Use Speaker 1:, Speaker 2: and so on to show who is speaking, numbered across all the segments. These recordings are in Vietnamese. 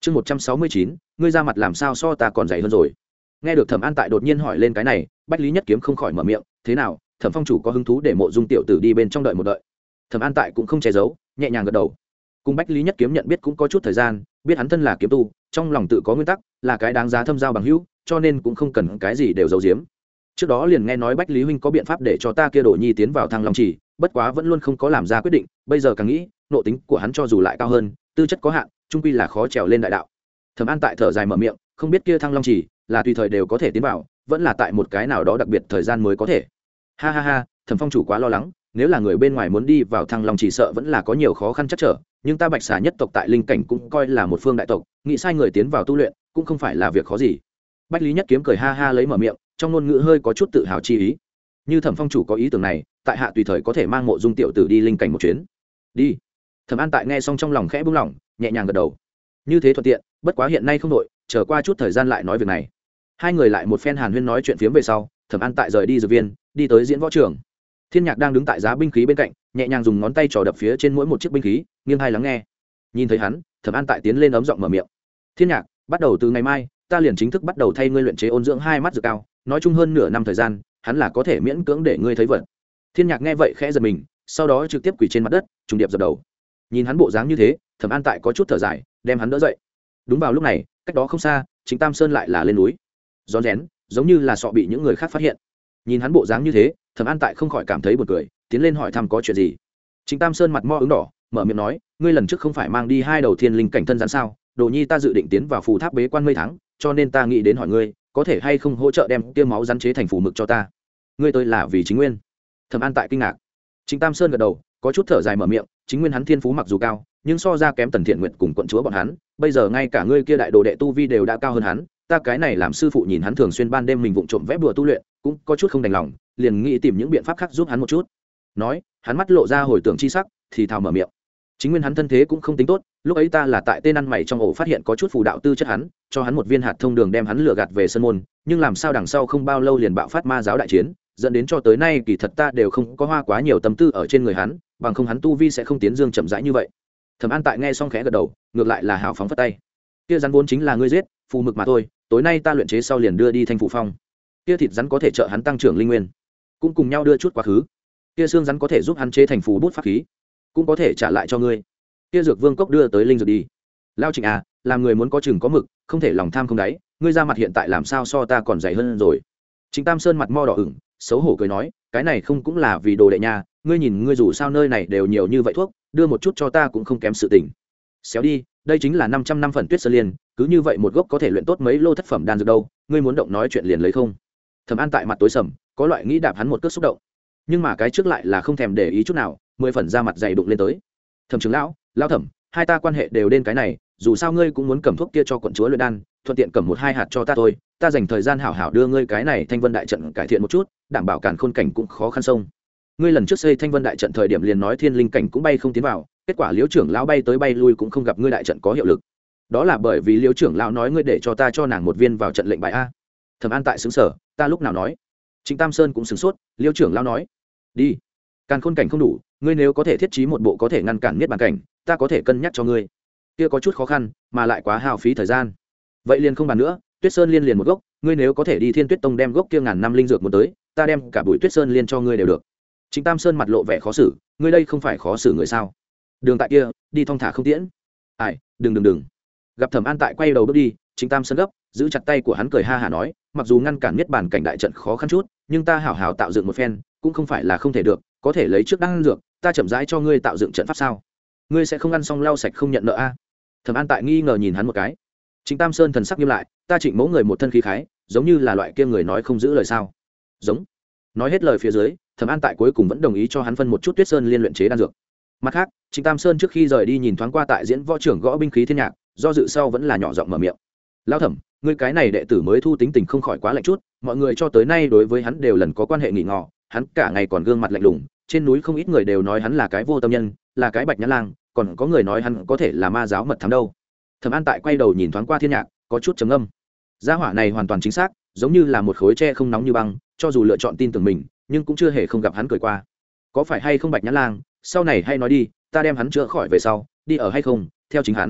Speaker 1: chương 169, ngươi ra mặt làm sao so ta còn dày hơn rồi. Nghe được Thẩm An Tại đột nhiên hỏi lên cái này, Bách Lý Nhất Kiếm không khỏi mở miệng, thế nào, Thẩm phong chủ có hứng thú để Mộ Dung tiểu tử đi bên trong đợi một đợi. Thẩm An Tại cũng không che giấu, nhẹ nhàng gật đầu. Cùng Bách Lý Nhất Kiếm nhận biết cũng có chút thời gian, biết hắn thân là kiếm tu, trong lòng tự có nguyên tắc, là cái đáng giá thâm giao bằng hữu, cho nên cũng không cần cái gì đều giấu giếm. Trước đó liền nghe nói Bách Lý huynh có biện pháp để cho ta kia Đổ Nhi tiến vào Thăng Long Chỉ, bất quá vẫn luôn không có làm ra quyết định, bây giờ càng nghĩ, nộ tính của hắn cho dù lại cao hơn, tư chất có hạn, chung quy là khó trèo lên đại đạo. Thẩm An Tại thở dài mở miệng, không biết kia Thăng Long Chỉ là tùy thời đều có thể tiến vào, vẫn là tại một cái nào đó đặc biệt thời gian mới có thể. Ha ha ha, Thẩm phong chủ quá lo lắng, nếu là người bên ngoài muốn đi vào Thăng Long Chỉ sợ vẫn là có nhiều khó khăn chắc trở, nhưng ta Bạch Xà nhất tộc tại linh cảnh cũng coi là một phương đại tộc, nghĩ sai người tiến vào tu luyện cũng không phải là việc khó gì. Bách Lý Nhất Kiếm cười ha ha lấy mở miệng, trong ngôn ngữ hơi có chút tự hào chi ý. Như Thẩm phong chủ có ý tưởng này, tại hạ tùy thời có thể mang Mộ Dung tiểu tử đi linh cảnh một chuyến. Đi. Thẩm An Tại nghe xong trong lòng khẽ buông lỏng, nhẹ nhàng gật đầu. Như thế thuận tiện, bất quá hiện nay không đội, chờ qua chút thời gian lại nói việc này. Hai người lại một phen hàn huyên nói chuyện phiếm về sau, Thẩm An Tại rời đi dược viên, đi tới diễn võ trường. Thiên Nhạc đang đứng tại giá binh khí bên cạnh, nhẹ nhàng dùng ngón tay trò đập phía trên mỗi một chiếc binh khí, nghiêng hai lắng nghe. Nhìn thấy hắn, Thẩm An Tại tiến lên ấm giọng mở miệng. Thiên Nhạc, bắt đầu từ ngày mai, ta liền chính thức bắt đầu thay ngươi luyện chế ôn dưỡng hai mắt dược cao, nói chung hơn nửa năm thời gian, hắn là có thể miễn cưỡng để ngươi thấy vật. Thiên Nhạc nghe vậy khẽ giật mình, sau đó trực tiếp quỳ trên mặt đất, trùng điệp dập đầu. Nhìn hắn bộ dáng như thế, Thẩm An Tại có chút thở dài, đem hắn đỡ dậy. Đúng vào lúc này, cách đó không xa, Trịnh Tam Sơn lại là lên núi. Rón rén, giống như là sợ bị những người khác phát hiện. Nhìn hắn bộ dáng như thế, Thẩm An Tại không khỏi cảm thấy buồn cười, tiến lên hỏi thăm có chuyện gì. Trịnh Tam Sơn mặt mo ửng đỏ, mở miệng nói, ngươi lần trước không phải mang đi hai đầu thiên linh cảnh thân gián sao? Đồ Nhi ta dự định tiến vào phù tháp bế quan mấy tháng, cho nên ta nghĩ đến hỏi ngươi, có thể hay không hỗ trợ đem tiêu máu rắn chế thành phù mực cho ta? Ngươi tới là vì chính nguyên? Thẩm An Tại kinh ngạc. Trịnh Tam Sơn gật đầu, có chút thở dài mở miệng, chính nguyên hắn thiên phú mặc dù cao, nhưng so ra kém Tần Thiện Nguyệt cùng quận chúa bọn hắn, bây giờ ngay cả ngươi kia đại đồ đệ tu vi đều đã cao hơn hắn, ta cái này làm sư phụ nhìn hắn thường xuyên ban đêm mình vụng trộm vẽ bùa tu luyện, cũng có chút không đành lòng, liền nghĩ tìm những biện pháp khác giúp hắn một chút. Nói, hắn mắt lộ ra hồi tưởng chi sắc, thì thào mở miệng. Chính nguyên hắn thân thế cũng không tính tốt, lúc ấy ta là tại tên ăn mày trong ổ phát hiện có chút phù đạo tư chất hắn, cho hắn một viên hạt thông đường đem hắn lừa gạt về sân môn, nhưng làm sao đằng sau không bao lâu liền bạo phát ma giáo đại chiến, dẫn đến cho tới nay kỳ thật ta đều không có hoa quá nhiều tâm tư ở trên người hắn, bằng không hắn tu vi sẽ không tiến dương chậm rãi như vậy. Thẩm An Tại nghe xong khẽ gật đầu, ngược lại là hào phóng phất tay. Kia rắn vốn chính là ngươi giết, phù mực mà thôi, tối nay ta luyện chế sau liền đưa đi Thanh Phụ Phong. Kia thịt rắn có thể trợ hắn tăng trưởng linh nguyên, cũng cùng nhau đưa chút quá khứ. Kia xương rắn có thể giúp hắn chế thành phù bút pháp khí, cũng có thể trả lại cho ngươi. Kia dược vương cốc đưa tới linh dược đi. Lao Trịnh à, làm người muốn có chừng có mực, không thể lòng tham không đáy, ngươi ra mặt hiện tại làm sao so ta còn dày hơn rồi. Trịnh Tam Sơn mặt mo đỏ ửng, xấu hổ cười nói, cái này không cũng là vì đồ đệ nhà, ngươi nhìn ngươi dù sao nơi này đều nhiều như vậy thuốc, đưa một chút cho ta cũng không kém sự tình. Xéo đi, đây chính là 500 năm phần tuyết sơn liên, cứ như vậy một gốc có thể luyện tốt mấy lô thất phẩm đan dược đâu, ngươi muốn động nói chuyện liền lấy không? Thẩm An Tại mặt tối sầm, có loại nghĩ đạp hắn một cước xúc động, nhưng mà cái trước lại là không thèm để ý chút nào, 10 phần ra mặt dày đụng lên tới. Thẩm trưởng lão, lão thẩm, hai ta quan hệ đều đến cái này, dù sao ngươi cũng muốn cầm thuốc kia cho quận chúa luyện đan, thuận tiện cầm một hai hạt cho ta thôi, ta dành thời gian hảo hảo đưa ngươi cái này Thanh Vân đại trận cải thiện một chút, đảm bảo càn khôn cảnh cũng khó khăn sông. Ngươi lần trước xây Thanh Vân đại trận thời điểm liền nói thiên linh cảnh cũng bay không tiến vào, kết quả Liễu trưởng lão bay tới bay lui cũng không gặp ngươi đại trận có hiệu lực. Đó là bởi vì Liễu trưởng lão nói ngươi để cho ta cho nàng một viên vào trận lệnh bài a. Thẩm An Tại xứng sở, ta lúc nào nói? Trịnh Tam Sơn cũng sửng sốt, Liễu trưởng lão nói, đi, càn khôn cảnh không đủ, ngươi nếu có thể thiết trí một bộ có thể ngăn cản niết bàn cảnh, ta có thể cân nhắc cho ngươi. Kia có chút khó khăn, mà lại quá hao phí thời gian. Vậy liền không bàn nữa, Tuyết Sơn liên liền một gốc, ngươi nếu có thể đi Thiên Tuyết Tông đem gốc kia ngàn năm linh dược muốn tới, ta đem cả bụi Tuyết Sơn liên cho ngươi đều được. Trịnh Tam Sơn mặt lộ vẻ khó xử, ngươi đây không phải khó xử người sao? Đường tại kia, đi thong thả không tiễn. Ai, đừng. Gặp Thẩm An Tại quay đầu bước đi, Trịnh Tam Sơn gấp, giữ chặt tay của hắn cười ha hả nói, mặc dù ngăn cản niết bàn cảnh đại trận khó khăn chút, nhưng ta hảo hảo tạo dựng một phen, cũng không phải là không thể được, có thể lấy trước đan dược, ta chậm rãi cho ngươi tạo dựng trận pháp sao? Ngươi sẽ không ăn xong lau sạch không nhận nợ a? Thẩm An Tại nghi ngờ nhìn hắn một cái. Trịnh Tam Sơn thần sắc nghiêm lại, ta Trịnh mẫu người một thân khí khái, giống như là loại kia người nói không giữ lời sao? Giống. Nói hết lời phía dưới, Thẩm An Tại cuối cùng vẫn đồng ý cho hắn phân một chút Tuyết Sơn liên luyện chế đan dược. Mặt khác, Trịnh Tam Sơn trước khi rời đi nhìn thoáng qua tại diễn võ trưởng gõ binh khí Thiên Nhạc, do dự sau vẫn là nhỏ giọng mở miệng. Lão Thẩm, ngươi cái này đệ tử mới thu tính tình không khỏi quá lạnh chút, mọi người cho tới nay đối với hắn đều lần có quan hệ nghỉ ngỏ, hắn cả ngày còn gương mặt lạnh lùng, trên núi không ít người đều nói hắn là cái vô tâm nhân, là cái bạch nhã lang, còn có người nói hắn có thể là ma giáo mật thám đâu. Thẩm An Tại quay đầu nhìn thoáng qua Thiên Nhạc, có chút trầm ngâm. Gia hỏa này hoàn toàn chính xác, giống như là một khối tre không nóng như băng, cho dù lựa chọn tin tưởng mình, nhưng cũng chưa hề không gặp hắn cười qua. Có phải hay không bạch nhã lang, sau này hay nói đi, ta đem hắn chữa khỏi về sau, đi ở hay không, theo chính hắn.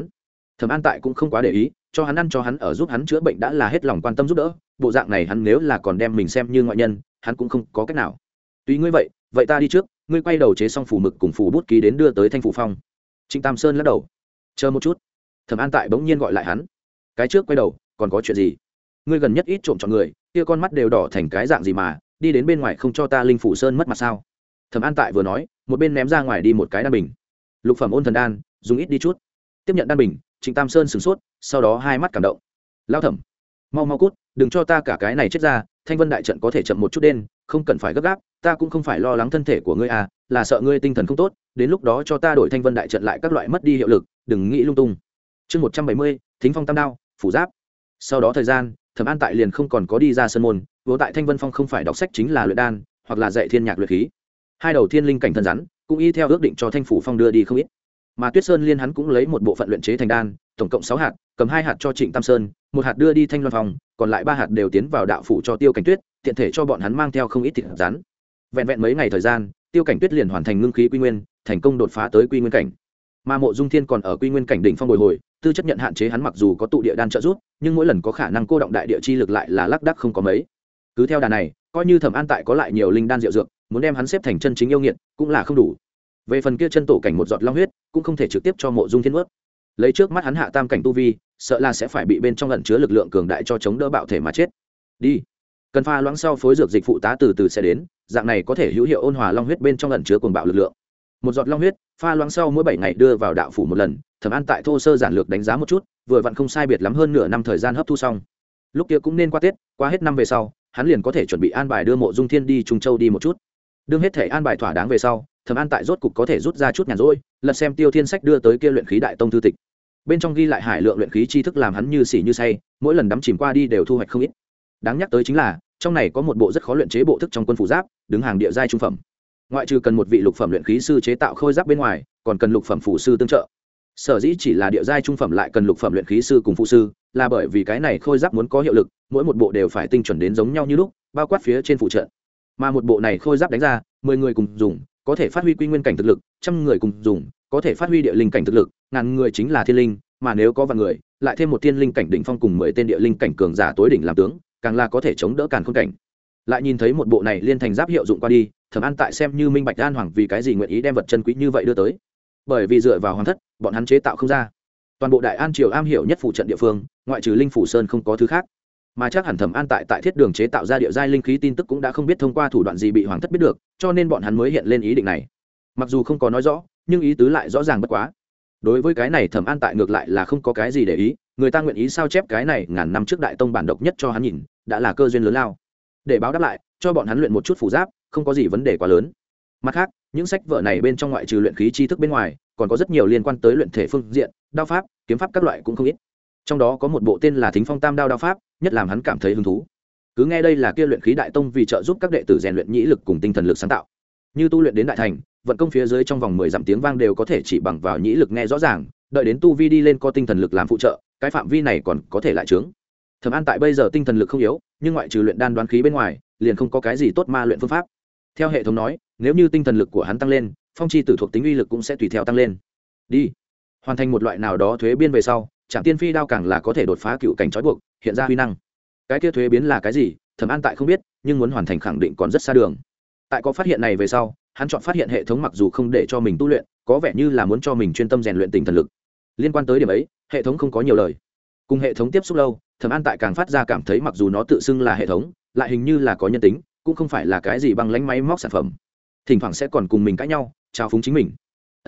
Speaker 1: Thẩm An Tại cũng không quá để ý, cho hắn ăn cho hắn ở giúp hắn chữa bệnh đã là hết lòng quan tâm giúp đỡ, bộ dạng này hắn nếu là còn đem mình xem như ngoại nhân, hắn cũng không có cách nào. Tùy ngươi vậy, vậy ta đi trước, ngươi quay đầu chế xong phù mực cùng phù bút ký đến đưa tới Thanh Phủ Phong. Trịnh Tam Sơn lắc đầu. Chờ một chút. Thẩm An Tại bỗng nhiên gọi lại hắn. Cái trước quay đầu, còn có chuyện gì? Ngươi gần nhất ít trộm chọn người, kia con mắt đều đỏ thành cái dạng gì mà, đi đến bên ngoài không cho ta Linh Phủ Sơn mất mặt sao? Thẩm An Tại vừa nói, một bên ném ra ngoài đi một cái đan bình. Lục phẩm ôn thần đan, dùng ít đi chút. Tiếp nhận đan bình, Trịnh Tam Sơn sửng sốt, sau đó hai mắt cảm động. Lão Thẩm, mau mau cút, đừng cho ta cả cái này chết ra, Thanh Vân đại trận có thể chậm một chút đen, không cần phải gấp gáp, ta cũng không phải lo lắng thân thể của ngươi à, là sợ ngươi tinh thần không tốt, đến lúc đó cho ta đổi Thanh Vân đại trận lại các loại mất đi hiệu lực, đừng nghĩ lung tung. Chương 170, Thính Phong Tam Đao, phủ giáp. Sau đó thời gian, Thẩm An Tại liền không còn có đi ra sân môn, vô tại Thanh Vân Phong không phải đọc sách chính là luyện đan, hoặc là dạy thiên nhạc luyện khí. Hai đầu thiên linh cảnh thần rắn, cũng y theo ước định cho Thanh Phủ Phong đưa đi không ít. Mà Tuyết Sơn Liên hắn cũng lấy một bộ phận luyện chế thành đan, tổng cộng 6 hạt, cầm 2 hạt cho Trịnh Tam Sơn, 1 hạt đưa đi Thanh Loan Phong, còn lại 3 hạt đều tiến vào đạo phủ cho Tiêu Cảnh Tuyết, tiện thể cho bọn hắn mang theo không ít thịt rắn. Vẹn vẹn mấy ngày thời gian, Tiêu Cảnh Tuyết liền hoàn thành ngưng khí quy nguyên, thành công đột phá tới quy nguyên cảnh. Mà Mộ Dung Thiên còn ở quy nguyên cảnh đỉnh phong bồi hồi, tư chất nhận hạn chế hắn mặc dù có tụ địa đan trợ giúp, nhưng mỗi lần có khả năng cô động đại địa chi lực lại là lác đác không có mấy. Cứ theo đà này, coi như Thẩm An Tại có lại nhiều linh đan diệu dược, muốn đem hắn xếp thành chân chính yêu nghiệt, cũng là không đủ. Về phần kia chân tổ cảnh một giọt long huyết, cũng không thể trực tiếp cho Mộ Dung Thiên nuốt. Lấy trước mắt hắn hạ tam cảnh tu vi, sợ là sẽ phải bị bên trong ẩn chứa lực lượng cường đại cho chống đỡ bạo thể mà chết. Đi. Cần pha loãng sau phối dược dịch phụ tá từ từ sẽ đến, dạng này có thể hữu hiệu ôn hòa long huyết bên trong ẩn chứa cuồng bạo lực lượng. Một giọt long huyết, pha loãng sau mỗi 7 ngày đưa vào đạo phủ một lần, Thẩm An Tại thô sơ giản lược đánh giá một chút, vừa vặn không sai biệt lắm hơn nửa năm thời gian hấp thu xong. Lúc kia cũng nên qua Tết, qua hết năm về sau, hắn liền có thể chuẩn bị an bài đưa Mộ Dung Thiên đi Trung Châu đi một chút. Đương hết thể an bài thỏa đáng về sau, Thẩm An Tại rốt cục có thể rút ra chút nhàn rỗi, lật xem Tiêu Thiên sách đưa tới kia luyện khí đại tông thư tịch. Bên trong ghi lại hải lượng luyện khí tri thức làm hắn như xỉ như say, mỗi lần đắm chìm qua đi đều thu hoạch không ít. Đáng nhắc tới chính là, trong này có một bộ rất khó luyện chế bộ thức trong quân phủ giáp, đứng hàng địa giai trung phẩm. Ngoại trừ cần một vị lục phẩm luyện khí sư chế tạo khôi giáp bên ngoài, còn cần lục phẩm phủ sư tương trợ. Sở dĩ chỉ là địa giai trung phẩm lại cần lục phẩm luyện khí sư cùng phụ sư, là bởi vì cái này khôi giáp muốn có hiệu lực, mỗi một bộ đều phải tinh chuẩn đến giống nhau như lúc, bao quát phía trên phụ trợ. Mà một bộ này khôi giáp đánh ra, 10 người cùng dùng, có thể phát huy quy nguyên cảnh thực lực, 100 người cùng dùng, có thể phát huy địa linh cảnh thực lực, ngàn người chính là thiên linh, mà nếu có vạn người, lại thêm một thiên linh cảnh đỉnh phong cùng 10 tên địa linh cảnh cường giả tối đỉnh làm tướng, càng là có thể chống đỡ càn khôn cảnh. Lại nhìn thấy một bộ này liên thành giáp hiệu dụng qua đi, Thẩm An Tại xem như minh bạch An Hoàng vì cái gì nguyện ý đem vật chân quý như vậy đưa tới. Bởi vì dựa vào hoàng thất, bọn hắn chế tạo không ra. Toàn bộ Đại An triều am hiểu nhất phụ trận địa phương, ngoại trừ Linh Phủ Sơn không có thứ khác. Mà chắc hẳn Thẩm An tại thiết đường chế tạo ra địa giai linh khí tin tức cũng đã không biết thông qua thủ đoạn gì bị hoàng thất biết được, cho nên bọn hắn mới hiện lên ý định này. Mặc dù không có nói rõ, nhưng ý tứ lại rõ ràng bất quá. Đối với cái này Thẩm An tại ngược lại là không có cái gì để ý, người ta nguyện ý sao chép cái này ngàn năm trước đại tông bản độc nhất cho hắn nhìn, đã là cơ duyên lớn lao. Để báo đáp lại, cho bọn hắn luyện một chút phù giáp, không có gì vấn đề quá lớn. Mặt khác, những sách vở này bên trong ngoại trừ luyện khí tri thức bên ngoài, còn có rất nhiều liên quan tới luyện thể phương diện, đao pháp, kiếm pháp các loại cũng không ít. Trong đó có một bộ tên là Thính Phong Tam Đao đao pháp, nhất làm hắn cảm thấy hứng thú. Cứ nghe đây là kia luyện khí đại tông vì trợ giúp các đệ tử rèn luyện nhĩ lực cùng tinh thần lực sáng tạo. Như tu luyện đến đại thành, vận công phía dưới trong vòng 10 dặm tiếng vang đều có thể chỉ bằng vào nhĩ lực nghe rõ ràng, đợi đến tu vi đi lên có tinh thần lực làm phụ trợ, cái phạm vi này còn có thể lại trướng. Thẩm An tại bây giờ tinh thần lực không yếu, nhưng ngoại trừ luyện đan đoán khí bên ngoài, liền không có cái gì tốt ma luyện phương pháp. Theo hệ thống nói, nếu như tinh thần lực của hắn tăng lên, phong chi tử thuộc tính uy lực cũng sẽ tùy theo tăng lên. Đi, hoàn thành một loại nào đó thuế biến về sau, Trảm Tiên Phi đao càng là có thể đột phá cựu cảnh trói buộc, hiện ra huy năng. Cái kia thuế biến là cái gì, Thẩm An tại không biết, nhưng muốn hoàn thành khẳng định còn rất xa đường. Tại có phát hiện này về sau, hắn chọn phát hiện hệ thống mặc dù không để cho mình tu luyện, có vẻ như là muốn cho mình chuyên tâm rèn luyện tinh thần lực. Liên quan tới điểm ấy, hệ thống không có nhiều lời. Cùng hệ thống tiếp xúc lâu, Thẩm An tại càng phát ra cảm thấy mặc dù nó tự xưng là hệ thống, lại hình như là có nhân tính, cũng không phải là cái gì băng lãnh máy móc sản phẩm. Thỉnh thoảng sẽ còn cùng mình cãi nhau, trao phúng chính mình.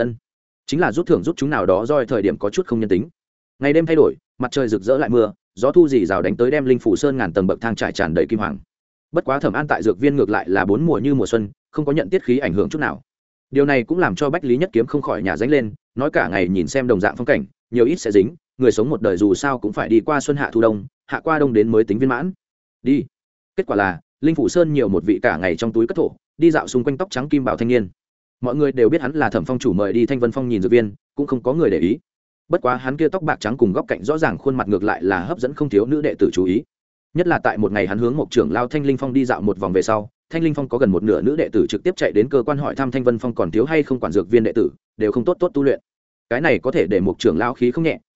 Speaker 1: Chính là rút thưởng giúp chúng nào đó roi thời điểm có chút không nhân tính. Ngày đêm thay đổi, mặt trời rực rỡ lại mưa, gió thu rì rào đánh tới đem Linh Phủ Sơn ngàn tầng bậc thang trải tràn đầy kim hoàng. Bất quá Thẩm An tại dược viên ngược lại là 4 mùa như mùa xuân, không có nhận tiết khí ảnh hưởng chút nào. Điều này cũng làm cho Bách Lý Nhất Kiếm không khỏi nhà dánh lên, nói cả ngày nhìn xem đồng dạng phong cảnh, nhiều ít sẽ dính, người sống một đời dù sao cũng phải đi qua xuân hạ thu đông, hạ qua đông đến mới tính viên mãn. Đi. Kết quả là, Linh Phủ Sơn nhiều một vị cả ngày trong túi cất thổ, đi dạo xung quanh tóc trắng kim bảo thanh niên. Mọi người đều biết hắn là Thẩm Phong chủ mời đi Thanh Vân Phong nhìn dược viên, cũng không có người để ý. Bất quá hắn kia tóc bạc trắng cùng góc cạnh rõ ràng khuôn mặt ngược lại là hấp dẫn không thiếu nữ đệ tử chú ý. Nhất là tại một ngày hắn hướng một trưởng lao Thanh Linh Phong đi dạo một vòng về sau, Thanh Linh Phong có gần một nửa nữ đệ tử trực tiếp chạy đến cơ quan hỏi thăm Thanh Vân Phong còn thiếu hay không quản dược viên đệ tử, đều không tốt tu luyện. Cái này có thể để một trưởng lao khí không nhẹ,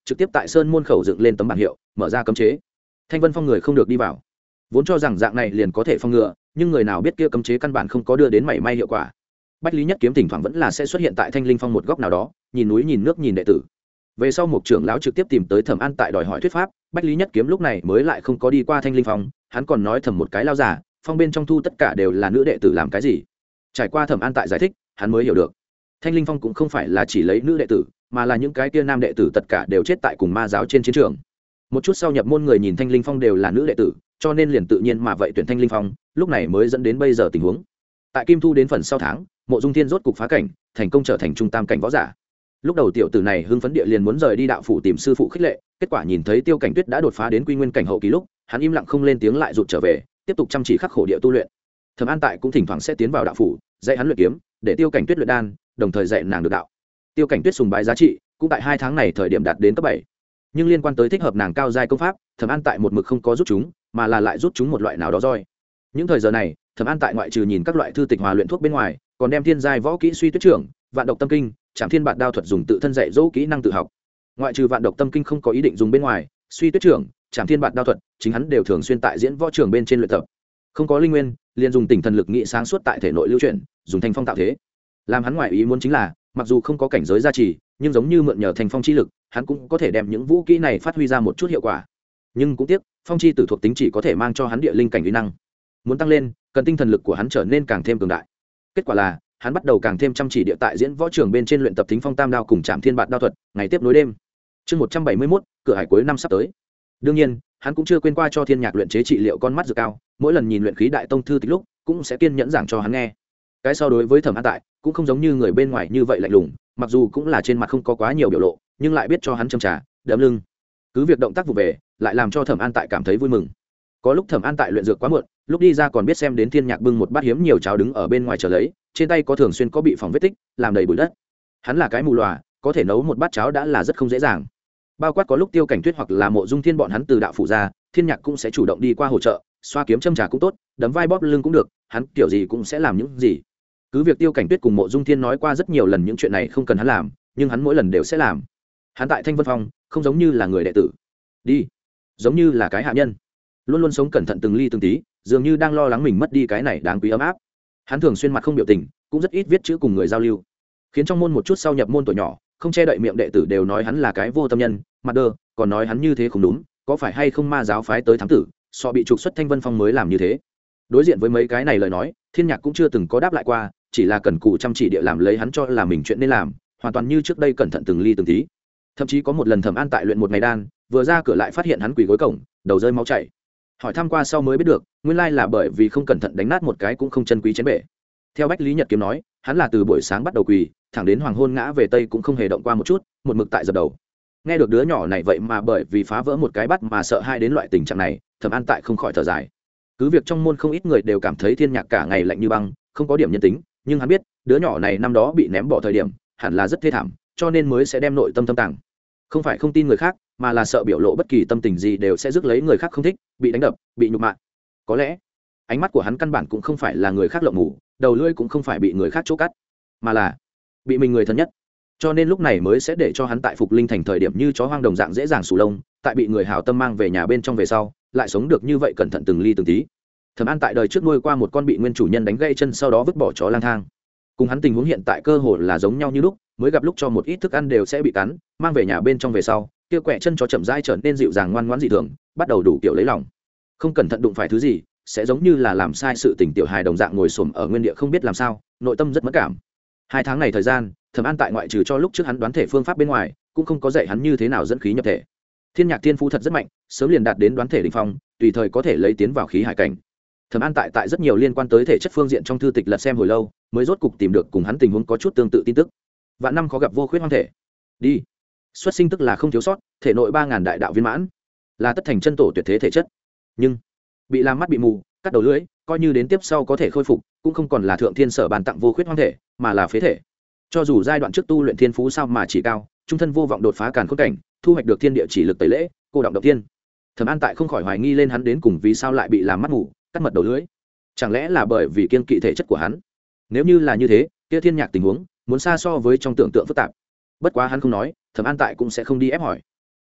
Speaker 1: trực tiếp tại sơn môn khẩu dựng lên tấm bảng hiệu mở ra cấm chế. Thanh Vân Phong người không được đi vào. Vốn cho rằng dạng này liền có thể phòng ngừa, nhưng người nào biết kia cấm chế căn bản không có đưa đến mảy may hiệu quả. Bách Lý Nhất Kiếm thỉnh thoảng vẫn là sẽ xuất hiện tại Thanh Linh Phong một góc nào đó, nhìn núi nhìn nước nhìn đệ tử. Về sau một trưởng lão trực tiếp tìm tới Thẩm An tại đòi hỏi thuyết pháp, Bách Lý Nhất Kiếm lúc này mới lại không có đi qua Thanh Linh Phong, hắn còn nói thầm một cái lao giả, phong bên trong thu tất cả đều là nữ đệ tử làm cái gì. Trải qua Thẩm An tại giải thích, hắn mới hiểu được. Thanh Linh Phong cũng không phải là chỉ lấy nữ đệ tử, mà là những cái kia nam đệ tử tất cả đều chết tại cùng ma giáo trên chiến trường. Một chút sau nhập môn người nhìn Thanh Linh Phong đều là nữ đệ tử, cho nên liền tự nhiên mà vậy tuyển Thanh Linh Phong, lúc này mới dẫn đến bây giờ tình huống. Tại Kim Thu đến phần sau tháng, Mộ Dung Thiên rốt cục phá cảnh, thành công trở thành trung tam cảnh võ giả. Lúc đầu tiểu tử này hưng phấn địa liền muốn rời đi đạo phủ tìm sư phụ khích lệ, kết quả nhìn thấy Tiêu Cảnh Tuyết đã đột phá đến quy nguyên cảnh hậu kỳ lúc, hắn im lặng không lên tiếng lại rụt trở về, tiếp tục chăm chỉ khắc khổ địa tu luyện. Thẩm An tại cũng thỉnh thoảng sẽ tiến vào đạo phủ, dạy hắn luyện kiếm, để Tiêu Cảnh Tuyết luyện đan, đồng thời dạy nàng được đạo. Tiêu Cảnh Tuyết sùng bái giá trị, cũng tại 2 tháng này thời điểm đạt đến cấp 7. Nhưng liên quan tới thích hợp nàng cao giai công pháp, Thẩm An tại một mực không có rút chúng, mà là lại rút chúng một loại nào đó roi. Những thời giờ này, Thẩm An tại ngoại trừ nhìn các loại thư tịch hòa luyện thuốc bên ngoài, còn đem thiên giai võ kỹ suy tuyết trưởng, vạn độc tâm kinh, Trảm Thiên Bạt Đao thuật dùng tự thân dạy dỗ kỹ năng tự học. Ngoại trừ vạn độc tâm kinh không có ý định dùng bên ngoài, suy tuyết trưởng, Trảm Thiên Bạt Đao thuật, chính hắn đều thường xuyên tại diễn võ trường bên trên luyện tập. Không có linh nguyên, liền dùng tinh thần lực nghị sáng suốt tại thể nội lưu chuyển, dùng thanh phong tạo thế. Làm hắn ngoại ý muốn chính là, mặc dù không có cảnh giới gia trì, nhưng giống như mượn nhờ thanh phong chi lực, hắn cũng có thể đem những vũ kỹ này phát huy ra một chút hiệu quả. Nhưng cũng tiếc, phong chi tử thuộc tính chỉ có thể mang cho hắn địa linh cảnh uy năng. Muốn tăng lên, cần tinh thần lực của hắn trở nên càng thêm cường đại. Kết quả là, hắn bắt đầu càng thêm chăm chỉ địa tại diễn võ trường bên trên luyện tập Thính Phong Tam Đao cùng Trảm Thiên Bạt Đao thuật, ngày tiếp nối đêm. Chương 171, cửa hải cuối năm sắp tới. Đương nhiên, hắn cũng chưa quên qua cho Thiên Nhạc luyện chế trị liệu con mắt dược cao, mỗi lần nhìn luyện khí đại tông thư tịch lúc, cũng sẽ kiên nhẫn giảng cho hắn nghe. Cái so đối với Thẩm An tại, cũng không giống như người bên ngoài như vậy lạnh lùng, mặc dù cũng là trên mặt không có quá nhiều biểu lộ, nhưng lại biết cho hắn châm trà, đấm lưng. Cứ việc động tác vụ về, lại làm cho Thẩm An tại cảm thấy vui mừng. Có lúc Thẩm An tại luyện dược quá muộn, lúc đi ra còn biết xem đến Thiên Nhạc bưng một bát hiếm nhiều cháo đứng ở bên ngoài chờ lấy, trên tay có thường xuyên có bị phòng vết tích, làm đầy bụi đất. Hắn là cái mù lòa, có thể nấu một bát cháo đã là rất không dễ dàng. Bao quát có lúc Tiêu Cảnh Tuyết hoặc là Mộ Dung Thiên bọn hắn từ đạo phủ ra, Thiên Nhạc cũng sẽ chủ động đi qua hỗ trợ, xoa kiếm châm trà cũng tốt, đấm vai bóp lưng cũng được, hắn kiểu gì cũng sẽ làm những gì. Cứ việc Tiêu Cảnh Tuyết cùng Mộ Dung Thiên nói qua rất nhiều lần những chuyện này không cần hắn làm, nhưng hắn mỗi lần đều sẽ làm. Hắn tại Thanh Vân Phong không giống như là người đệ tử, đi, giống như là cái hạ nhân, luôn luôn sống cẩn thận từng ly từng tí, dường như đang lo lắng mình mất đi cái này đáng quý ấm áp. Hắn thường xuyên mặt không biểu tình, cũng rất ít viết chữ cùng người giao lưu, khiến trong môn một chút sau nhập môn tuổi nhỏ không che đậy miệng đệ tử đều nói hắn là cái vô tâm nhân, mặt đơ, còn nói hắn như thế không đúng, có phải hay không ma giáo phái tới thám tử, so bị trục xuất Thanh Vân Phong mới làm như thế. Đối diện với mấy cái này lời nói, Thiên Nhạc cũng chưa từng có đáp lại qua, chỉ là cần cù chăm chỉ địa làm lấy hắn cho là mình chuyện nên làm, hoàn toàn như trước đây cẩn thận từng ly từng tí. Thậm chí có một lần Thẩm An tại luyện một ngày đan, vừa ra cửa lại phát hiện hắn quỳ gối cổng, đầu rơi máu chảy. Hỏi thăm qua sau mới biết được, nguyên lai là bởi vì không cẩn thận đánh nát một cái cũng không chân quý chén bể. Theo Bách Lý Nhật Kiếm nói, hắn là từ buổi sáng bắt đầu quỳ, thẳng đến hoàng hôn ngã về tây cũng không hề động qua một chút, một mực tại dập đầu. Nghe được đứa nhỏ này vậy mà bởi vì phá vỡ một cái bát mà sợ hai đến loại tình trạng này, Thẩm An tại không khỏi thở dài. Cứ việc trong môn không ít người đều cảm thấy Thiên Nhạc cả ngày lạnh như băng, không có điểm nhân tính, nhưng hắn biết, đứa nhỏ này năm đó bị ném bỏ thời điểm, hẳn là rất thê thảm, cho nên mới sẽ đem nội tâm thâm tàng. Không phải không tin người khác, mà là sợ biểu lộ bất kỳ tâm tình gì đều sẽ rước lấy người khác không thích, bị đánh đập, bị nhục mạ. Có lẽ, ánh mắt của hắn căn bản cũng không phải là người khác lộng mù, đầu lưỡi cũng không phải bị người khác chỗ cắt, mà là bị mình người thân nhất. Cho nên lúc này mới sẽ để cho hắn tại Phục Linh thành thời điểm như chó hoang đồng dạng dễ dàng sù lông, tại bị người hảo tâm mang về nhà bên trong về sau, lại sống được như vậy cẩn thận từng ly từng tí. Thẩm An tại đời trước nuôi qua một con bị nguyên chủ nhân đánh gãy chân sau đó vứt bỏ chó lang thang, cùng hắn tình huống hiện tại cơ hồ là giống nhau như lúc, mới gặp lúc cho một ít thức ăn đều sẽ bị cắn, mang về nhà bên trong về sau, kia quẹ chân chó chậm rãi trở nên dịu dàng ngoan ngoãn dị thường, bắt đầu đủ kiểu lấy lòng. Không cẩn thận đụng phải thứ gì, sẽ giống như là làm sai sự tình tiểu hài đồng dạng ngồi xổm ở nguyên địa không biết làm sao, nội tâm rất mất cảm. 2 tháng này thời gian, Thẩm An tại ngoại trừ cho lúc trước hắn đoán thể phương pháp bên ngoài, cũng không có dạy hắn như thế nào dẫn khí nhập thể. Thiên Nhạc thiên phú thật rất mạnh, sớm liền đạt đến đoán thể đỉnh phong, tùy thời có thể lấy tiến vào khí hải cảnh. Thẩm An tại rất nhiều liên quan tới thể chất phương diện trong thư tịch lật xem hồi lâu, mới rốt cục tìm được cùng hắn tình huống có chút tương tự tin tức. Vạn năm khó gặp vô khuyết hoang thể. Đi. Xuất sinh tức là không thiếu sót, thể nội 3000 đại đạo viên mãn, là tất thành chân tổ tuyệt thế thể chất. Nhưng bị làm mắt bị mù, cắt đầu lưỡi, coi như đến tiếp sau có thể khôi phục, cũng không còn là thượng thiên sở bàn tặng vô khuyết hoang thể, mà là phế thể. Cho dù giai đoạn trước tu luyện thiên phú sao mà chỉ cao, trung thân vô vọng đột phá càn khôn cảnh, thu hoạch được thiên địa chỉ lực tẩy lễ, cô động động thiên. Thẩm An tại không khỏi hoài nghi lên hắn đến cùng vì sao lại bị làm mắt mù, cắt mật đầu lưỡi. Chẳng lẽ là bởi vì kiêng kỵ thể chất của hắn? Nếu như là như thế, kia Thiên Nhạc tình huống muốn xa so với trong tưởng tượng phức tạp. Bất quá hắn không nói, Thẩm An tại cũng sẽ không đi ép hỏi.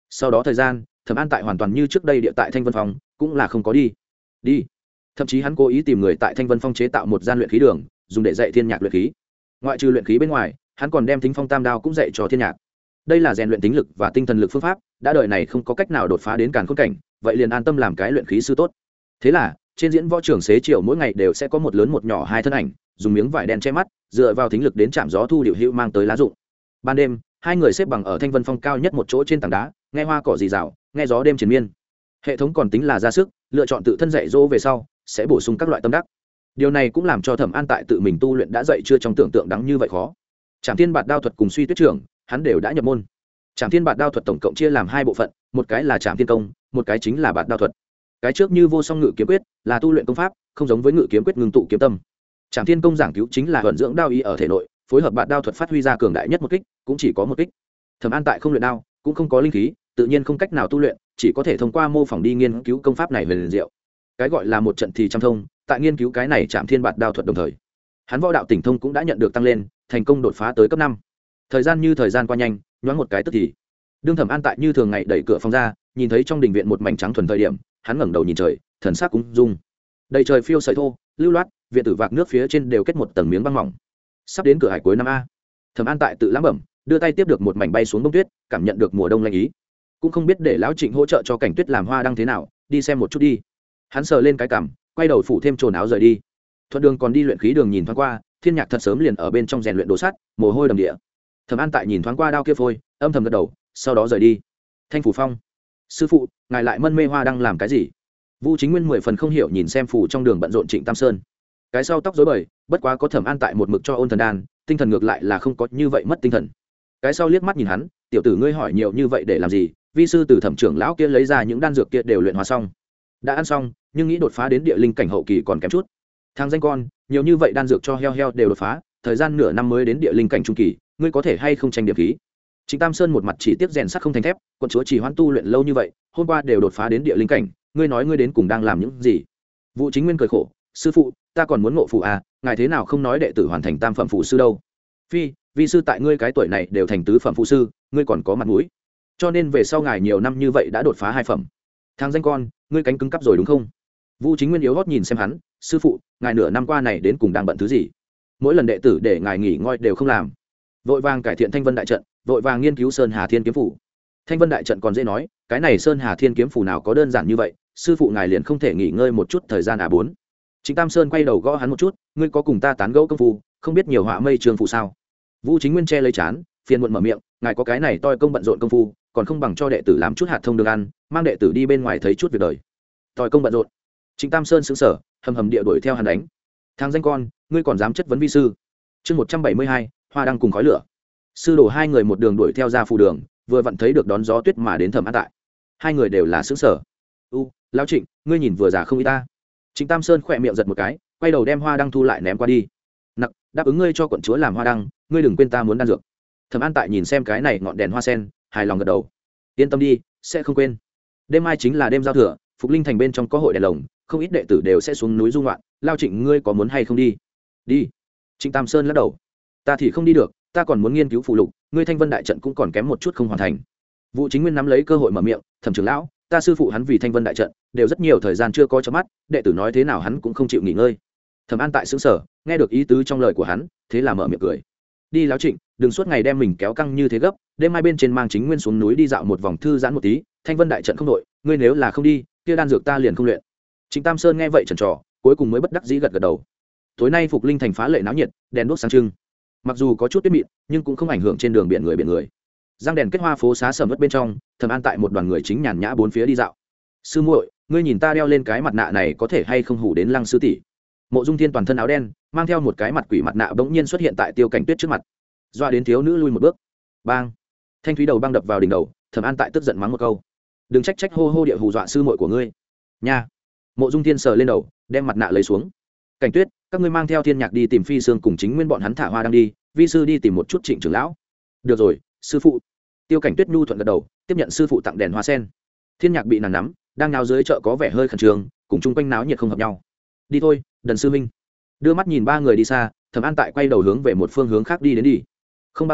Speaker 1: sau đó thời gian Thẩm An tại hoàn toàn như trước đây địa tại Thanh Vân Phong cũng là không có đi thậm chí hắn cố ý tìm người tại Thanh Vân Phong chế tạo một gian luyện khí đường dùng để dạy thiên nhạc luyện khí. Ngoại trừ luyện khí bên ngoài, hắn còn đem Thính Phong Tam Đao cũng dạy cho thiên nhạc. Đây là rèn luyện tính lực và tinh thần lực phương pháp, đã đời này không có cách nào đột phá đến càn khôn cảnh, vậy liền an tâm làm cái luyện khí sư tốt. Thế là trên diễn võ trường xế chiều mỗi ngày đều sẽ có một lớn một nhỏ hai thân ảnh dùng miếng vải đen che mắt, dựa vào thính lực đến chạm gió thu điệu hữu mang tới lá rụng. Ban đêm hai người xếp bằng ở Thanh Vân Phong cao nhất một chỗ trên tảng đá, nghe hoa cỏ rì rào, nghe gió đêm triền miên. Hệ thống còn tính là ra sức lựa chọn tự thân dạy dỗ về sau sẽ bổ sung các loại tâm đắc. Điều này cũng làm cho Thẩm An tại tự mình tu luyện đã dạy chưa trong tưởng tượng đắng như vậy khó. Trảm Thiên Bạt Đao thuật cùng Suy Tuyết Trưởng, hắn đều đã nhập môn. Trảm Thiên Bạt Đao thuật tổng cộng chia làm hai bộ phận, một cái là Trảm Thiên Công, một cái chính là Bạt Đao thuật. Cái trước như Vô Song Ngự Kiếm Quyết, là tu luyện công pháp, không giống với Ngự Kiếm Quyết ngưng tụ kiếm tâm. Trảm Thiên Công giảng cứu chính là vận dưỡng đao ý ở thể nội, phối hợp Bạt Đao thuật phát huy ra cường đại nhất một kích, cũng chỉ có một kích. Thẩm An tại không luyện đao, cũng không có linh khí, tự nhiên không cách nào tu luyện, chỉ có thể thông qua mô phỏng đi nghiên cứu công pháp này về liền diệu. Cái gọi là một trận thì trăm thông, tại nghiên cứu cái này Trảm Thiên Bạt Đao thuật đồng thời, hắn võ đạo tỉnh thông cũng đã nhận được tăng lên, thành công đột phá tới cấp 5. Thời gian như thời gian qua nhanh, nhoáng một cái tức thì. Đương Thẩm An tại như thường ngày đẩy cửa phòng ra, nhìn thấy trong đình viện một mảnh trắng thuần thời điểm, hắn ngẩng đầu nhìn trời, thần sắc cũng rung. Đầy trời phiêu sợi thô, lưu loát, viện tử vạc nước phía trên đều kết một tầng miếng băng mỏng. Sắp đến cửa hải cuối năm a. Thẩm An tại tự lẩm bẩm, đưa tay tiếp được một mảnh bay xuống bông tuyết, cảm nhận được mùa đông lạnh ý. Cũng không biết để lão Trịnh hỗ trợ cho Cảnh Tuyết làm hoa đăng thế nào, đi xem một chút đi. Hắn sờ lên cái cằm, quay đầu phủ thêm trồn áo rời đi. Thuận đường còn đi luyện khí đường nhìn thoáng qua, thiên nhạc thật sớm liền ở bên trong rèn luyện đồ sắt, mồ hôi đầm địa. Thẩm An tại nhìn thoáng qua đao kia phôi, âm thầm gật đầu, sau đó rời đi. Thanh Phủ Phong, sư phụ, ngài lại mân mê hoa đang làm cái gì? Vu Chính Nguyên 10 phần không hiểu nhìn xem phủ trong đường bận rộn Trịnh Tam Sơn. Cái sau tóc rối bời, bất quá có Thẩm An tại một mực cho ôn thần đan, tinh thần ngược lại là không có như vậy mất tinh thần. Cái sau liếc mắt nhìn hắn, tiểu tử ngươi hỏi nhiều như vậy để làm gì? Vi sư từ Thẩm trưởng lão kia lấy ra những đan dược kia đều luyện hóa xong, đã ăn xong, nhưng nghĩ đột phá đến địa linh cảnh hậu kỳ còn kém chút. Thằng danh con, nhiều như vậy đan dược cho heo đều đột phá, thời gian nửa năm mới đến địa linh cảnh trung kỳ, ngươi có thể hay không tranh điểm khí? Trịnh Tam Sơn một mặt chỉ tiếp rèn sắt không thành thép, quận chúa chỉ hoãn tu luyện lâu như vậy, hôm qua đều đột phá đến địa linh cảnh, ngươi nói ngươi đến cùng đang làm những gì? Vũ Chính Nguyên cười khổ, sư phụ, ta còn muốn ngộ phù à, ngài thế nào không nói đệ tử hoàn thành tam phẩm phù sư đâu? Phi, vi sư tại ngươi cái tuổi này đều thành tứ phẩm phù sư, ngươi còn có mặt mũi? Cho nên về sau ngài nhiều năm như vậy đã đột phá 2 phẩm. Thằng danh con, ngươi cánh cứng cắp rồi đúng không? Vũ Chính Nguyên yếu hót nhìn xem hắn, sư phụ, ngài nửa năm qua này đến cùng đang bận thứ gì? Mỗi lần đệ tử để ngài nghỉ ngơi đều không làm, vội vàng cải thiện Thanh Vân đại trận, vội vàng nghiên cứu Sơn Hà Thiên kiếm phủ. Thanh Vân đại trận còn dễ nói, cái này Sơn Hà Thiên kiếm phủ nào có đơn giản như vậy, sư phụ ngài liền không thể nghỉ ngơi một chút thời gian à? 4. Trịnh Tam Sơn quay đầu gõ hắn một chút, ngươi có cùng ta tán gẫu công phu, không biết nhiều họa mây trường phủ sao? Vũ Chính Nguyên che lấy chán, phiền muộn mở miệng, ngài có cái này toi công bận rộn công phu, còn không bằng cho đệ tử làm chút hạt thông đường ăn, mang đệ tử đi bên ngoài thấy chút việc đời. Toi công bận rộn. Trịnh Tam Sơn sững sờ, hầm hầm địa đuổi theo hắn đánh. Thằng danh con, ngươi còn dám chất vấn vi sư? Chương 172, hoa đăng cùng khói lửa. Sư đồ hai người một đường đuổi theo ra phù đường, vừa vặn thấy được đón gió tuyết mà đến Thẩm An tại. Hai người đều là sững sờ. Lão Trịnh, ngươi nhìn vừa già không ý ta. Trịnh Tam Sơn khỏe miệng giật một cái, quay đầu đem hoa đăng thu lại ném qua đi. Nặc, đáp ứng ngươi cho quận chúa làm hoa đăng, ngươi đừng quên ta muốn đan dược. Thẩm An tại nhìn xem cái này ngọn đèn hoa sen, hài lòng gật đầu. Yên tâm đi, sẽ không quên. Đêm mai chính là đêm giao thừa, Phục Linh thành bên trong có hội đèn lồng, không ít đệ tử đều sẽ xuống núi du ngoạn. Lao Trịnh ngươi có muốn hay không đi? Đi. Trịnh Tam Sơn lắc đầu. Ta thì không đi được, ta còn muốn nghiên cứu phụ lục, ngươi Thanh Vân đại trận cũng còn kém một chút không hoàn thành. Vũ Chính Nguyên nắm lấy cơ hội mở miệng, Thẩm trưởng lão, ta sư phụ hắn vì Thanh Vân đại trận đều rất nhiều thời gian chưa có chớp mắt, đệ tử nói thế nào hắn cũng không chịu nghỉ ngơi. Thẩm An tại sững sờ, nghe được ý tứ trong lời của hắn, thế là mở miệng cười. Đi Lão Trịnh, đừng suốt ngày đem mình kéo căng như thế gấp, đêm mai bên trên mang Chính Nguyên xuống núi đi dạo một vòng thư giãn một tí, Thanh Vân đại trận không đội, ngươi nếu là không đi, kia đan dược ta liền không luyện. Trịnh Tam Sơn nghe vậy chần trò, cuối cùng mới bất đắc dĩ gật gật đầu. Tối nay Phục Linh thành phá lệ náo nhiệt, đèn đuốc sáng trưng. Mặc dù có chút tuyết mịn, nhưng cũng không ảnh hưởng trên đường biển người. Giang đèn kết hoa phố xá sầm uất bên trong, Thẩm An tại một đoàn người chính nhàn nhã bốn phía đi dạo. Sư muội, ngươi nhìn ta đeo lên cái mặt nạ này có thể hay không hù đến Lăng sư tỷ? Mộ Dung Thiên toàn thân áo đen, mang theo một cái mặt quỷ mặt nạ bỗng nhiên xuất hiện tại Tiêu Cảnh Tuyết trước mặt, doa đến thiếu nữ lui một bước. Bang! Thanh thúy đầu băng đập vào đỉnh đầu, Thẩm An tại tức giận mắng một câu. Đừng trách hô địa hù dọa sư muội của ngươi. Nha! Mộ Dung Thiên sờ lên đầu, đem mặt nạ lấy xuống. Cảnh Tuyết, các ngươi mang theo Thiên Nhạc đi tìm Phi Sương cùng Chính Nguyên bọn hắn thả hoa đang đi, vi sư đi tìm một chút Trịnh trưởng lão. Được rồi, sư phụ. Tiêu Cảnh Tuyết nhu thuận gật đầu, tiếp nhận sư phụ tặng đèn hoa sen. Thiên Nhạc bị nàng nắm, đang nào dưới chợ có vẻ hơi khẩn trương, cùng chung quanh náo nhiệt không hợp nhau. Đi thôi, Đần sư minh. Đưa mắt nhìn ba người đi xa, Thẩm An tại quay đầu hướng về một phương hướng khác đi đến đi. Không bao lâu,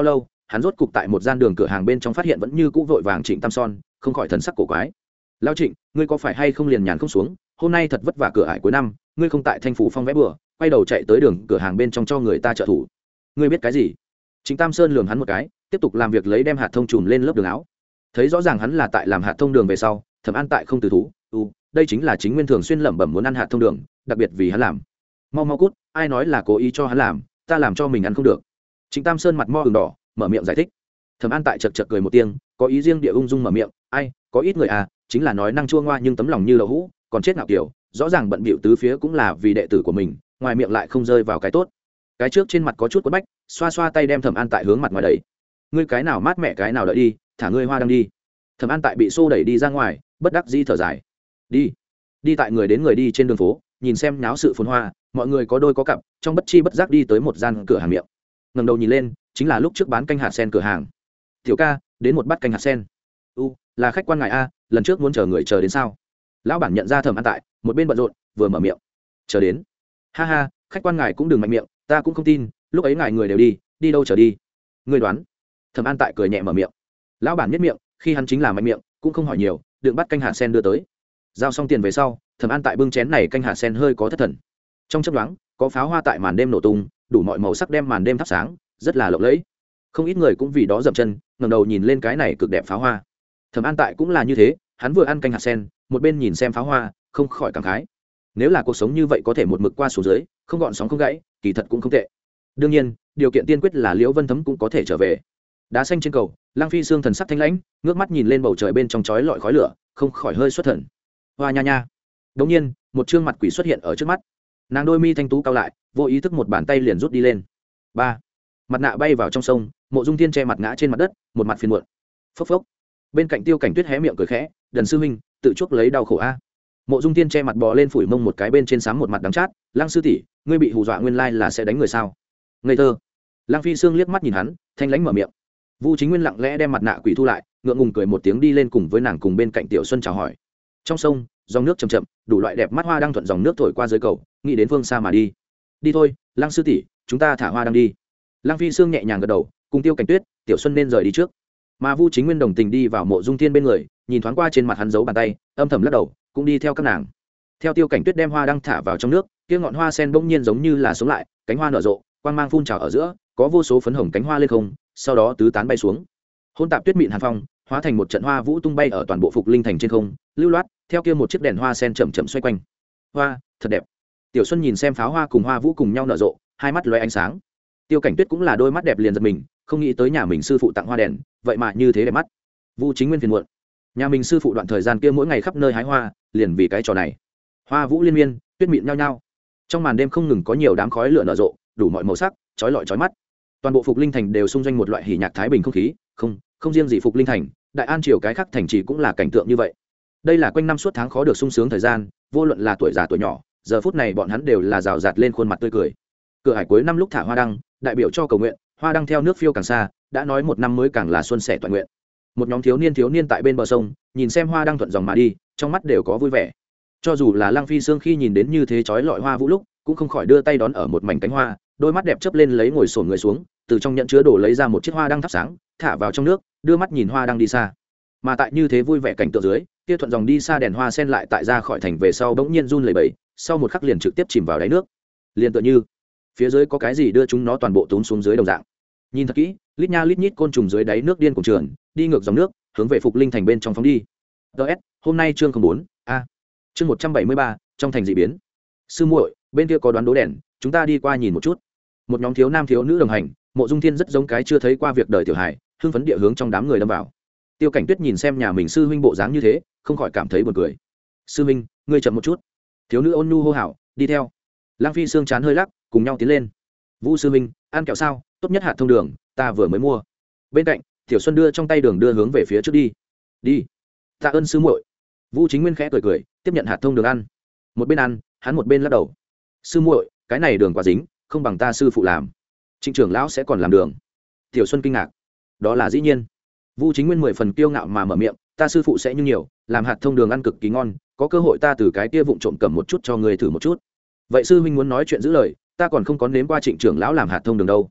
Speaker 1: hắn rốt cục tại một gian đường cửa hàng bên trong phát hiện vẫn như cũ vội vàng Trịnh Tam Son, không khỏi thần sắc cổ quái. Lão Trịnh, ngươi có phải hay không liền nhàn không xuống, hôm nay thật vất vả cửa ải cuối năm, ngươi không tại Thanh Phủ Phong vẽ bừa, quay đầu chạy tới đường cửa hàng bên trong cho người ta trợ thủ. Ngươi biết cái gì? Trịnh Tam Sơn lườm hắn một cái, tiếp tục làm việc lấy đem hạt thông trùm lên lớp đường áo. Thấy rõ ràng hắn là tại làm hạt thông đường về sau, Thẩm An tại không từ thú, đây chính là chính nguyên thường xuyên lẩm bẩm muốn ăn hạt thông đường, đặc biệt vì hắn làm. Mau mau cút, ai nói là cố ý cho hắn làm, ta làm cho mình ăn không được. Trịnh Tam Sơn mặt mo ửng đỏ, mở miệng giải thích. Thẩm An tại chật chật cười một tiếng, có ý riêng địa ung dung mở miệng, ai, có ít người à, chính là nói năng chua ngoa nhưng tấm lòng như đậu hũ, còn chết ngạo kiểu, rõ ràng bận bịu tứ phía cũng là vì đệ tử của mình, ngoài miệng lại không rơi vào cái tốt. Cái trước trên mặt có chút quất bách, xoa xoa tay đem Thẩm An tại hướng mặt ngoài đẩy. Ngươi cái nào mát mẹ cái nào đợi đi, thả ngươi hoa đăng đi. Thẩm An tại bị xô đẩy đi ra ngoài, bất đắc dĩ thở dài. Đi tại người đến người đi trên đường phố, nhìn xem náo sự phồn hoa, mọi người có đôi có cặp, trong bất chi bất giác đi tới một gian cửa hàng miệng. Ngẩng đầu nhìn lên, chính là lúc trước bán canh hạt sen cửa hàng. Tiểu ca, đến một bát canh hạt sen. Là khách quan ngài a, lần trước muốn chờ người chờ đến sao? Lão bản nhận ra Thẩm An tại, một bên bận rộn, vừa mở miệng. Chờ đến. Ha ha, khách quan ngài cũng đừng mạnh miệng, ta cũng không tin, lúc ấy ngài người đều đi đâu chờ đi. Người đoán. Thẩm An tại cười nhẹ mở miệng. Lão bản nhếch miệng, khi hắn chính là mạnh miệng, cũng không hỏi nhiều, đựng bát canh hạt sen đưa tới. Giao xong tiền về sau, Thẩm An tại bưng chén này canh hạt sen hơi có thất thần. Trong chớp nhoáng, có pháo hoa tại màn đêm nổ tung, đủ mọi màu sắc đem màn đêm thắp sáng, rất là lộng lẫy. Không ít người cũng vì đó dậm chân, ngẩng đầu nhìn lên cái này cực đẹp pháo hoa. Thẩm An tại cũng là như thế, hắn vừa ăn canh hạt sen, một bên nhìn xem pháo hoa, không khỏi cảm khái. Nếu là cuộc sống như vậy có thể một mực qua xuống dưới, không gọn sóng không gãy, kỳ thật cũng không tệ. Đương nhiên, điều kiện tiên quyết là Liễu Vân Thấm cũng có thể trở về. Đá xanh trên cầu, Lăng Phi Sương thần sắc thanh lãnh, ngước mắt nhìn lên bầu trời bên trong chói lọi khói lửa, không khỏi hơi xuất thần. Hoa nha nha. Đột nhiên, một trương mặt quỷ xuất hiện ở trước mắt. Nàng đôi mi thanh tú cao lại, vô ý thức một bàn tay liền rút đi lên. Ba. Mặt nạ bay vào trong sông, Mộ Dung Thiên che mặt ngã trên mặt đất, một mặt phiền muộn. Phốc phốc. Bên cạnh Tiêu Cảnh Tuyết hé miệng cười khẽ, "Đần sư huynh, tự chuốc lấy đau khổ a." Mộ Dung Thiên che mặt bò lên phủi mông một cái bên trên sám một mặt đắng chát, "Lăng sư tỷ, ngươi bị hù dọa nguyên lai là sẽ đánh người sao?" Ngây thơ. Lăng Phi Sương liếc mắt nhìn hắn, thanh lãnh mở miệng. Vu Chính Nguyên lặng lẽ đem mặt nạ quỷ thu lại, ngượng ngùng cười một tiếng đi lên cùng với nàng cùng bên cạnh Tiểu Xuân chào hỏi. Trong sông, dòng nước chậm chậm, đủ loại đẹp mắt hoa đang thuận dòng nước thổi qua dưới cầu, nghĩ đến phương xa mà đi. "Đi thôi, Lăng sư tỷ, chúng ta thả hoa đang đi." Lăng Phi Sương nhẹ nhàng gật đầu, cùng Tiêu Cảnh Tuyết, Tiểu Xuân nên rời đi trước. Mà Vu Chính Nguyên đồng tình đi vào Mộ Dung Thiên bên người, nhìn thoáng qua trên mặt hắn giấu bàn tay, âm thầm lắc đầu, cũng đi theo các nàng. Theo Tiêu Cảnh Tuyết đem hoa đang thả vào trong nước, kia ngọn hoa sen bỗng nhiên giống như là sống lại, cánh hoa nở rộ, quang mang phun trào ở giữa, có vô số phấn hồng cánh hoa lên không, sau đó tứ tán bay xuống. Hôn tạp tuyết mịn hàn phong, hóa thành một trận hoa vũ tung bay ở toàn bộ Phục Linh thành trên không, lưu loát, theo kia một chiếc đèn hoa sen chậm chậm xoay quanh. Hoa, thật đẹp. Tiểu Xuân nhìn xem pháo hoa cùng hoa vũ cùng nhau nở rộ, hai mắt lóe ánh sáng. Tiêu Cảnh Tuyết cũng là đôi mắt đẹp liền giật mình, không nghĩ tới nhà mình sư phụ tặng hoa đèn, vậy mà như thế đẹp mắt. Vu Chính Nguyên phiền muộn. Nhà mình sư phụ đoạn thời gian kia mỗi ngày khắp nơi hái hoa, liền vì cái trò này. Hoa vũ liên miên, tuyết mịn nhao nhao. Trong màn đêm không ngừng có nhiều đám khói lửa nở rộ, đủ mọi màu sắc, chói lọi chói mắt. Toàn bộ Phục Linh thành đều xung doanh một loại hỉ nhạc thái bình không khí, không riêng gì Phục Linh thành, Đại An triều cái khác thành trì cũng là cảnh tượng như vậy. Đây là quanh năm suốt tháng khó được sung sướng thời gian, vô luận là tuổi già tuổi nhỏ, giờ phút này bọn hắn đều là rào rạt lên khuôn mặt tươi cười. Cửa hải cuối năm lúc thả hoa đăng, đại biểu cho cầu nguyện, hoa đăng theo nước phiêu càng xa, đã nói một năm mới càng là xuân sẻ toàn nguyện. Một nhóm thiếu niên tại bên bờ sông, nhìn xem hoa đăng thuận dòng mà đi, trong mắt đều có vui vẻ. Cho dù là Lăng Phi Sương khi nhìn đến như thế chói lọi hoa vũ lúc, cũng không khỏi đưa tay đón ở một mảnh cánh hoa, đôi mắt đẹp chớp lên lấy ngồi xổm người xuống, từ trong nhận chứa đồ lấy ra một chiếc hoa đăng thắp sáng, thả vào trong nước, đưa mắt nhìn hoa đăng đi xa. Mà tại như thế vui vẻ cảnh tượng dưới, kia thuận dòng đi xa đèn hoa sen lại tại ra khỏi thành về sau bỗng nhiên run lẩy bẩy, sau một khắc liền trực tiếp chìm vào đáy nước. Liền tựa như phía dưới có cái gì đưa chúng nó toàn bộ tốn xuống dưới đồng dạng. Nhìn thật kỹ, lít nha lít nhít côn trùng dưới đáy nước điên cuồng trườn, đi ngược dòng nước, hướng về Phục Linh thành bên trong phóng đi. DS, hôm nay chương 04, chương 173, trong thành dị biến. Sư muội, bên kia có đoán đố đèn, chúng ta đi qua nhìn một chút. Một nhóm thiếu nam thiếu nữ đồng hành, Mộ Dung Thiên rất giống cái chưa thấy qua việc đời tiểu hài, hưng phấn địa hướng trong đám người đâm vào. Tiêu Cảnh Tuyết nhìn xem nhà mình sư huynh bộ dáng như thế, không khỏi cảm thấy buồn cười. "Sư huynh, ngươi chậm một chút." Thiếu nữ ôn nhu hô hào, đi theo. Lăng Phi Sương chán hơi lắc, cùng nhau tiến lên. "Vũ sư huynh, ăn kẹo sao? Tốt nhất hạt thông đường, ta vừa mới mua." Bên cạnh, Tiểu Xuân đưa trong tay đường đưa hướng về phía trước đi. "Đi." "Tạ ơn sư muội." Vũ Chính Nguyên khẽ cười cười, tiếp nhận hạt thông đường ăn. Một bên ăn, hắn một bên lắc đầu. "Sư muội, cái này đường quá dính, không bằng ta sư phụ làm. Trịnh trưởng lão sẽ còn làm đường." Tiểu Xuân kinh ngạc. "Đó là dĩ nhiên." Vu Chính Nguyên 10 phần kiêu ngạo mà mở miệng, "Ta sư phụ sẽ như nhiều, làm hạt thông đường ăn cực kỳ ngon, có cơ hội ta từ cái kia vụng trộm cầm một chút cho người thử một chút." "Vậy sư huynh muốn nói chuyện giữ lời, ta còn không có nếm qua Trịnh trưởng lão làm hạt thông đường đâu."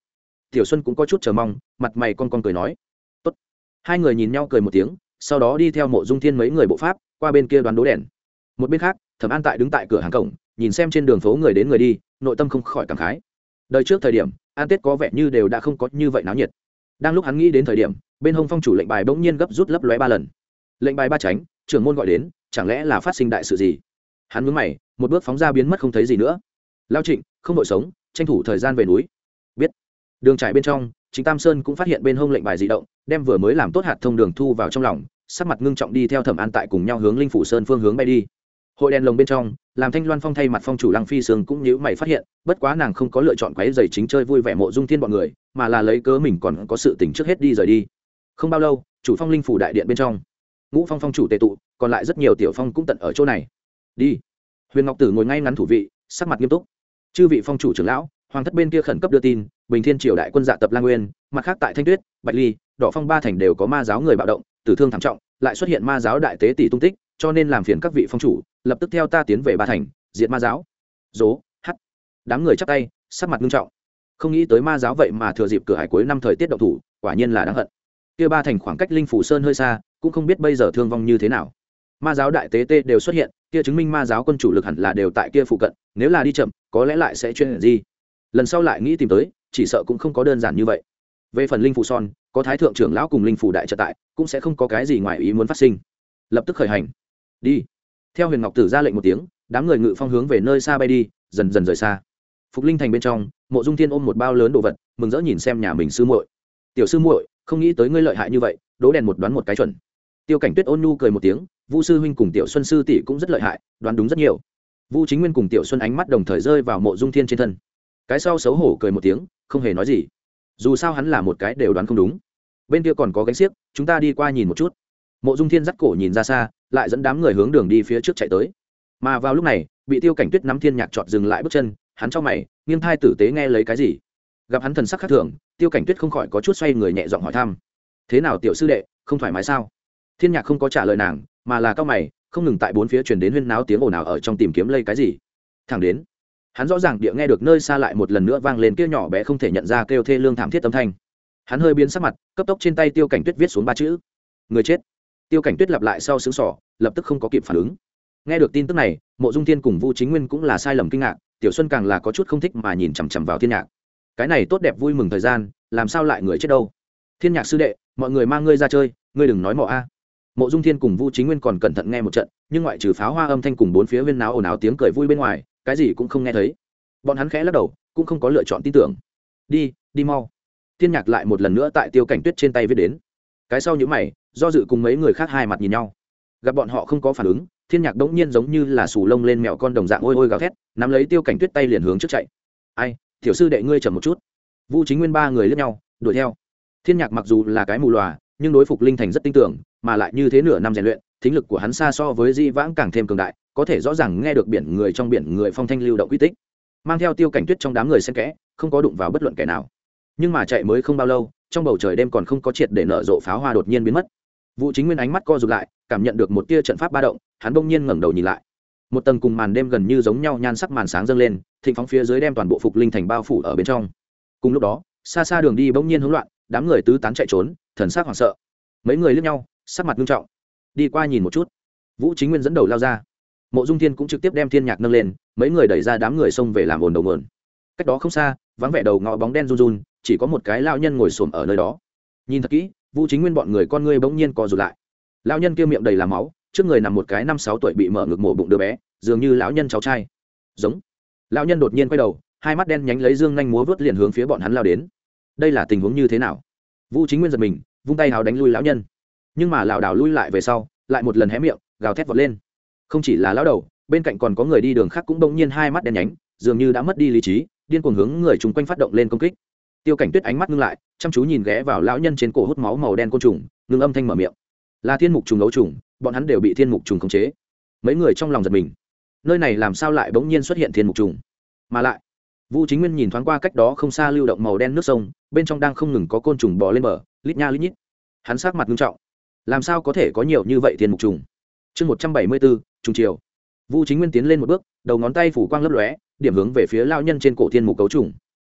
Speaker 1: Tiểu Xuân cũng có chút chờ mong, mặt mày con cười nói tốt. Hai người nhìn nhau cười một tiếng, sau đó đi theo Mộ Dung Thiên mấy người bộ pháp qua bên kia đoán đố đèn. Một bên khác, Thẩm An tại đứng tại cửa hàng cổng, nhìn xem trên đường phố người đến người đi, nội tâm không khỏi cảm khái. Đời trước thời điểm an tết có vẻ như đều đã không có như vậy náo nhiệt. Đang lúc hắn nghĩ đến thời điểm, bên hông phong chủ lệnh bài bỗng nhiên gấp rút lấp lóe 3 lần. Lệnh bài ba tránh, trưởng môn gọi đến, chẳng lẽ là phát sinh đại sự gì? Hắn nhướng mày, một bước phóng ra biến mất không thấy gì nữa. Lao Trịnh, không đội sống, tranh thủ thời gian về núi. Biết. Đường trải bên trong, Chính Tam Sơn cũng phát hiện bên hông lệnh bài dị động, đem vừa mới làm tốt hạt thông đường thu vào trong lòng, sắc mặt ngưng trọng đi theo Thẩm An tại cùng nhau hướng Linh Phủ Sơn phương hướng bay đi. Hội đèn lồng bên trong, làm Thanh Loan Phong thay mặt phong chủ Lăng Phi Sương cũng nhíu mày phát hiện, bất quá nàng không có lựa chọn quấy giày chính chơi vui vẻ Mộ Dung Thiên bọn người, mà là lấy cớ mình còn có sự tình trước hết đi rời đi. Không bao lâu, chủ phong Linh Phủ đại điện bên trong, Ngũ Phong phong chủ tề tụ, còn lại rất nhiều tiểu phong cũng tận ở chỗ này. Đi. Huyền Ngọc Tử ngồi ngay ngắn thủ vị, sắc mặt nghiêm túc. Chư vị phong chủ trưởng lão, hoàng thất bên kia khẩn cấp đưa tin, Bình Thiên triều đại quân dạ tập Lang Nguyên, mặt khác tại Thanh Tuyết, Bạch Ly, Đỏ Phong ba thành đều có ma giáo người bạo động, tử thương thảm trọng, lại xuất hiện ma giáo đại tế tỷ tung tích, cho nên làm phiền các vị phong chủ lập tức theo ta tiến về ba thành diệt ma giáo. Dố hắt. Đám người chắp tay, sắc mặt nghiêm trọng. Không nghĩ tới ma giáo vậy mà thừa dịp cửa hải cuối năm thời tiết động thủ, quả nhiên là đáng hận. Kia ba thành khoảng cách Linh Phủ Sơn hơi xa, cũng không biết bây giờ thương vong như thế nào. Ma giáo đại tế tê đều xuất hiện, kia chứng minh ma giáo quân chủ lực hẳn là đều tại kia phụ cận, nếu là đi chậm có lẽ lại sẽ chuyện gì. Lần sau lại nghĩ tìm tới, chỉ sợ cũng không có đơn giản như vậy. Về phần Linh Phủ Son, có thái thượng trưởng lão cùng Linh Phủ đại trợ tại, cũng sẽ không có cái gì ngoài ý muốn phát sinh. Lập tức khởi hành. Đi. Theo Huyền Ngọc Tử ra lệnh một tiếng, đám người ngự phong hướng về nơi xa bay đi, dần dần rời xa. Phục Linh thành bên trong, Mộ Dung Thiên ôm một bao lớn đồ vật, mừng rỡ nhìn xem nhà mình sư muội. Tiểu sư muội, không nghĩ tới ngươi lợi hại như vậy, đố đèn một đoán một cái chuẩn. Tiêu Cảnh Tuyết ôn nhu cười một tiếng, Vu sư huynh cùng Tiểu Xuân sư tỷ cũng rất lợi hại, đoán đúng rất nhiều. Vu Chính Nguyên cùng Tiểu Xuân ánh mắt đồng thời rơi vào Mộ Dung Thiên trên thân. Cái sau xấu hổ cười một tiếng, không hề nói gì. Dù sao hắn là một cái đều đoán không đúng. Bên kia còn có gánh xiếc, chúng ta đi qua nhìn một chút. Mộ Dung Thiên dắt cổ nhìn ra xa, lại dẫn đám người hướng đường đi phía trước chạy tới. Mà vào lúc này, bị Tiêu Cảnh Tuyết nắm Thiên Nhạc chọt dừng lại bước chân, hắn trong mày, nghiêng thai tử tế nghe lấy cái gì. Gặp hắn thần sắc khác thường, Tiêu Cảnh Tuyết không khỏi có chút xoay người nhẹ giọng hỏi thăm: "Thế nào tiểu sư đệ, không thoải mái sao?" Thiên Nhạc không có trả lời nàng, mà là cau mày, không ngừng tại bốn phía truyền đến huyên náo tiếng ồn ào ở trong tìm kiếm lây cái gì. Thẳng đến, hắn rõ ràng địa nghe được nơi xa lại một lần nữa vang lên kia nhỏ bé không thể nhận ra kêu thê lương thảm thiết âm thanh. Hắn hơi biến sắc mặt, cấp tốc trên tay Tiêu Cảnh Tuyết viết xuống 3 chữ: "Người chết." Tiêu Cảnh Tuyết lặp lại sau sướng sỏ, lập tức không có kịp phản ứng. Nghe được tin tức này, Mộ Dung Thiên cùng Vu Chính Nguyên cũng là sai lầm kinh ngạc, Tiểu Xuân càng là có chút không thích mà nhìn chằm chằm vào Thiên Nhạc. Cái này tốt đẹp vui mừng thời gian, làm sao lại người chết đâu? Thiên Nhạc sư đệ, mọi người mang ngươi ra chơi, ngươi đừng nói mọ a. Mộ Dung Thiên cùng Vu Chính Nguyên còn cẩn thận nghe một trận, nhưng ngoại trừ pháo hoa âm thanh cùng bốn phía huyên náo ồn ào tiếng cười vui bên ngoài, cái gì cũng không nghe thấy. Bọn hắn khẽ lắc đầu, cũng không có lựa chọn tin tưởng. Đi, đi mau. Thiên Nhạc lại một lần nữa tại Tiêu Cảnh Tuyết trên tay viết đến. Cái sau nhíu mày, do dự cùng mấy người khác hai mặt nhìn nhau. Gặp bọn họ không có phản ứng, Thiên Nhạc đống nhiên giống như là sù lông lên mèo con đồng dạng ôi ôi gào thét, nắm lấy Tiêu Cảnh Tuyết tay liền hướng trước chạy. Ai, tiểu sư đệ ngươi chậm một chút. Vu Chính Nguyên ba người liếc nhau, đuổi theo. Thiên Nhạc mặc dù là cái mù lòa, nhưng đối phục linh thành rất tin tưởng, mà lại như thế nửa năm rèn luyện, thính lực của hắn xa so với Di Vãng càng thêm cường đại, có thể rõ ràng nghe được biển người trong biển người phong thanh lưu động quy tích. Mang theo Tiêu Cảnh Tuyết trong đám người xen kẽ, không có đụng vào bất luận kẻ nào. Nhưng mà chạy mới không bao lâu, trong bầu trời đêm còn không có triệt để nở rộ pháo hoa đột nhiên biến mất. Vũ Chính Nguyên ánh mắt co rụt lại, cảm nhận được một tia trận pháp ba động, hắn bỗng nhiên ngẩng đầu nhìn lại. Một tầng cùng màn đêm gần như giống nhau nhan sắc màn sáng dâng lên, thịnh phóng phía dưới đem toàn bộ phục linh thành bao phủ ở bên trong. Cùng lúc đó, xa xa đường đi bỗng nhiên hỗn loạn, đám người tứ tán chạy trốn, thần sắc hoảng sợ. Mấy người liếc nhau, sắc mặt nghiêm trọng. Đi qua nhìn một chút. Vũ Chính Nguyên dẫn đầu lao ra. Mộ Dung Thiên cũng trực tiếp đem Thiên Nhạc nâng lên, mấy người đẩy ra đám người xông về làm ồn đầu nguồn. Cách đó không xa, vắng vẻ đầu ngõ bóng đen run run, chỉ có một cái lão nhân ngồi xổm ở nơi đó. Nhìn thật kỹ, Vũ Chính Nguyên bọn người con ngươi bỗng nhiên co rụt lại. Lão nhân kia miệng đầy là máu, trước người nằm một cái 5-6 tuổi bị mở ngực mổ bụng đứa bé, dường như lão nhân cháu trai. Giống. Lão nhân đột nhiên quay đầu, hai mắt đen nhánh lấy dương nhanh múa vớt liền hướng phía bọn hắn lao đến. Đây là tình huống như thế nào? Vũ Chính Nguyên giật mình, vung tay hào đánh lui lão nhân. Nhưng mà lão đảo lui lại về sau, lại một lần hé miệng, gào thét vọt lên. Không chỉ là lão đầu, bên cạnh còn có người đi đường khác cũng bỗng nhiên hai mắt đen nhánh, dường như đã mất đi lý trí, điên cuồng hướng người chung quanh phát động lên công kích. Tiêu Cảnh Tuyết ánh mắt ngưng lại, chăm chú nhìn ghé vào lão nhân trên cổ hút máu màu đen côn trùng, ngưng âm thanh mở miệng. Là thiên mục trùng ấu trùng, bọn hắn đều bị thiên mục trùng khống chế. Mấy người trong lòng giật mình, nơi này làm sao lại bỗng nhiên xuất hiện thiên mục trùng? Mà lại, Vu Chính Nguyên nhìn thoáng qua cách đó không xa lưu động màu đen nước sông, bên trong đang không ngừng có côn trùng bò lên bờ, lít nha lít nhít. Hắn sắc mặt nghiêm trọng, làm sao có thể có nhiều như vậy thiên mục trùng? Chương 174, trùng chiều. Vu Chính Nguyên tiến lên một bước, đầu ngón tay phủ quang lấp lóe, điểm hướng về phía lão nhân trên cổ thiên mục cấu trùng.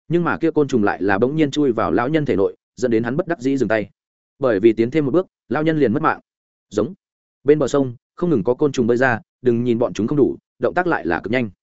Speaker 1: nhưng mà kia côn trùng lại là bỗng nhiên chui vào lão nhân thể nội, dẫn đến hắn bất đắc dĩ dừng tay. Bởi vì tiến thêm một bước, lão nhân liền mất mạng. Giống. Bên bờ sông không ngừng có côn trùng bơi ra, đừng nhìn bọn chúng không đủ, động tác lại là cực nhanh.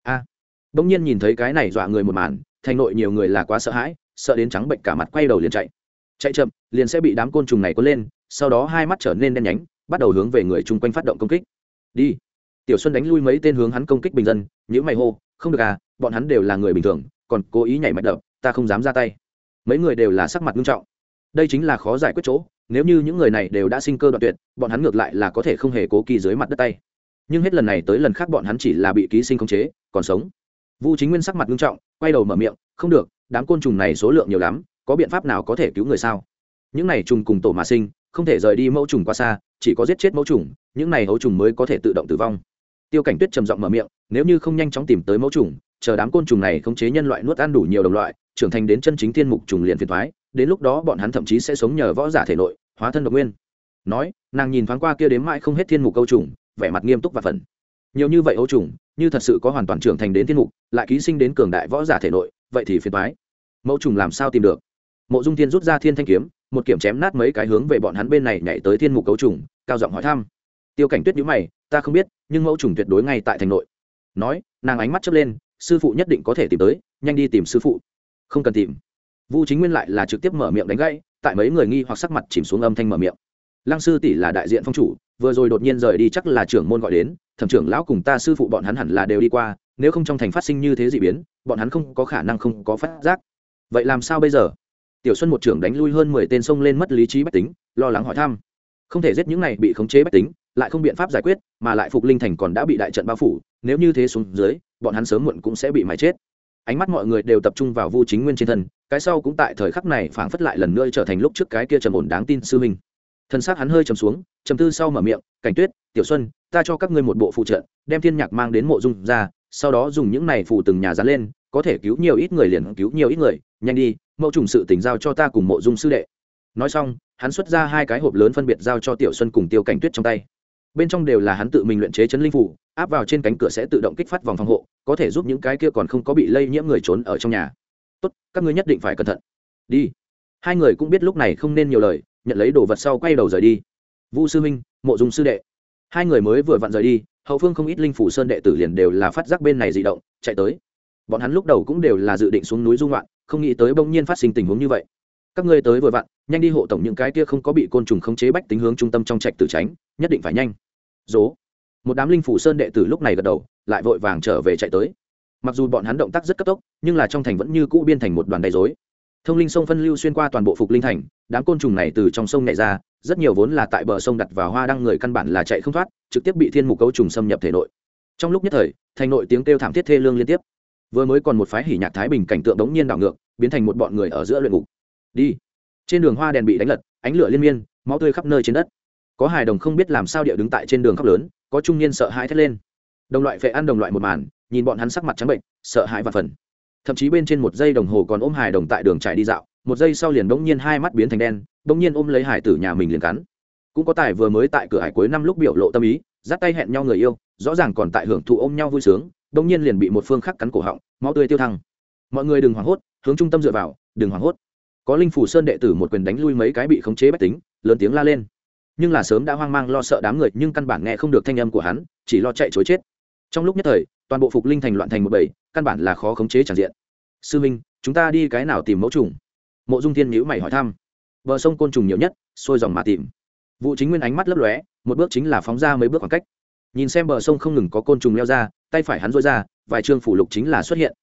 Speaker 1: Bỗng nhiên nhìn thấy cái này dọa người một màn, thành nội nhiều người là quá sợ hãi, sợ đến trắng bệnh cả mặt, quay đầu liền chạy. Chạy chậm liền sẽ bị đám côn trùng này cuốn lên, sau đó hai mắt trở nên đen nhánh, bắt đầu hướng về người chung quanh phát động công kích. Đi. Tiểu Xuân đánh lui mấy tên hướng hắn công kích bình dân, nhíu mày hô, không được à, bọn hắn đều là người bình thường, còn cố ý nhảy mạch đập, ta không dám ra tay. Mấy người đều là sắc mặt nghiêm trọng. Đây chính là khó giải quyết chỗ, nếu như những người này đều đã sinh cơ đoạn tuyệt, bọn hắn ngược lại là có thể không hề cố kỳ dưới mặt đất tay. Nhưng hết lần này tới lần khác bọn hắn chỉ là bị ký sinh khống chế, còn sống. Vu Chính Nguyên sắc mặt nghiêm trọng, quay đầu mở miệng, không được, đám côn trùng này số lượng nhiều lắm, có biện pháp nào có thể cứu người sao? Những này trùng cùng tổ mà sinh, không thể rời đi mẫu trùng quá xa, chỉ có giết chết mẫu trùng, những này ấu trùng mới có thể tự động tử vong. Tiêu Cảnh Tuyết trầm giọng mở miệng, nếu như không nhanh chóng tìm tới mẫu trùng, chờ đám côn trùng này khống chế nhân loại nuốt ăn đủ nhiều đồng loại, trưởng thành đến chân chính thiên mục trùng liền phiền toái, đến lúc đó bọn hắn thậm chí sẽ sống nhờ võ giả thể nội, hóa thân độc nguyên. Nói, nàng nhìn thoáng qua kia đếm mãi không hết thiên mục câu trùng, vẻ mặt nghiêm túc và phẫn. Nhiều như vậy ấu trùng, như thật sự có hoàn toàn trưởng thành đến thiên mục, lại ký sinh đến cường đại võ giả thể nội, vậy thì phiền toái. Mẫu trùng làm sao tìm được? Mộ Dung Thiên rút ra Thiên Thanh kiếm, một kiếm chém nát mấy cái hướng về bọn hắn bên này nhảy tới thiên mục cấu trùng, cao giọng hỏi thăm. Tiêu Cảnh Tuyết nhíu mày, ta không biết, nhưng mẫu trùng tuyệt đối ngay tại thành nội. Nói, nàng ánh mắt chớp lên, sư phụ nhất định có thể tìm tới, nhanh đi tìm sư phụ. Không cần tìm. Vu Chính Nguyên lại là trực tiếp mở miệng đánh gãy, tại mấy người nghi hoặc sắc mặt chìm xuống âm thanh mở miệng. Lăng sư tỷ là đại diện phong chủ, vừa rồi đột nhiên rời đi chắc là trưởng môn gọi đến, thẩm trưởng lão cùng ta sư phụ bọn hắn hẳn là đều đi qua, nếu không trong thành phát sinh như thế dị biến, bọn hắn không có khả năng không có phát giác. Vậy làm sao bây giờ? Tiểu Xuân một trưởng đánh lui hơn 10 tên xông lên mất lý trí bách tính, lo lắng hỏi thăm. Không thể giết những này bị khống chế bách tính, lại không biện pháp giải quyết, mà lại Phục Linh thành còn đã bị đại trận bao phủ, nếu như thế xuống dưới, bọn hắn sớm muộn cũng sẽ bị mài chết. Ánh mắt mọi người đều tập trung vào Vu Chính Nguyên trên thân, cái sau cũng tại thời khắc này phảng phất lại lần nữa trở thành lúc trước cái kia trầm ổn đáng tin sư huynh. Thân xác hắn hơi trầm xuống, trầm tư sau mở miệng, Cảnh Tuyết, Tiểu Xuân, ta cho các ngươi một bộ phụ trợ, đem thiên nhạc mang đến mộ dung ra, sau đó dùng những này phù từng nhà dán lên, có thể cứu nhiều ít người liền cứu nhiều ít người, nhanh đi, mẫu trùng sự tình giao cho ta cùng mộ dung sư đệ. Nói xong, hắn xuất ra 2 cái hộp lớn phân biệt giao cho Tiểu Xuân cùng Tiêu Cảnh Tuyết trong tay. Bên trong đều là hắn tự mình luyện chế chấn linh phù, áp vào trên cánh cửa sẽ tự động kích phát vòng phòng hộ, có thể giúp những cái kia còn không có bị lây nhiễm người trốn ở trong nhà. Tốt, các ngươi nhất định phải cẩn thận. Đi. Hai người cũng biết lúc này không nên nhiều lời, nhận lấy đồ vật sau quay đầu rời đi. Vu sư huynh, mộ dung sư đệ. Hai người mới vừa vặn rời đi, hậu phương không ít linh phủ sơn đệ tử liền đều là phát giác bên này dị động, chạy tới. Bọn hắn lúc đầu cũng đều là dự định xuống núi du ngoạn, không nghĩ tới bỗng nhiên phát sinh tình huống như vậy. Các ngươi tới vừa vặn, nhanh đi hộ tổng những cái kia không có bị côn trùng khống chế bách tính hướng trung tâm trong trạch tử tránh, nhất định phải nhanh. Dố. Một đám linh phủ sơn đệ tử lúc này gật đầu, lại vội vàng trở về chạy tới. Mặc dù bọn hắn động tác rất cấp tốc, nhưng là trong thành vẫn như cũ biên thành một đoàn đầy rối. Thông linh sông phân lưu xuyên qua toàn bộ Phục Linh thành, đám côn trùng này từ trong sông nhảy ra, rất nhiều vốn là tại bờ sông đặt vào hoa đăng người căn bản là chạy không thoát, trực tiếp bị thiên mục cấu trùng xâm nhập thể nội. Trong lúc nhất thời, thành nội tiếng kêu thảm thiết thê lương liên tiếp. Vừa mới còn một phái hỉ nhạc thái bình cảnh tượng đống nhiên đảo ngược, biến thành một bọn người ở giữa luyện ngục. Đi. Trên đường hoa đèn bị đánh lật, ánh lửa liên miên, máu tươi khắp nơi trên đất. Có hài đồng không biết làm sao địa đứng tại trên đường khóc lớn, có trung niên sợ hãi thét lên. Đồng loại phệ ăn đồng loại một màn, nhìn bọn hắn sắc mặt trắng bệnh, sợ hãi và phần. Thậm chí bên trên một giây đồng hồ còn ôm hài đồng tại đường chạy đi dạo, một giây sau liền bỗng nhiên hai mắt biến thành đen, bỗng nhiên ôm lấy hải tử nhà mình liền cắn. Cũng có tài vừa mới tại cửa hải cuối năm lúc biểu lộ tâm ý, dắt tay hẹn nhau người yêu, rõ ràng còn tại hưởng thụ ôm nhau vui sướng, bỗng nhiên liền bị một phương khác cắn cổ họng, máu tươi tiêu thăng. Mọi người đừng hoảng hốt, hướng trung tâm dựa vào, đừng hoảng hốt. Có linh phủ sơn đệ tử một quyền đánh lui mấy cái bị khống chế bách tính, lớn tiếng la lên. Nhưng là sớm đã hoang mang lo sợ đám người, nhưng căn bản nghe không được thanh âm của hắn, chỉ lo chạy trối chết. Trong lúc nhất thời, toàn bộ Phục Linh thành loạn thành một bầy, căn bản là khó khống chế tràn diện. Sư minh, chúng ta đi cái nào tìm mẫu trùng? Mộ Dung Thiên nhíu mày hỏi thăm. Bờ sông côn trùng nhiều nhất, xuôi dòng mà tìm. Vụ Chính Nguyên ánh mắt lấp lóe, một bước chính là phóng ra mấy bước khoảng cách. Nhìn xem bờ sông không ngừng có côn trùng leo ra, tay phải hắn duỗi ra, vài trương phủ lục chính là xuất hiện.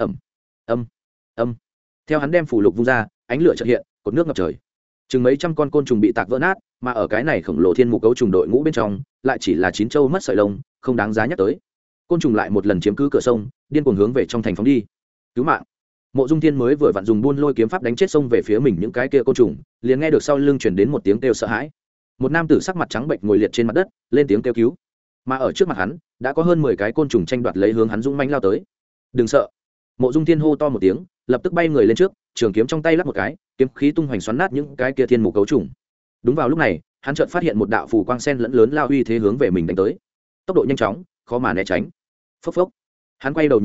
Speaker 1: Ầm. Theo hắn đem phủ lục vung ra, ánh lửa chợt hiện, cột nước ngập trời. Chừng mấy trăm con côn trùng bị tạc vỡ nát, mà ở cái này khổng lồ thiên mục cấu trùng đội ngũ bên trong, lại chỉ là 9 trâu mất sợi lông, không đáng giá nhắc tới. Côn trùng lại một lần chiếm cứ cửa sông, điên cuồng hướng về trong thành phóng đi. Cứu mạng! Mộ Dung Thiên mới vừa vặn dùng buôn lôi kiếm pháp đánh chết sông về phía mình những cái kia côn trùng, liền nghe được sau lưng truyền đến một tiếng kêu sợ hãi. Một nam tử sắc mặt trắng bệnh ngồi liệt trên mặt đất, lên tiếng kêu cứu. Mà ở trước mặt hắn, đã có hơn 10 cái côn trùng tranh đoạt lấy hướng hắn dũng mãnh lao tới. "Đừng sợ!" Mộ Dung Thiên hô to một tiếng, lập tức bay người lên trước, trường kiếm trong tay lắc một cái, kiếm khí tung hoành xoắn nát những cái kia thiên mục cấu trùng. Đúng vào lúc này, hắn chợt phát hiện một đạo phù quang sen lẫn lớn lao uy thế hướng về mình đánh tới. Tốc độ nhanh chóng, khó mà né tránh. Phốc phốc. Hắn quay đầu nhìn lại,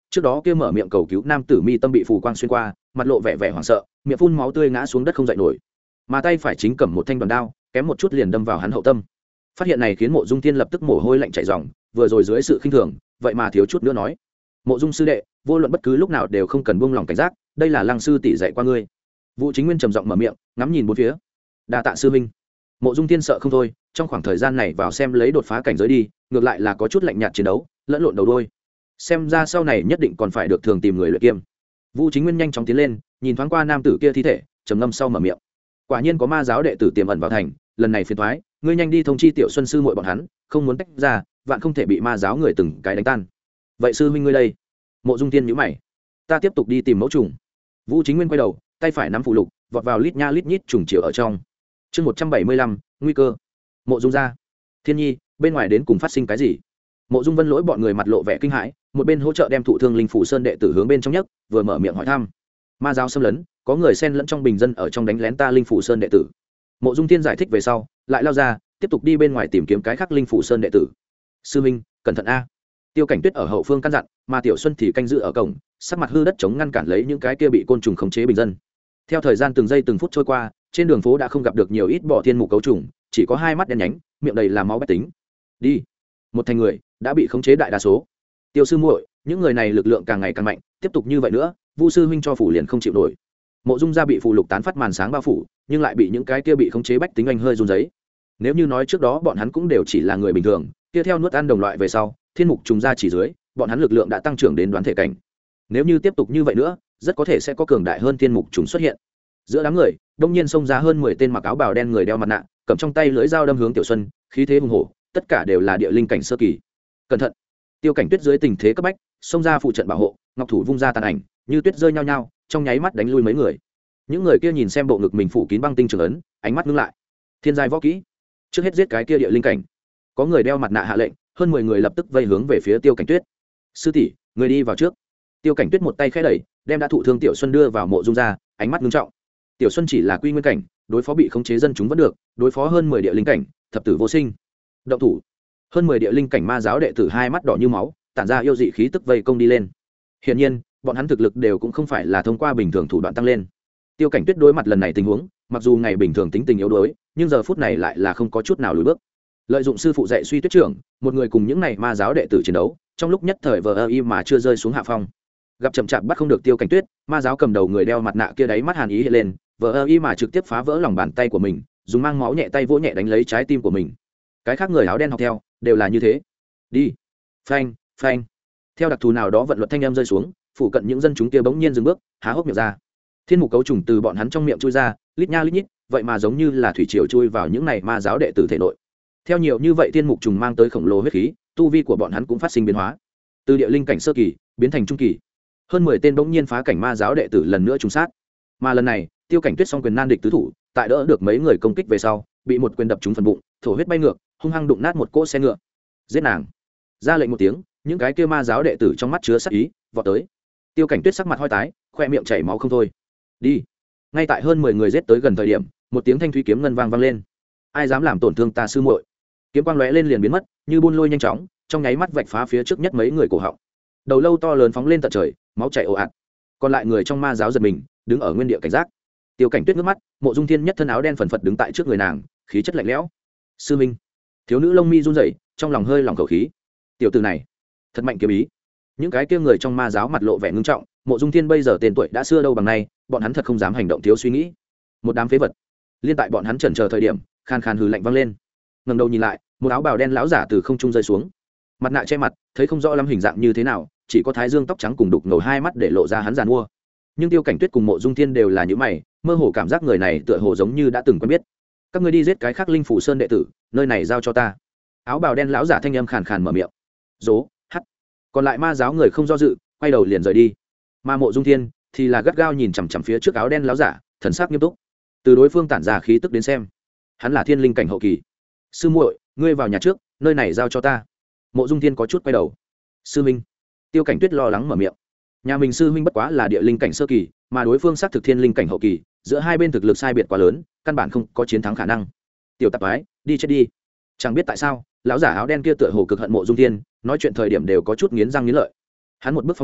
Speaker 1: trước đó kia mở miệng cầu cứu nam tử mi tâm bị phù quang xuyên qua, mặt lộ vẻ vẻ hoảng sợ, miệng phun máu tươi ngã xuống đất không dậy nổi, mà tay phải chính cầm một thanh đoàn đao, kém một chút liền đâm vào hắn hậu tâm. Phát hiện này khiến Mộ Dung Thiên lập tức mồ hôi lạnh chảy ròng, vừa rồi dưới sự khinh thường, vậy mà thiếu chút nữa nói: "Mộ Dung sư đệ, vô luận bất cứ lúc nào đều không cần buông lỏng cảnh giác, đây là Lăng sư tỷ dạy qua ngươi." Vũ Chính Nguyên trầm giọng mở miệng, ngắm nhìn bốn phía. "Đa tạ sư huynh." Mộ Dung Thiên sợ không thôi, trong khoảng thời gian này vào xem lấy đột phá cảnh giới đi, ngược lại là có chút lạnh nhạt chiến đấu, lẫn lộn đầu đuôi. Xem ra sau này nhất định còn phải được thường tìm người luyện kiêm. Vũ Chính Nguyên nhanh chóng tiến lên, nhìn thoáng qua nam tử kia thi thể, trầm ngâm sau mở miệng: "Quả nhiên có ma giáo đệ tử tiềm ẩn vào thành, lần này phiền toái, ngươi nhanh đi thông chi Tiểu Xuân sư muội bọn hắn, không muốn tách ra, vạn không thể bị ma giáo người từng cái đánh tan." "Vậy sư huynh ngươi đây?" Mộ Dung Tiên nhíu mày. "Ta tiếp tục đi tìm mẫu trùng." Vũ Chính Nguyên quay đầu, tay phải nắm phù lục, vọt vào lít nha lít nhít trùng chiều ở trong. Chương 175, nguy cơ. Mộ Dung gia. Thiên Nhi, bên ngoài đến cùng phát sinh cái gì? Mộ Dung Vân Lỗi bọn người mặt lộ vẻ kinh hãi, một bên hỗ trợ đem thụ thương linh phủ sơn đệ tử hướng bên trong nhất, vừa mở miệng hỏi thăm. Ma giáo xâm lấn, có người xen lẫn trong bình dân ở trong đánh lén ta linh phủ sơn đệ tử. Mộ Dung Thiên giải thích về sau, lại lao ra, tiếp tục đi bên ngoài tìm kiếm cái khác linh phủ sơn đệ tử. Sư Minh, cẩn thận a. Tiêu Cảnh Tuyết ở hậu phương căn dặn, mà Tiểu Xuân thì canh giữ ở cổng, sắc mặt hư đất chống ngăn cản lấy những cái kia bị côn trùng khống chế bình dân. Theo thời gian từng giây từng phút trôi qua, trên đường phố đã không gặp được nhiều ít bọ thiên mục cấu trùng, chỉ có hai mắt đen nhánh, miệng đầy là máu bách tính. Đi. Một thành người đã bị khống chế đại đa số. Tiêu sư muội, những người này lực lượng càng ngày càng mạnh, tiếp tục như vậy nữa, Vu sư huynh cho phủ liền không chịu nổi. Mộ Dung gia bị phù lục tán phát màn sáng bao phủ, nhưng lại bị những cái kia bị khống chế bách tính anh hơi run rẩy. Nếu như nói trước đó bọn hắn cũng đều chỉ là người bình thường, tiếp theo nuốt ăn đồng loại về sau, thiên mục trùng ra chỉ dưới, bọn hắn lực lượng đã tăng trưởng đến đoán thể cảnh. Nếu như tiếp tục như vậy nữa, rất có thể sẽ có cường đại hơn thiên mục trùng xuất hiện. Giữa đám người, đông nhiên xông ra hơn 10 tên mặc áo bào đen người đeo mặt nạ, cầm trong tay lưỡi dao đâm hướng Tiểu Xuân, khí thế hùng hổ, tất cả đều là địa linh cảnh sơ kỳ. Cẩn thận! Tiêu Cảnh Tuyết dưới tình thế cấp bách, xông ra phụ trận bảo hộ, ngọc thủ vung ra tàn ảnh, như tuyết rơi nhau nhau, trong nháy mắt đánh lui mấy người. Những người kia nhìn xem bộ ngực mình phủ kín băng tinh trường ấn, ánh mắt ngưng lại. Thiên giai võ kỹ, trước hết giết cái kia địa linh cảnh. Có người đeo mặt nạ hạ lệnh, hơn 10 người lập tức vây hướng về phía Tiêu Cảnh Tuyết. Sư tỷ, người đi vào trước. Tiêu Cảnh Tuyết một tay khẽ đẩy, đem đã thụ thương Tiểu Xuân đưa vào mộ dung ra, ánh mắt ngưng trọng. Tiểu Xuân chỉ là quy nguyên cảnh, đối phó bị khống chế dân chúng vẫn được, đối phó hơn 10 địa linh cảnh, thập tử vô sinh. Động thủ. Hơn 10 địa linh cảnh ma giáo đệ tử hai mắt đỏ như máu, tản ra yêu dị khí tức vây công đi lên. Hiển nhiên, bọn hắn thực lực đều cũng không phải là thông qua bình thường thủ đoạn tăng lên. Tiêu Cảnh Tuyết đối mặt lần này tình huống, mặc dù ngày bình thường tính tình yếu đuối, nhưng giờ phút này lại là không có chút nào lùi bước. Lợi dụng sư phụ dạy suy tuyết trưởng, một người cùng những này ma giáo đệ tử chiến đấu, trong lúc nhất thời vờ im mà chưa rơi xuống hạ phong. Gặp chậm chạp bắt không được Tiêu Cảnh Tuyết, ma giáo cầm đầu người đeo mặt nạ kia đáy mắt hàn ý hiện lên, vờ im mà trực tiếp phá vỡ lòng bàn tay của mình, dùng mang máu nhẹ tay vỗ nhẹ đánh lấy trái tim của mình. Cái khác người áo đen học theo, đều là như thế. Đi. Phanh, phanh. Theo đặc thù nào đó vận luật thanh âm rơi xuống, phụ cận những dân chúng kia bỗng nhiên dừng bước, há hốc miệng ra. Thiên mục cấu trùng từ bọn hắn trong miệng chui ra, lít nha lít nhít, vậy mà giống như là thủy triều chui vào những này ma giáo đệ tử thể nội. Theo nhiều như vậy thiên mục trùng mang tới khổng lồ huyết khí, tu vi của bọn hắn cũng phát sinh biến hóa, từ địa linh cảnh sơ kỳ biến thành trung kỳ. Hơn 10 tên bỗng nhiên phá cảnh ma giáo đệ tử lần nữa trùng sát. Mà lần này, Tiêu Cảnh Tuyết song quyền nan địch tứ thủ, tại đỡ được mấy người công kích về sau, bị một quyền đập trúng phần bụng, thổ huyết bay ngược, hung hăng đụng nát một cỗ xe ngựa. Giết nàng! Ra lệnh một tiếng, những cái kia ma giáo đệ tử trong mắt chứa sát ý, vọt tới. Tiêu Cảnh Tuyết sắc mặt hoi tái, khoe miệng chảy máu không thôi. Đi! Ngay tại hơn 10 người giết tới gần thời điểm, một tiếng thanh thúy kiếm ngân vang lên. Ai dám làm tổn thương ta sư muội? Kiếm quang lóe lên liền biến mất, như buôn lôi nhanh chóng, trong nháy mắt vạch phá phía trước nhất mấy người cổ họng. Đầu lâu to lớn phóng lên tận trời, máu chảy ồ ạt. Còn lại người trong ma giáo giật mình, đứng ở nguyên địa cảnh giác. Tiêu Cảnh Tuyết ngước mắt, Mộ Dung Thiên nhất thân áo đen phần phật đứng tại trước người nàng, khí chất lạnh lẽo. Sư minh. Thiếu nữ lông mi run rẩy, trong lòng hơi lòng khẩu khí. Tiểu tử này, thật mạnh kiếm ý. Những cái kia người trong ma giáo mặt lộ vẻ ngưng trọng, Mộ Dung Thiên bây giờ tên tuổi đã xưa đâu bằng nay, bọn hắn thật không dám hành động thiếu suy nghĩ. Một đám phế vật. Liên tại bọn hắn chần chờ thời điểm, khan khan hừ lạnh vang lên. Ngẩng đầu nhìn lại, một áo bào đen lão giả từ không trung rơi xuống. Mặt nạ che mặt, thấy không rõ lắm hình dạng như thế nào, chỉ có thái dương tóc trắng cùng đục ngầu hai mắt để lộ ra hắn giàn mua. Nhưng Tiêu Cảnh Tuyết cùng Mộ Dung Thiên đều là những mày, mơ hồ cảm giác người này tựa hồ giống như đã từng quen biết. Các ngươi đi giết cái khác linh phủ sơn đệ tử, nơi này giao cho ta. Áo bào đen lão giả thanh âm khàn khàn mở miệng. Dố, hắt. Còn lại ma giáo người không do dự, quay đầu liền rời đi. Mà Mộ Dung Thiên thì là gắt gao nhìn chằm chằm phía trước áo đen lão giả, thần sắc nghiêm túc. Từ đối phương tản ra khí tức đến xem, hắn là thiên linh cảnh hậu kỳ. Sư muội, ngươi vào nhà trước, nơi này giao cho ta. Mộ Dung Thiên có chút quay đầu. Sư minh. Tiêu Cảnh Tuyết lo lắng mở miệng. Nhà mình sư huynh bất quá là địa linh cảnh sơ kỳ, mà đối phương xác thực thiên linh cảnh hậu kỳ, giữa hai bên thực lực sai biệt quá lớn, căn bản không có chiến thắng khả năng. Tiểu tạp ái, đi chết đi. Chẳng biết tại sao, lão giả áo đen kia tựa hồ cực hận Mộ Dung Thiên, nói chuyện thời điểm đều có chút nghiến răng nghiến lợi. Hắn một bước phóng ra,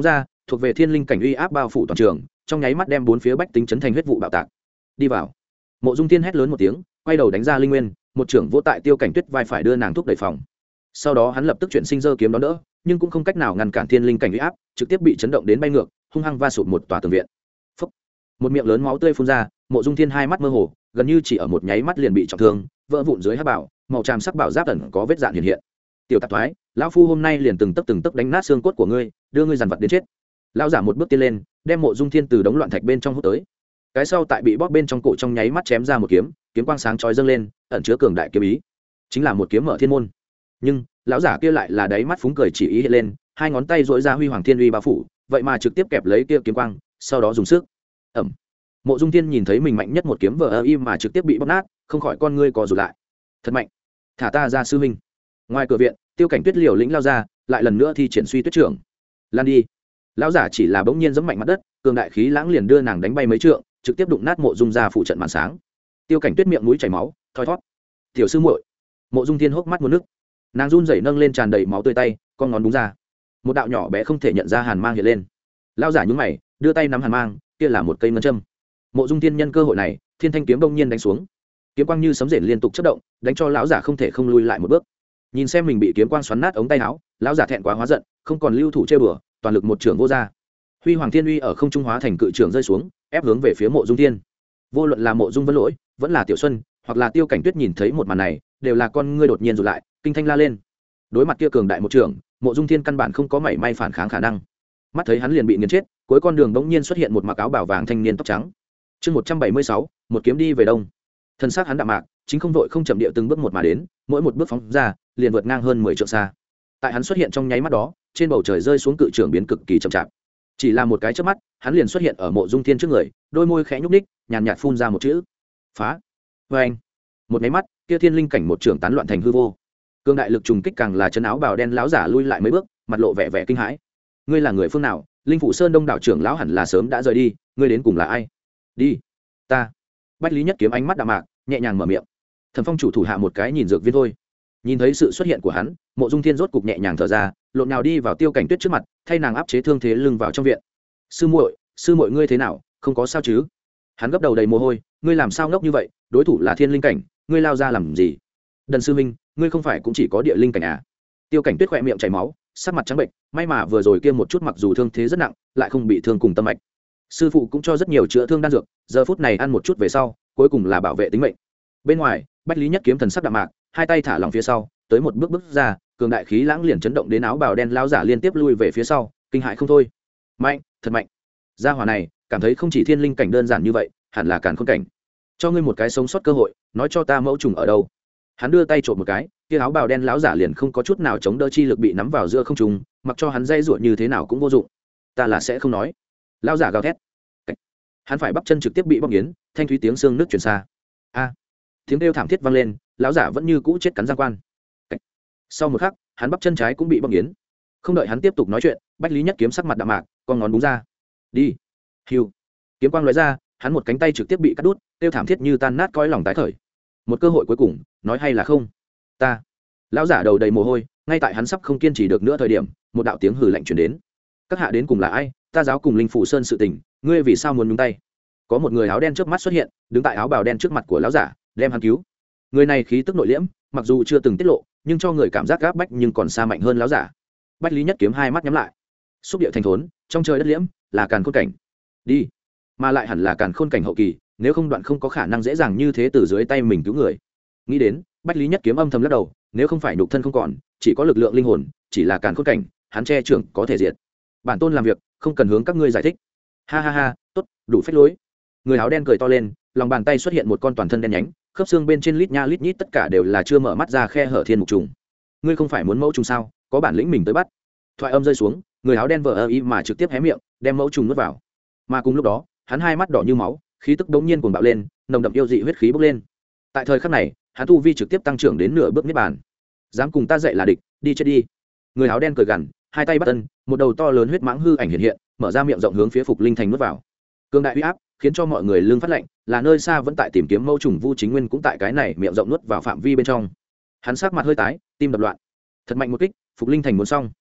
Speaker 1: thuộc về thiên linh cảnh uy áp bao phủ toàn trường, trong nháy mắt đem bốn phía bách tính chấn thành huyết vụ bạo tạc. Đi vào. Mộ Dung Thiên hét lớn một tiếng, quay đầu đánh ra linh nguyên, một trưởng vỗ tại Tiêu Cảnh Tuyết vai phải đưa nàng thúc đẩy phòng. Sau đó hắn lập tức chuyển sinh giơ kiếm đón đỡ, nhưng cũng không cách nào ngăn cản thiên linh cảnh uy áp, trực tiếp bị chấn động đến bay ngược, hung hăng va sụp một tòa tường viện. Phốc. Một miệng lớn máu tươi phun ra, Mộ Dung Thiên hai mắt mơ hồ, gần như chỉ ở một nháy mắt liền bị trọng thương, vỡ vụn dưới hắc bảo, màu tràm sắc bảo giáp ẩn có vết dạn hiện hiện. Tiểu tạp thoái, lão phu hôm nay liền từng tấc đánh nát xương cốt của ngươi, đưa ngươi dằn vặt đến chết. Lão giả một bước tiến lên, đem Mộ Dung Thiên từ đống loạn thạch bên trong hút tới. Cái sau tại bị bóp bên trong cổ trong nháy mắt chém ra một kiếm, kiếm quang sáng chói dâng lên, ẩn chứa cường đại kiếm ý, chính là một kiếm mở thiên môn. Nhưng lão giả kia lại là đáy mắt phúng cười chỉ ý hiện lên, hai ngón tay duỗi ra huy hoàng thiên uy bao phủ, vậy mà trực tiếp kẹp lấy kia kiếm quang, sau đó dùng sức. Ẩm. Mộ Dung Thiên nhìn thấy mình mạnh nhất một kiếm vờ im mà trực tiếp bị bóp nát, không khỏi con ngươi co rụt lại. Thật mạnh, thả ta ra sư huynh. Ngoài cửa viện, Tiêu Cảnh Tuyết liều lĩnh lao ra, lại lần nữa thi triển suy tuyết trưởng. Lan đi. Lão giả chỉ là bỗng nhiên giẫm mạnh mặt đất, cường đại khí lãng liền đưa nàng đánh bay mấy trượng, trực tiếp đụng nát Mộ Dung ra phụ trận màn sáng. Tiêu Cảnh Tuyết miệng mũi chảy máu, thoi thoát. Tiểu sư muội. Mộ Dung Thiên hốc mắt muốn nước. Nàng run rẩy nâng lên tràn đầy máu tươi tay, con ngón đúng ra. Một đạo nhỏ bé không thể nhận ra hàn mang hiện lên. Lão giả nhướng mày, đưa tay nắm hàn mang, kia là một cây ngân châm. Mộ Dung Thiên nhân cơ hội này, thiên thanh kiếm bỗng nhiên đánh xuống. Kiếm quang như sấm rền liên tục chớp động, đánh cho lão giả không thể không lui lại một bước. Nhìn xem mình bị kiếm quang xoắn nát ống tay áo, lão giả thẹn quá hóa giận, không còn lưu thủ chơi bừa, toàn lực một trưởng vô ra. Huy Hoàng Thiên Uy ở không trung hóa thành cự trưởng rơi xuống, ép hướng về phía Mộ Dung Thiên. Vô luận là Mộ Dung Vân Lỗi, vẫn là Tiểu Xuân, hoặc là Tiêu Cảnh Tuyết nhìn thấy một màn này, đều là con ngươi đột nhiên rụt lại, kinh thanh la lên. Đối mặt kia cường đại một trưởng, Mộ Dung Thiên căn bản không có mảy may phản kháng khả năng. Mắt thấy hắn liền bị nghiền chết, cuối con đường bỗng nhiên xuất hiện một mặc áo bảo vàng thanh niên tóc trắng. Chương 176, một kiếm đi về đông. Thân xác hắn đạm mạc, chính không vội không chậm điệu từng bước một mà đến, mỗi một bước phóng ra, liền vượt ngang hơn 10 trượng xa. Tại hắn xuất hiện trong nháy mắt đó, trên bầu trời rơi xuống cự trưởng biến cực kỳ chậm chạp. Chỉ là một cái chớp mắt, hắn liền xuất hiện ở Mộ Dung Thiên trước người, đôi môi khẽ nhúc nhích, nhàn nhạt phun ra một chữ: "Phá." Oeng. Một cái mắt, kia thiên linh cảnh một trưởng tán loạn thành hư vô. Cương đại lực trùng kích càng là chân áo bào đen lão giả lui lại mấy bước, mặt lộ vẻ vẻ kinh hãi. "Ngươi là người phương nào? Linh Phủ Sơn Đông đảo trưởng lão hẳn là sớm đã rời đi, ngươi đến cùng là ai?" "Đi." "Ta." Bách Lý Nhất Kiếm ánh mắt đạm mạc, nhẹ nhàng mở miệng. Thần Phong chủ thủ hạ một cái nhìn dược viên thôi. Nhìn thấy sự xuất hiện của hắn, Mộ Dung Thiên rốt cục nhẹ nhàng thở ra, lộn nhào đi vào Tiêu Cảnh Tuyết trước mặt, thay nàng áp chế thương thế lưng vào trong viện. Sư muội ngươi thế nào, không có sao chứ?" Hắn gấp đầu đầy mồ hôi, "Ngươi làm sao ngốc như vậy, đối thủ là thiên linh cảnh, ngươi lao ra làm gì?" "Đần sư minh, ngươi không phải cũng chỉ có địa linh cảnh à?" Tiêu Cảnh Tuyết khỏe miệng chảy máu, sắc mặt trắng bệnh, may mà vừa rồi kia một chút mặc dù thương thế rất nặng, lại không bị thương cùng tâm mạch. Sư phụ cũng cho rất nhiều chữa thương đan dược, giờ phút này ăn một chút về sau, cuối cùng là bảo vệ tính mệnh. Bên ngoài, Bách Lý Nhất Kiếm thần sắc đạm mạc, hai tay thả lỏng phía sau, tới một bước ra, cường đại khí lãng liền chấn động đến áo bào đen lão giả liên tiếp lui về phía sau, kinh hãi không thôi. Mạnh, thật mạnh. Gia hỏa này, cảm thấy không chỉ thiên linh cảnh đơn giản như vậy, hẳn là càn khôn cảnh. Cho ngươi một cái sống sót cơ hội, nói cho ta mẫu trùng ở đâu. Hắn đưa tay trộm một cái, kia áo bào đen lão giả liền không có chút nào chống đỡ chi lực bị nắm vào giữa không trung, mặc cho hắn dây rủa như thế nào cũng vô dụng. Ta là sẽ không nói. Lão giả gào thét. Hắn phải bắp chân trực tiếp bị bóp nghiến, thanh thúy tiếng xương nước truyền xa. A! Tiếng kêu thảm thiết vang lên, lão giả vẫn như cũ chết cắn răng quan. Sau một khắc, hắn bắp chân trái cũng bị bóp nghiến. Không đợi hắn tiếp tục nói chuyện, Bách Lý Nhất Kiếm sắc mặt đạm mạc, con ngón đúng ra. Đi. Hưu. Kiếm quang lóe ra, hắn một cánh tay trực tiếp bị cắt đứt, kêu thảm thiết như tan nát cõi lòng tái khởi. Một cơ hội cuối cùng, nói hay là không? Ta. Lão giả đầu đầy mồ hôi, ngay tại hắn sắp không kiên trì được nữa thời điểm, một đạo tiếng hừ lạnh truyền đến. Các hạ đến cùng là ai? Ta giáo cùng Linh Phủ Sơn sự tình, ngươi vì sao muốn nhúng tay? Có một người áo đen trước mắt xuất hiện, đứng tại áo bào đen trước mặt của lão giả, đem hắn cứu. Người này khí tức nội liễm, mặc dù chưa từng tiết lộ, nhưng cho người cảm giác gáp bách nhưng còn xa mạnh hơn lão giả. Bách Lý Nhất Kiếm hai mắt nhắm lại. Xúc địa thành thốn, trong trời đất liễm, là càn khôn cảnh. Đi. Mà lại hẳn là càn khôn cảnh hậu kỳ, nếu không đoạn không có khả năng dễ dàng như thế từ dưới tay mình cứu người. Nghĩ đến, Bách Lý Nhất Kiếm âm thầm lắc đầu, nếu không phải nhục thân không còn, chỉ có lực lượng linh hồn, chỉ là càn khôn cảnh, hắn che trưởng có thể diệt. Bản tôn làm việc, không cần hướng các ngươi giải thích. Ha ha ha, tốt, đủ phách lối. Người áo đen cười to lên, lòng bàn tay xuất hiện một con toàn thân đen nhánh, khớp xương bên trên lít nha lít nhít tất cả đều là chưa mở mắt ra khe hở thiên mục trùng. Ngươi không phải muốn mẫu trùng sao, có bản lĩnh mình tới bắt. Thoại âm rơi xuống, người áo đen vờ ơ ý mà trực tiếp hé miệng, đem mẫu trùng nuốt vào. Mà cùng lúc đó, hắn hai mắt đỏ như máu, khí tức đống nhiên cuồng bạo lên, nồng đậm yêu dị huyết khí bốc lên. Tại thời khắc này, hắn tu vi trực tiếp tăng trưởng đến nửa bước niết bàn. Dám cùng ta dạy là địch, đi chết đi. Người áo đen cười gằn, hai tay bắt ân, một đầu to lớn huyết mãng hư ảnh hiện hiện, mở ra miệng rộng hướng phía Phục Linh Thành nuốt vào. Cương đại uy áp khiến cho mọi người lưng phát lạnh, là nơi xa vẫn tại tìm kiếm mẫu trùng Vu Chính Nguyên cũng tại cái này miệng rộng nuốt vào phạm vi bên trong. Hắn sắc mặt hơi tái, tim đập loạn. Thật mạnh một kích, Phục Linh Thành muốn xong.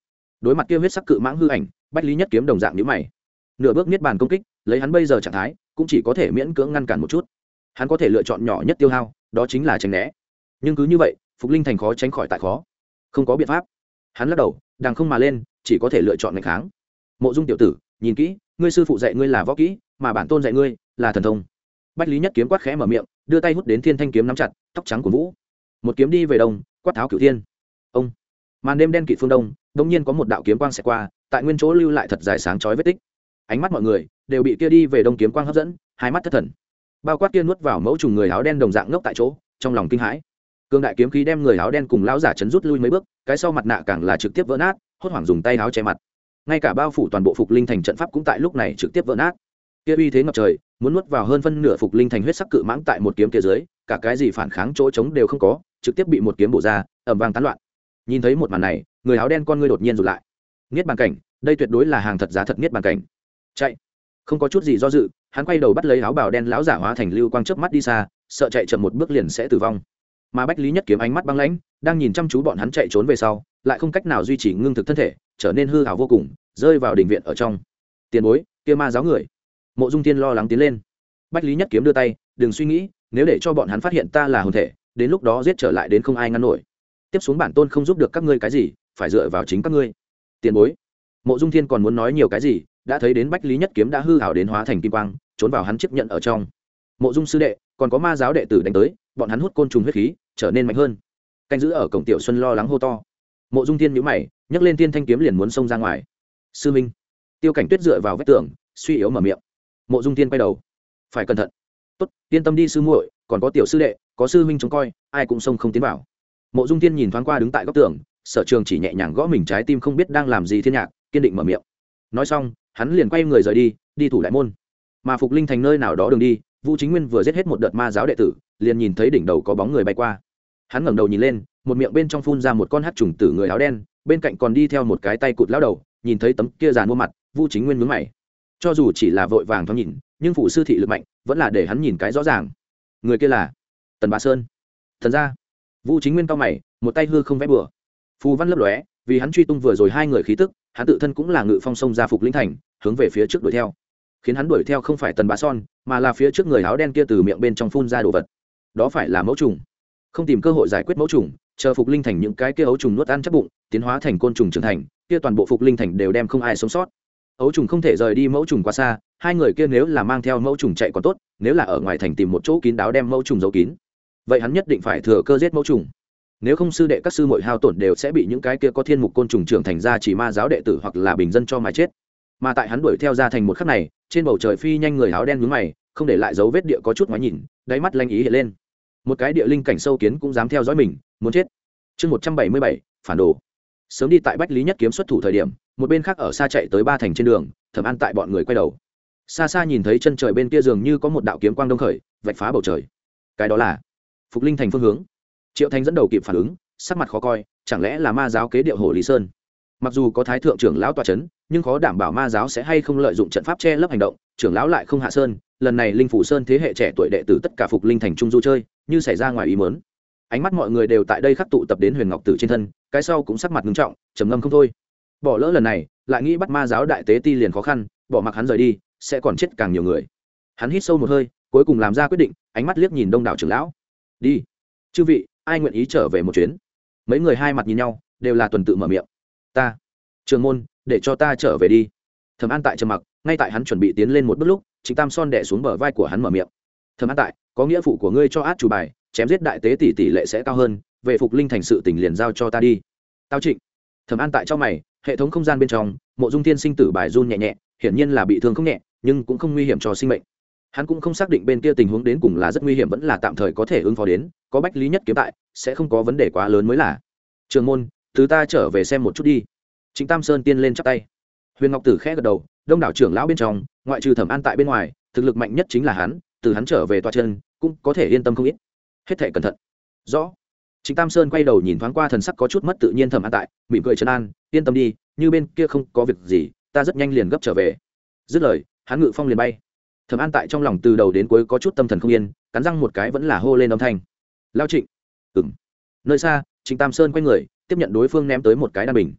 Speaker 1: đối mặt kia huyết sắc cự mãng hư ảnh, bách lý nhất kiếm đồng dạng nhíu mày. Nửa bước niết bàn công kích, lấy hắn bây giờ trạng thái cũng chỉ có thể miễn cưỡng ngăn cản một chút. Hắn có thể lựa chọn nhỏ nhất tiêu hao, đó chính là tránh né. Nhưng cứ như vậy, phục linh thành khó tránh khỏi tại khó, không có biện pháp. Hắn lắc đầu, đằng không mà lên, chỉ có thể lựa chọn nghịch kháng. Mộ Dung tiểu tử, nhìn kỹ, ngươi sư phụ dạy ngươi là võ kỹ, mà bản tôn dạy ngươi là thần thông. Bách lý nhất kiếm quát khẽ mở miệng, đưa tay hút đến thiên thanh kiếm nắm chặt, tóc trắng của vũ, một kiếm đi về đông, quát tháo cửu thiên. Ông màn đêm đen kịt phương đông, đột nhiên có một đạo kiếm quang xẹt qua, tại nguyên chỗ lưu lại thật dài sáng chói vết tích. Ánh mắt mọi người đều bị kia đi về đông kiếm quang hấp dẫn, hai mắt thất thần. Bao quát kia nuốt vào mẫu trùng người áo đen đồng dạng ngốc tại chỗ, trong lòng kinh hãi. Cương đại kiếm khí đem người áo đen cùng lão giả chấn rút lui mấy bước, cái sau mặt nạ càng là trực tiếp vỡ nát, hốt hoảng dùng tay áo che mặt. Ngay cả bao phủ toàn bộ phục linh thành trận pháp cũng tại lúc này trực tiếp vỡ nát. Kia uy thế ngập trời, muốn nuốt vào hơn phân nửa phục linh thành huyết sắc cự mãng tại một kiếm kia dưới, cả cái gì phản kháng chỗ trống đều không có, trực tiếp bị một kiếm bổ ra, ầm vang tán loạn. Nhìn thấy một màn này, người áo đen con ngươi đột nhiên rụt lại. Niết bàn cảnh, đây tuyệt đối là hàng thật giá thật niết bàn cảnh. Chạy, không có chút gì do dự, hắn quay đầu bắt lấy áo bào đen lão giả hóa thành lưu quang chớp mắt đi xa, sợ chạy chậm một bước liền sẽ tử vong. Mà bách lý nhất kiếm ánh mắt băng lãnh, đang nhìn chăm chú bọn hắn chạy trốn về sau, lại không cách nào duy trì ngưng thực thân thể, trở nên hư ảo vô cùng, rơi vào đình viện ở trong. Tiền bối, kia ma giáo người. Mộ Dung Thiên lo lắng tiến lên. Bách lý nhất kiếm đưa tay, đừng suy nghĩ, nếu để cho bọn hắn phát hiện ta là hồn thể, đến lúc đó giết trở lại đến không ai ngăn nổi. Tiếp xuống bản tôn không giúp được các ngươi cái gì, phải dựa vào chính các ngươi. Tiền bối. Mộ Dung Thiên còn muốn nói nhiều cái gì, đã thấy đến bách lý nhất kiếm đã hư ảo đến hóa thành kim quang, trốn vào hắn chấp nhận ở trong. Mộ Dung sư đệ, còn có ma giáo đệ tử đánh tới, bọn hắn hút côn trùng huyết khí, trở nên mạnh hơn. Canh giữ ở cổng Tiểu Xuân lo lắng hô to. Mộ Dung Thiên nhíu mày, nhấc lên tiên thanh kiếm liền muốn xông ra ngoài. Sư minh. Tiêu Cảnh Tuyết dựa vào vách tường, suy yếu mở miệng. Mộ Dung Thiên quay đầu, phải cẩn thận. Tốt, yên tâm đi sư muội, còn có tiểu sư đệ, có sư huynh trông coi, ai cũng xông không tiến vào. Mộ Dung Thiên nhìn thoáng qua đứng tại góc tường, Sở Trường chỉ nhẹ nhàng gõ mình trái tim không biết đang làm gì thiên nhạc, kiên định mở miệng. Nói xong, hắn liền quay người rời đi, đi thủ đại môn. Mà phục linh thành nơi nào đó đường đi, Vu Chính Nguyên vừa giết hết một đợt ma giáo đệ tử, liền nhìn thấy đỉnh đầu có bóng người bay qua. Hắn ngẩng đầu nhìn lên, một miệng bên trong phun ra một con hắc trùng tử người áo đen, bên cạnh còn đi theo một cái tay cụt lão đầu, nhìn thấy tấm kia giàn mua mặt, Vu Chính Nguyên nhướng mày. Cho dù chỉ là vội vàng thoáng nhìn, nhưng phủ sư thị lực mạnh, vẫn là để hắn nhìn cái rõ ràng. Người kia là Tần Bá Sơn. Thần ra, Vu Chính Nguyên cau mày, một tay hư không vẽ bừa. Phù văn lấp lóe, vì hắn truy tung vừa rồi hai người khí tức, hắn tự thân cũng là ngự phong sông ra phục linh thành, hướng về phía trước đuổi theo. Khiến hắn đuổi theo không phải Tần Bá Son, mà là phía trước người áo đen kia từ miệng bên trong phun ra đồ vật. Đó phải là mẫu trùng. Không tìm cơ hội giải quyết mẫu trùng, chờ phục linh thành những cái kia ấu trùng nuốt ăn chắc bụng, tiến hóa thành côn trùng trưởng thành, kia toàn bộ phục linh thành đều đem không ai sống sót. Ấu trùng không thể rời đi mẫu trùng quá xa, hai người kia nếu là mang theo mẫu trùng chạy còn tốt, nếu là ở ngoài thành tìm một chỗ kín đáo đem mẫu trùng giấu kín, vậy hắn nhất định phải thừa cơ giết mẫu trùng. Nếu không sư đệ các sư muội hao tổn đều sẽ bị những cái kia có thiên mục côn trùng trưởng thành ra chỉ ma giáo đệ tử hoặc là bình dân cho mà chết. Mà tại hắn đuổi theo ra thành một khắc này, trên bầu trời phi nhanh người áo đen nhướng mày, không để lại dấu vết địa có chút ngoái nhìn, đáy mắt lanh ý hiện lên. Một cái địa linh cảnh sâu kiến cũng dám theo dõi mình, muốn chết. Chương 177, phản đồ. Sớm đi tại bách lý nhất kiếm xuất thủ thời điểm, một bên khác ở xa chạy tới ba thành trên đường, Thẩm An tại bọn người quay đầu. Xa xa nhìn thấy chân trời bên kia dường như có một đạo kiếm quang đông khởi, vạch phá bầu trời. Cái đó là phục linh thành phương hướng. Triệu Thanh dẫn đầu kịp phản ứng, sắc mặt khó coi, chẳng lẽ là ma giáo kế điệu Hồ Lý Sơn? Mặc dù có thái thượng trưởng lão tọa chấn, nhưng khó đảm bảo ma giáo sẽ hay không lợi dụng trận pháp che lấp hành động, trưởng lão lại không hạ sơn, lần này linh phủ sơn thế hệ trẻ tuổi đệ tử tất cả phục linh thành trung du chơi, như xảy ra ngoài ý muốn. Ánh mắt mọi người đều tại đây khắc tụ tập đến Huyền Ngọc Tử trên thân, cái sau cũng sắc mặt nghiêm trọng, trầm ngâm không thôi. Bỏ lỡ lần này, lại nghĩ bắt ma giáo đại tế ti liền khó khăn, bỏ mặc hắn rời đi, sẽ còn chết càng nhiều người. Hắn hít sâu một hơi, cuối cùng làm ra quyết định, ánh mắt liếc nhìn đông đảo trưởng lão. Đi, chư vị, ai nguyện ý trở về một chuyến? Mấy người hai mặt nhìn nhau, đều là tuần tự mở miệng. Ta, Trường môn, để cho ta trở về đi. Thẩm An tại trầm mặc, ngay tại hắn chuẩn bị tiến lên một bước lúc, Trịnh Tam Son đè xuống bờ vai của hắn mở miệng. Thẩm An tại, có nghĩa phụ của ngươi cho át chủ bài, chém giết đại tế tỷ lệ sẽ cao hơn, về phục linh thành sự tình liền giao cho ta đi. Tao Trịnh. Thẩm An tại trong mày, hệ thống không gian bên trong, Mộ Dung Thiên sinh tử bài run nhẹ nhẹ, hiển nhiên là bị thương không nhẹ, nhưng cũng không nguy hiểm cho sinh mệnh. Hắn cũng không xác định bên kia tình huống đến cùng là rất nguy hiểm vẫn là tạm thời có thể ứng phó đến, có bách lý nhất kiếm tại, sẽ không có vấn đề quá lớn mới là. Trường môn, thứ ta trở về xem một chút đi. Trịnh Tam Sơn tiên lên chắp tay. Huyền Ngọc Tử khẽ gật đầu, đông đảo trưởng lão bên trong, ngoại trừ Thẩm An tại bên ngoài, thực lực mạnh nhất chính là hắn, từ hắn trở về tọa chân, cũng có thể yên tâm không ít. Hết thảy cẩn thận. Rõ. Trịnh Tam Sơn quay đầu nhìn thoáng qua thần sắc có chút mất tự nhiên Thẩm An tại, mỉm cười trấn an, yên tâm đi, như bên kia không có việc gì, ta rất nhanh liền gấp trở về. Dứt lời, hắn ngự phong liền bay. Thẩm An tại trong lòng từ đầu đến cuối có chút tâm thần không yên, cắn răng một cái vẫn là hô lên âm thanh. Lao Trịnh. Ừm. Nơi xa, Trịnh Tam Sơn quay người, tiếp nhận đối phương ném tới một cái đan bình.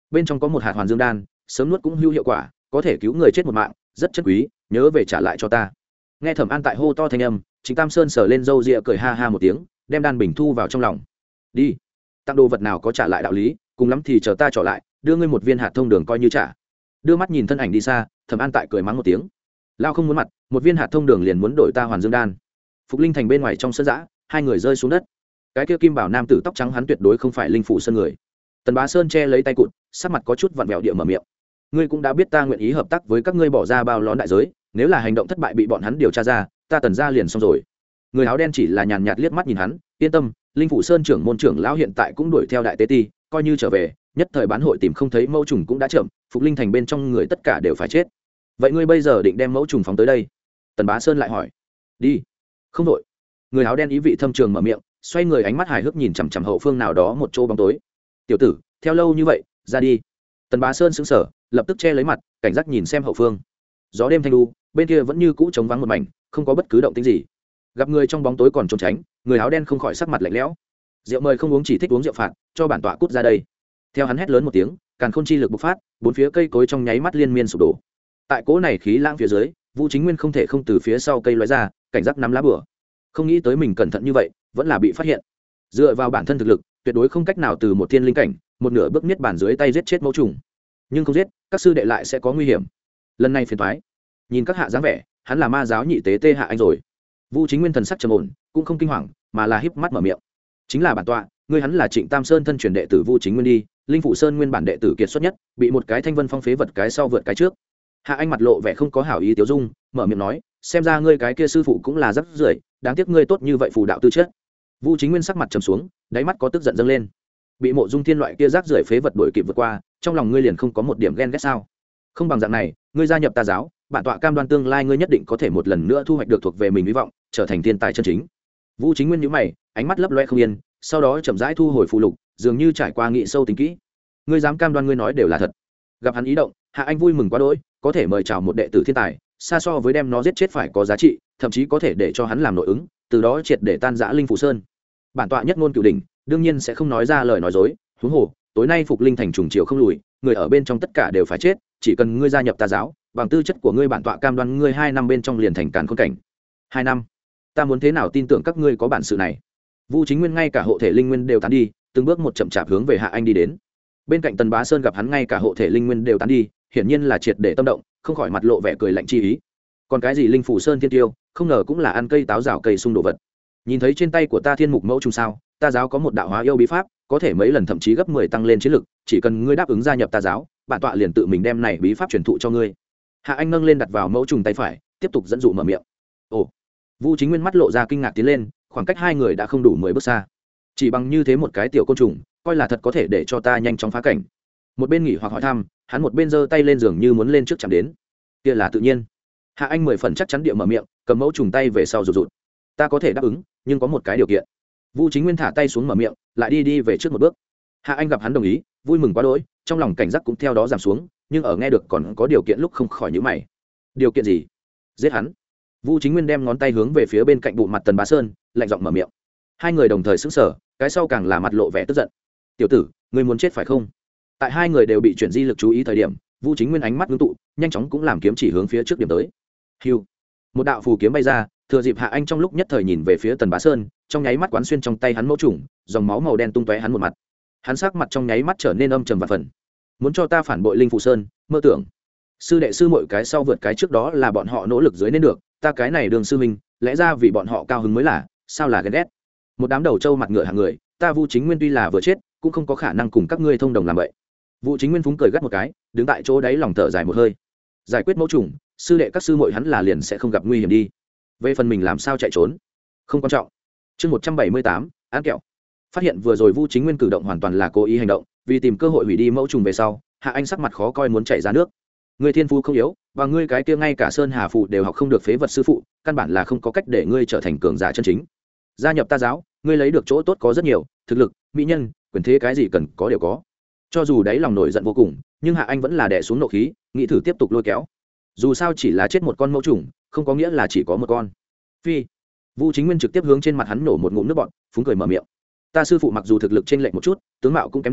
Speaker 1: bên trong có một hạt hoàn dương đan, sớm nuốt cũng hữu hiệu quả, có thể cứu người chết một mạng, rất chất quý, nhớ về trả lại cho ta. Nghe Thẩm An tại hô to thanh âm, Trịnh Tam Sơn sờ lên râu ria cười ha ha một tiếng, đem đan bình thu vào trong lòng. Đi, tặng đồ vật nào có trả lại đạo lý, cùng lắm thì chờ ta trở lại, đưa ngươi một viên hạt thông đường coi như trả. Đưa mắt nhìn thân ảnh đi xa, Thẩm An tại cười mắng một tiếng. Lao không muốn mặt, một viên hạt thông đường liền muốn đổi ta hoàn dương đan. Phục Linh Thành bên ngoài trong sân giã, hai người rơi xuống đất. Cái kia kim bảo nam tử tóc trắng hắn tuyệt đối không phải linh phủ sơn người. Tần Bá Sơn che lấy tay cụt, sắc mặt có chút vặn vẹo địa mở miệng. Ngươi cũng đã biết ta nguyện ý hợp tác với các ngươi bỏ ra bao lón đại giới, nếu là hành động thất bại bị bọn hắn điều tra ra, ta Tần gia liền xong rồi. Người áo đen chỉ là nhàn nhạt liếc mắt nhìn hắn, yên tâm, linh phủ sơn trưởng môn trưởng lão hiện tại cũng đuổi theo đại tế ti, coi như trở về, nhất thời bán hội tìm không thấy mẫu trùng cũng đã chậm, Phục Linh Thành bên trong người tất cả đều phải chết. Vậy ngươi bây giờ định đem mẫu trùng phóng tới đây? Tần Bá Sơn lại hỏi. Đi. Không đội. Người áo đen ý vị thâm trường mở miệng, xoay người ánh mắt hài hước nhìn chằm chằm hậu phương nào đó một chỗ bóng tối. Tiểu tử, theo lâu như vậy, ra đi. Tần Bá Sơn sững sờ, lập tức che lấy mặt, cảnh giác nhìn xem hậu phương. Gió đêm thanh lu, bên kia vẫn như cũ trống vắng một mảnh, không có bất cứ động tĩnh gì. Gặp người trong bóng tối còn trốn tránh, người áo đen không khỏi sắc mặt lạnh lẽo. Rượu mời không uống, chỉ thích uống rượu phạt, cho bản tọa cút ra đây. Theo hắn hét lớn một tiếng, càn khôn chi lực bộc phát, bốn phía cây cối trong nháy mắt liên miên sụp đổ. Tại cỗ này khí lãng phía dưới, Vu Chính Nguyên không thể không từ phía sau cây lóe ra, cảnh giác nắm lá bùa. Không nghĩ tới mình cẩn thận như vậy, vẫn là bị phát hiện. Dựa vào bản thân thực lực, tuyệt đối không cách nào từ một thiên linh cảnh, một nửa bước niết bàn dưới tay giết chết mẫu trùng. Nhưng không giết, các sư đệ lại sẽ có nguy hiểm. Lần này phiền toái. Nhìn các hạ dáng vẻ, hắn là ma giáo nhị tế tê hạ anh rồi. Vu Chính Nguyên thần sắc trầm ổn, cũng không kinh hoàng, mà là híp mắt mở miệng. Chính là bản tọa, ngươi hắn là Trịnh Tam Sơn thân truyền đệ tử Vu Chính Nguyên đi, Linh Phủ Sơn nguyên bản đệ tử kiệt xuất nhất, bị một cái thanh vân phong phế vật cái sau vượt cái trước. Hạ anh mặt lộ vẻ không có hảo ý tiêu dung, mở miệng nói, xem ra ngươi cái kia sư phụ cũng là rất rưởi, đáng tiếc ngươi tốt như vậy phù đạo tư chất. Vu Chính Nguyên sắc mặt trầm xuống, đáy mắt có tức giận dâng lên. Bị Mộ Dung Thiên loại kia rác rưởi phế vật đuổi kịp vượt qua, trong lòng ngươi liền không có một điểm ghen ghét sao? Không bằng dạng này, ngươi gia nhập ta giáo, bản tọa cam đoan tương lai ngươi nhất định có thể một lần nữa thu hoạch được thuộc về mình hy vọng, trở thành thiên tài chân chính. Vu Chính Nguyên nhíu mày, ánh mắt lấp loe không yên, sau đó chậm rãi thu hồi phù lục, dường như trải qua nghị sâu tính kỹ. Ngươi dám cam đoan ngươi nói đều là thật? Gặp hắn ý động, Hạ Anh vui mừng quá đỗi, có thể mời chào một đệ tử thiên tài, xa so với đem nó giết chết phải có giá trị, thậm chí có thể để cho hắn làm nội ứng, từ đó triệt để tan rã Linh Phủ Sơn. Bản tọa nhất ngôn cửu đỉnh, đương nhiên sẽ không nói ra lời nói dối, huống hồ, tối nay Phục Linh Thành trùng chiều không lùi, người ở bên trong tất cả đều phải chết, chỉ cần ngươi gia nhập ta giáo, bằng tư chất của ngươi bản tọa cam đoan ngươi 2 năm bên trong liền thành càn khôn cảnh. 2 năm? Ta muốn thế nào tin tưởng các ngươi có bản sự này? Vu Chính Nguyên ngay cả hộ thể linh nguyên đều tán đi, từng bước một chậm chạp hướng về Hạ Anh đi đến. Bên cạnh Tần Bá Sơn gặp hắn ngay cả hộ thể linh nguyên đều tán đi, hiển nhiên là triệt để tâm động, không khỏi mặt lộ vẻ cười lạnh chi ý. Còn cái gì Linh Phủ Sơn thiên tiêu, không ngờ cũng là ăn cây táo rào cây sung đồ vật. Nhìn thấy trên tay của ta thiên mục mẫu trùng sao, ta giáo có một đạo hóa yêu bí pháp, có thể mấy lần thậm chí gấp 10 tăng lên chiến lực, chỉ cần ngươi đáp ứng gia nhập ta giáo, bản tọa liền tự mình đem này bí pháp truyền thụ cho ngươi. Hạ Anh nâng lên đặt vào mẫu trùng tay phải, tiếp tục dẫn dụ mở miệng. Ồ. Vu Chính Nguyên mắt lộ ra kinh ngạc tiến lên, khoảng cách hai người đã không đủ 10 bước xa. Chỉ bằng như thế một cái tiểu côn trùng, coi là thật có thể để cho ta nhanh chóng phá cảnh. Một bên nghỉ hoặc hỏi thăm, hắn một bên giơ tay lên giường như muốn lên trước chạm đến. Kia là tự nhiên. Hạ Anh 10 phần chắc chắn địa mở miệng, cầm mẫu trùng tay về sau rụt rụt. Ta có thể đáp ứng, nhưng có một cái điều kiện. Vu Chính Nguyên thả tay xuống mở miệng, lại đi về trước một bước. Hạ Anh gặp hắn đồng ý, vui mừng quá đỗi, trong lòng cảnh giác cũng theo đó giảm xuống, nhưng ở nghe được còn có điều kiện lúc không khỏi nhíu mày. Điều kiện gì? Giết hắn. Vu Chính Nguyên đem ngón tay hướng về phía bên cạnh bụng mặt Tần Bá Sơn, lạnh giọng mở miệng. Hai người đồng thời sững sờ, cái sau càng là mặt lộ vẻ tức giận. Tiểu tử, ngươi muốn chết phải không? Tại hai người đều bị chuyển di lực chú ý thời điểm, Vu Chính Nguyên ánh mắt ngưng tụ, nhanh chóng cũng làm kiếm chỉ hướng phía trước điểm tới. Hưu. Một đạo phù kiếm bay ra, thừa dịp Hạ Anh trong lúc nhất thời nhìn về phía Tần Bá Sơn, trong nháy mắt quán xuyên trong tay hắn mẫu trùng, dòng máu màu đen tung tóe hắn một mặt. Hắn sắc mặt trong nháy mắt trở nên âm trầm và phần. Muốn cho ta phản bội Linh Phủ Sơn, mơ tưởng. Sư đệ sư muội cái sau vượt cái trước đó là bọn họ nỗ lực dưới nên được, ta cái này đường sư minh, lẽ ra vì bọn họ cao hứng mới là, sao là ghen ghét. Một đám đầu trâu mặt ngựa hạng người, ta Vu Chính Nguyên tuy là vừa chết, cũng không có khả năng cùng các ngươi thông đồng làm vậy. Vu Chính Nguyên phúng cười gắt một cái, đứng tại chỗ đáy lòng thở dài một hơi. Giải quyết mẫu trùng, sư đệ các sư muội hắn là liền sẽ không gặp nguy hiểm đi. Về phần mình làm sao chạy trốn, không quan trọng. Chương 178, án kẹo. Phát hiện vừa rồi Vu Chính Nguyên cử động hoàn toàn là cố ý hành động, vì tìm cơ hội hủy đi mẫu trùng về sau, Hạ Anh sắc mặt khó coi muốn chảy ra nước. Ngươi thiên phú không yếu, và ngươi cái kia ngay cả sơn hà phụ đều học không được phế vật sư phụ, căn bản là không có cách để ngươi trở thành cường giả chân chính. Gia nhập ta giáo, ngươi lấy được chỗ tốt có rất nhiều, thực lực, mỹ nhân, quyền thế cái gì cần có đều có. Cho dù đáy lòng nổi giận vô cùng, nhưng Hạ Anh vẫn là đè xuống nộ khí, nghĩ thử tiếp tục lôi kéo. Dù sao chỉ là chết một con mẫu trùng, không có nghĩa là chỉ có một con. Phi. Vu Chính Nguyên trực tiếp hướng trên mặt hắn nổ một ngụm nước bọt, phúng cười mở miệng. Ta sư phụ mặc dù thực lực chênh lệch một chút, tướng mạo cũng kém điểm,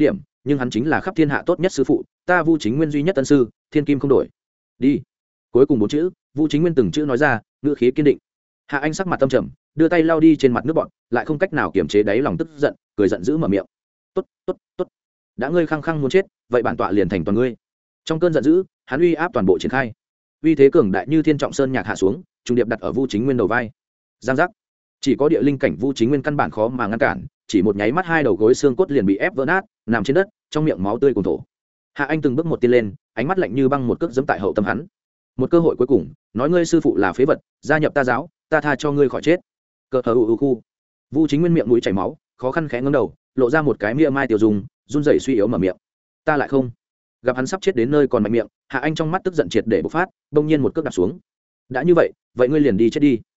Speaker 1: nhưng hắn chính là khắp thiên hạ tốt nhất sư phụ, ta Vu Chính Nguyên duy nhất tân sư, thiên kim không đổi. Đi. Cuối cùng 4 chữ, Vu Chính Nguyên từng chữ nói ra, ngữ khí kiên định. Hạ Anh sắc mặt tâm trầm, đưa tay lau đi trên mặt nước bọt, lại không cách nào kiềm chế đáy lòng tức giận, cười giận dữ mở miệng. Tốt, tốt, tốt. Đã ngươi khăng khăng muốn chết, vậy bản tọa liền thành toàn ngươi. Trong cơn giận dữ, hắn uy áp toàn bộ triển khai. Uy thế cường đại như thiên trọng sơn nhạc hạ xuống, trung điệp đặt ở Vu Chính Nguyên đầu vai. Giang giác. Chỉ có địa linh cảnh Vu Chính Nguyên căn bản khó mà ngăn cản, chỉ một nháy mắt hai đầu gối xương cốt liền bị ép vỡ nát, nằm trên đất, trong miệng máu tươi cuồn thổ. Hạ Anh từng bước một tiến lên, ánh mắt lạnh như băng một cước giẫm tại hậu tâm hắn. Một cơ hội cuối cùng, nói ngươi sư phụ là phế vật, gia nhập ta giáo, ta tha cho ngươi khỏi chết. Cờ hờ u khu. Vu Chính Nguyên miệng mũi chảy máu, khó khăn khẽ ngẩng đầu, lộ ra một cái mia mai tiểu dùng, run rẩy suy yếu mở miệng. Ta lại không. Gặp hắn sắp chết đến nơi còn mạnh miệng, Hạ Anh trong mắt tức giận triệt để bộc phát, đột nhiên một cước đạp xuống. Đã như vậy, vậy ngươi liền đi chết đi.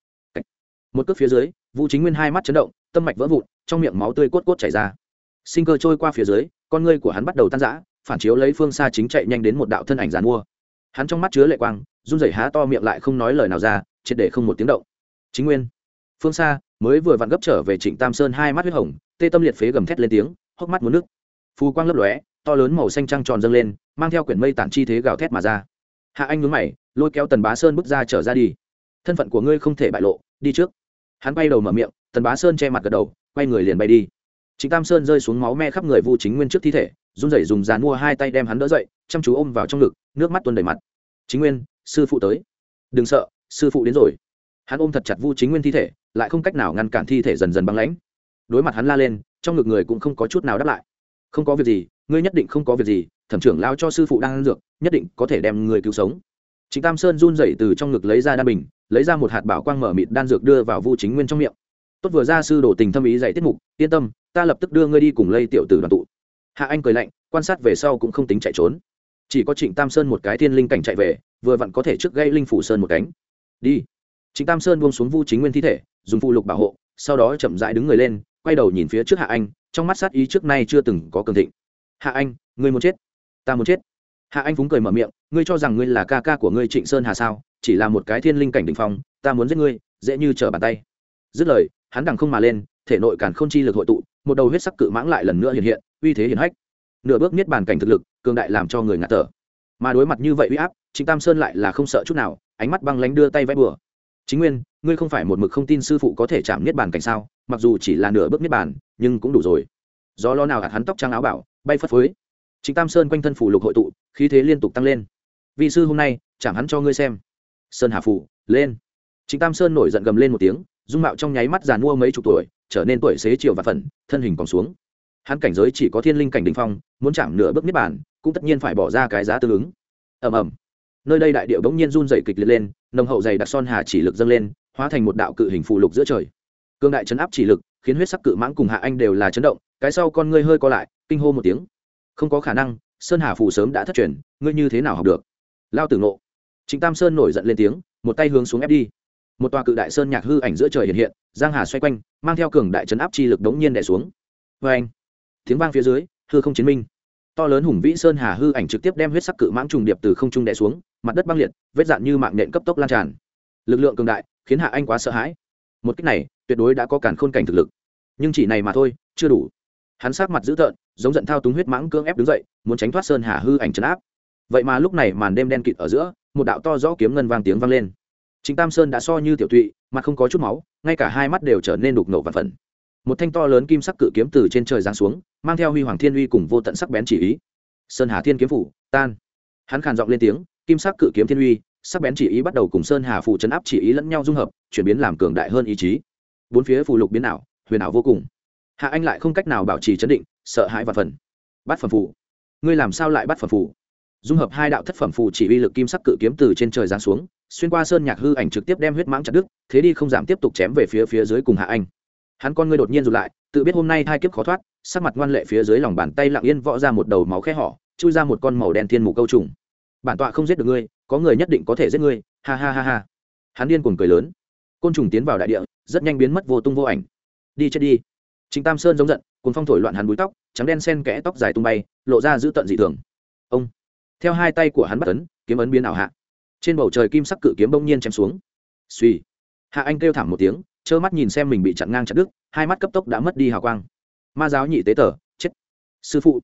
Speaker 1: Một cước phía dưới, Vu Chính Nguyên hai mắt chấn động, tâm mạch vỡ vụn, trong miệng máu tươi cốt cốt chảy ra. Sinh cơ trôi qua phía dưới, con ngươi của hắn bắt đầu tan rã, phản chiếu lấy phương xa chính chạy nhanh đến một đạo thân ảnh giàn mua. Hắn trong mắt chứa lệ quang, run rẩy há to miệng lại không nói lời nào ra, triệt để không một tiếng động. Chính Nguyên. Phương xa, mới vừa vặn gấp trở về Trịnh Tam Sơn hai mắt huyết hồng, tê tâm liệt phế gầm thét lên tiếng, hốc mắt muốn nước. Phù quang lấp lóe, to lớn màu xanh trăng tròn dâng lên, mang theo quyển mây tản chi thế gào thét mà ra. Hạ Anh nhướng mày, lôi kéo Tần Bá Sơn bước ra trở ra đi. Thân phận của ngươi không thể bại lộ, đi trước. Hắn bay đầu mở miệng, Tần Bá Sơn che mặt gật đầu, quay người liền bay đi. Trịnh Tam Sơn rơi xuống máu me khắp người Vu Chính Nguyên trước thi thể, run rẩy dùng dàn mua hai tay đem hắn đỡ dậy, chăm chú ôm vào trong ngực, nước mắt tuôn đầy mặt. Chính Nguyên, sư phụ tới. Đừng sợ, sư phụ đến rồi. Hắn ôm thật chặt Vu Chính Nguyên thi thể, lại không cách nào ngăn cản thi thể dần dần băng lãnh. Đối mặt hắn la lên, trong ngực người cũng không có chút nào đáp lại. Không có việc gì, ngươi nhất định không có việc gì, thẩm trưởng lao cho sư phụ đang ăn dược, nhất định có thể đem người cứu sống. Trịnh Tam Sơn run rẩy từ trong ngực lấy ra đan bình, lấy ra một hạt bảo quang mở mịt đan dược đưa vào Vu Chính Nguyên trong miệng. Tốt vừa ra sư đổ tình thâm ý dạy tiết mục, yên tâm, ta lập tức đưa ngươi đi cùng lây tiểu tử đoàn tụ. Hạ Anh cười lạnh, quan sát về sau cũng không tính chạy trốn. Chỉ có Trịnh Tam Sơn một cái thiên linh cảnh chạy về, vừa vặn có thể trước gây linh phủ sơn một cánh. Đi. Trịnh Tam Sơn buông xuống Vu Chính Nguyên thi thể, dùng phụ lục bảo hộ, sau đó chậm rãi đứng người lên, quay đầu nhìn phía trước Hạ Anh, trong mắt sát ý trước nay chưa từng có cường thịnh. Hạ Anh, ngươi muốn chết? Ta muốn chết. Hạ Anh phúng cười mở miệng, ngươi cho rằng ngươi là ca ca của ngươi Trịnh Sơn Hà sao? Chỉ là một cái thiên linh cảnh đỉnh phong, ta muốn giết ngươi, dễ như trở bàn tay. Dứt lời, hắn đằng không mà lên, thể nội càn khôn chi lực hội tụ, một đầu huyết sắc cự mãng lại lần nữa hiện hiện, uy thế hiển hách. Nửa bước niết bàn cảnh thực lực, cường đại làm cho người ngạt thở. Mà đối mặt như vậy uy áp, Trịnh Tam Sơn lại là không sợ chút nào, ánh mắt băng lãnh đưa tay vẫy bừa. Chính Nguyên, ngươi không phải một mực không tin sư phụ có thể chạm niết bàn cảnh sao? Mặc dù chỉ là nửa bước niết bàn, nhưng cũng đủ rồi. Gió lo nào hạt hắn tóc trắng áo bảo, bay phất phới. Trịnh Tam Sơn quanh thân phủ lục hội tụ, khí thế liên tục tăng lên. Vị sư hôm nay, chẳng hắn cho ngươi xem. Sơn Hà phủ, lên. Trịnh Tam Sơn nổi giận gầm lên một tiếng, dung mạo trong nháy mắt già mua mấy chục tuổi, trở nên tuổi xế chiều và phần, thân hình còn xuống. Hắn cảnh giới chỉ có thiên linh cảnh đỉnh phong, muốn chạm nửa bước niết bàn, cũng tất nhiên phải bỏ ra cái giá tương ứng. Ầm ầm. Nơi đây đại địa bỗng nhiên run rẩy kịch liệt lên, nồng hậu dày đặc son hà chỉ lực dâng lên, hóa thành một đạo cự hình phù lục giữa trời. Cương đại chấn áp chỉ lực, khiến huyết sắc cự mãng cùng Hạ Anh đều là chấn động, cái sau con ngươi hơi co lại, kinh hô một tiếng. Không có khả năng, Sơn Hà phù sớm đã thất truyền, ngươi như thế nào học được? Lao tử ngộ. Trịnh Tam Sơn nổi giận lên tiếng, một tay hướng xuống ép đi. Một tòa cự đại sơn nhạc hư ảnh giữa trời hiện hiện, giang hà xoay quanh, mang theo cường đại chấn áp chi lực đống nhiên đè xuống. Oeng! Tiếng vang phía dưới, hư không chiến minh. To lớn hùng vĩ sơn hà hư ảnh trực tiếp đem huyết sắc cự mãng trùng điệp từ không trung đè xuống, mặt đất băng liệt, vết dạn như mạng nhện cấp tốc lan tràn. Lực lượng cường đại, khiến Hạ Anh quá sợ hãi. Một kích này, tuyệt đối đã có càn khôn cảnh thực lực. Nhưng chỉ này mà thôi, chưa đủ. Hắn sắc mặt dữ tợn, giống giận thao túng huyết mãng cưỡng ép đứng dậy, muốn tránh thoát sơn hà hư ảnh trấn áp. Vậy mà lúc này màn đêm đen kịt ở giữa, một đạo to rõ kiếm ngân vang tiếng vang lên. Trịnh Tam Sơn đã so như tiểu tụy, mặt không có chút máu, ngay cả hai mắt đều trở nên đục ngầu vạn phần. Một thanh to lớn kim sắc cự kiếm từ trên trời giáng xuống, mang theo huy hoàng thiên uy cùng vô tận sắc bén chỉ ý. Sơn Hà Thiên kiếm phủ, tan. Hắn khàn giọng lên tiếng, kim sắc cự kiếm thiên uy, sắc bén chỉ ý bắt đầu cùng Sơn Hà phủ trấn áp chỉ ý lẫn nhau dung hợp, chuyển biến làm cường đại hơn ý chí. Bốn phía phù lục biến ảo, huyền ảo vô cùng. Hạ Anh lại không cách nào bảo trì trấn định, sợ hãi vạn phần. Bát phẩm phù, ngươi làm sao lại bắt phẩm phù? Dung hợp hai đạo thất phẩm phù chỉ uy lực kim sắc cự kiếm từ trên trời giáng xuống, xuyên qua sơn nhạc hư ảnh trực tiếp đem huyết mãng chặt đứt, thế đi không giảm tiếp tục chém về phía dưới cùng Hạ Anh. Hắn con ngươi đột nhiên rụt lại, tự biết hôm nay thai kiếp khó thoát, sắc mặt ngoan lệ phía dưới lòng bàn tay lặng yên võ ra một đầu máu khe hở, chui ra một con màu đen thiên mục câu trùng. Bản tọa không giết được ngươi, có người nhất định có thể giết ngươi, ha ha ha ha. Hắn điên cuồng cười lớn. Côn trùng tiến vào đại địa, rất nhanh biến mất vô tung vô ảnh. Đi chết đi. Trịnh Tam Sơn giống giận, cuồng phong thổi loạn hắn búi tóc, trắng đen xen kẽ tóc dài tung bay, lộ ra dữ tợn dị thường. Ông. Theo hai tay của hắn bắt ấn, kiếm ấn biến ảo hạ. Trên bầu trời kim sắc cự kiếm bỗng nhiên chém xuống. Suy. Hạ Anh kêu thảm một tiếng, trơ mắt nhìn xem mình bị chặn ngang chặt đứt, hai mắt cấp tốc đã mất đi hào quang. Ma giáo nhị tế tở, chết. Sư phụ.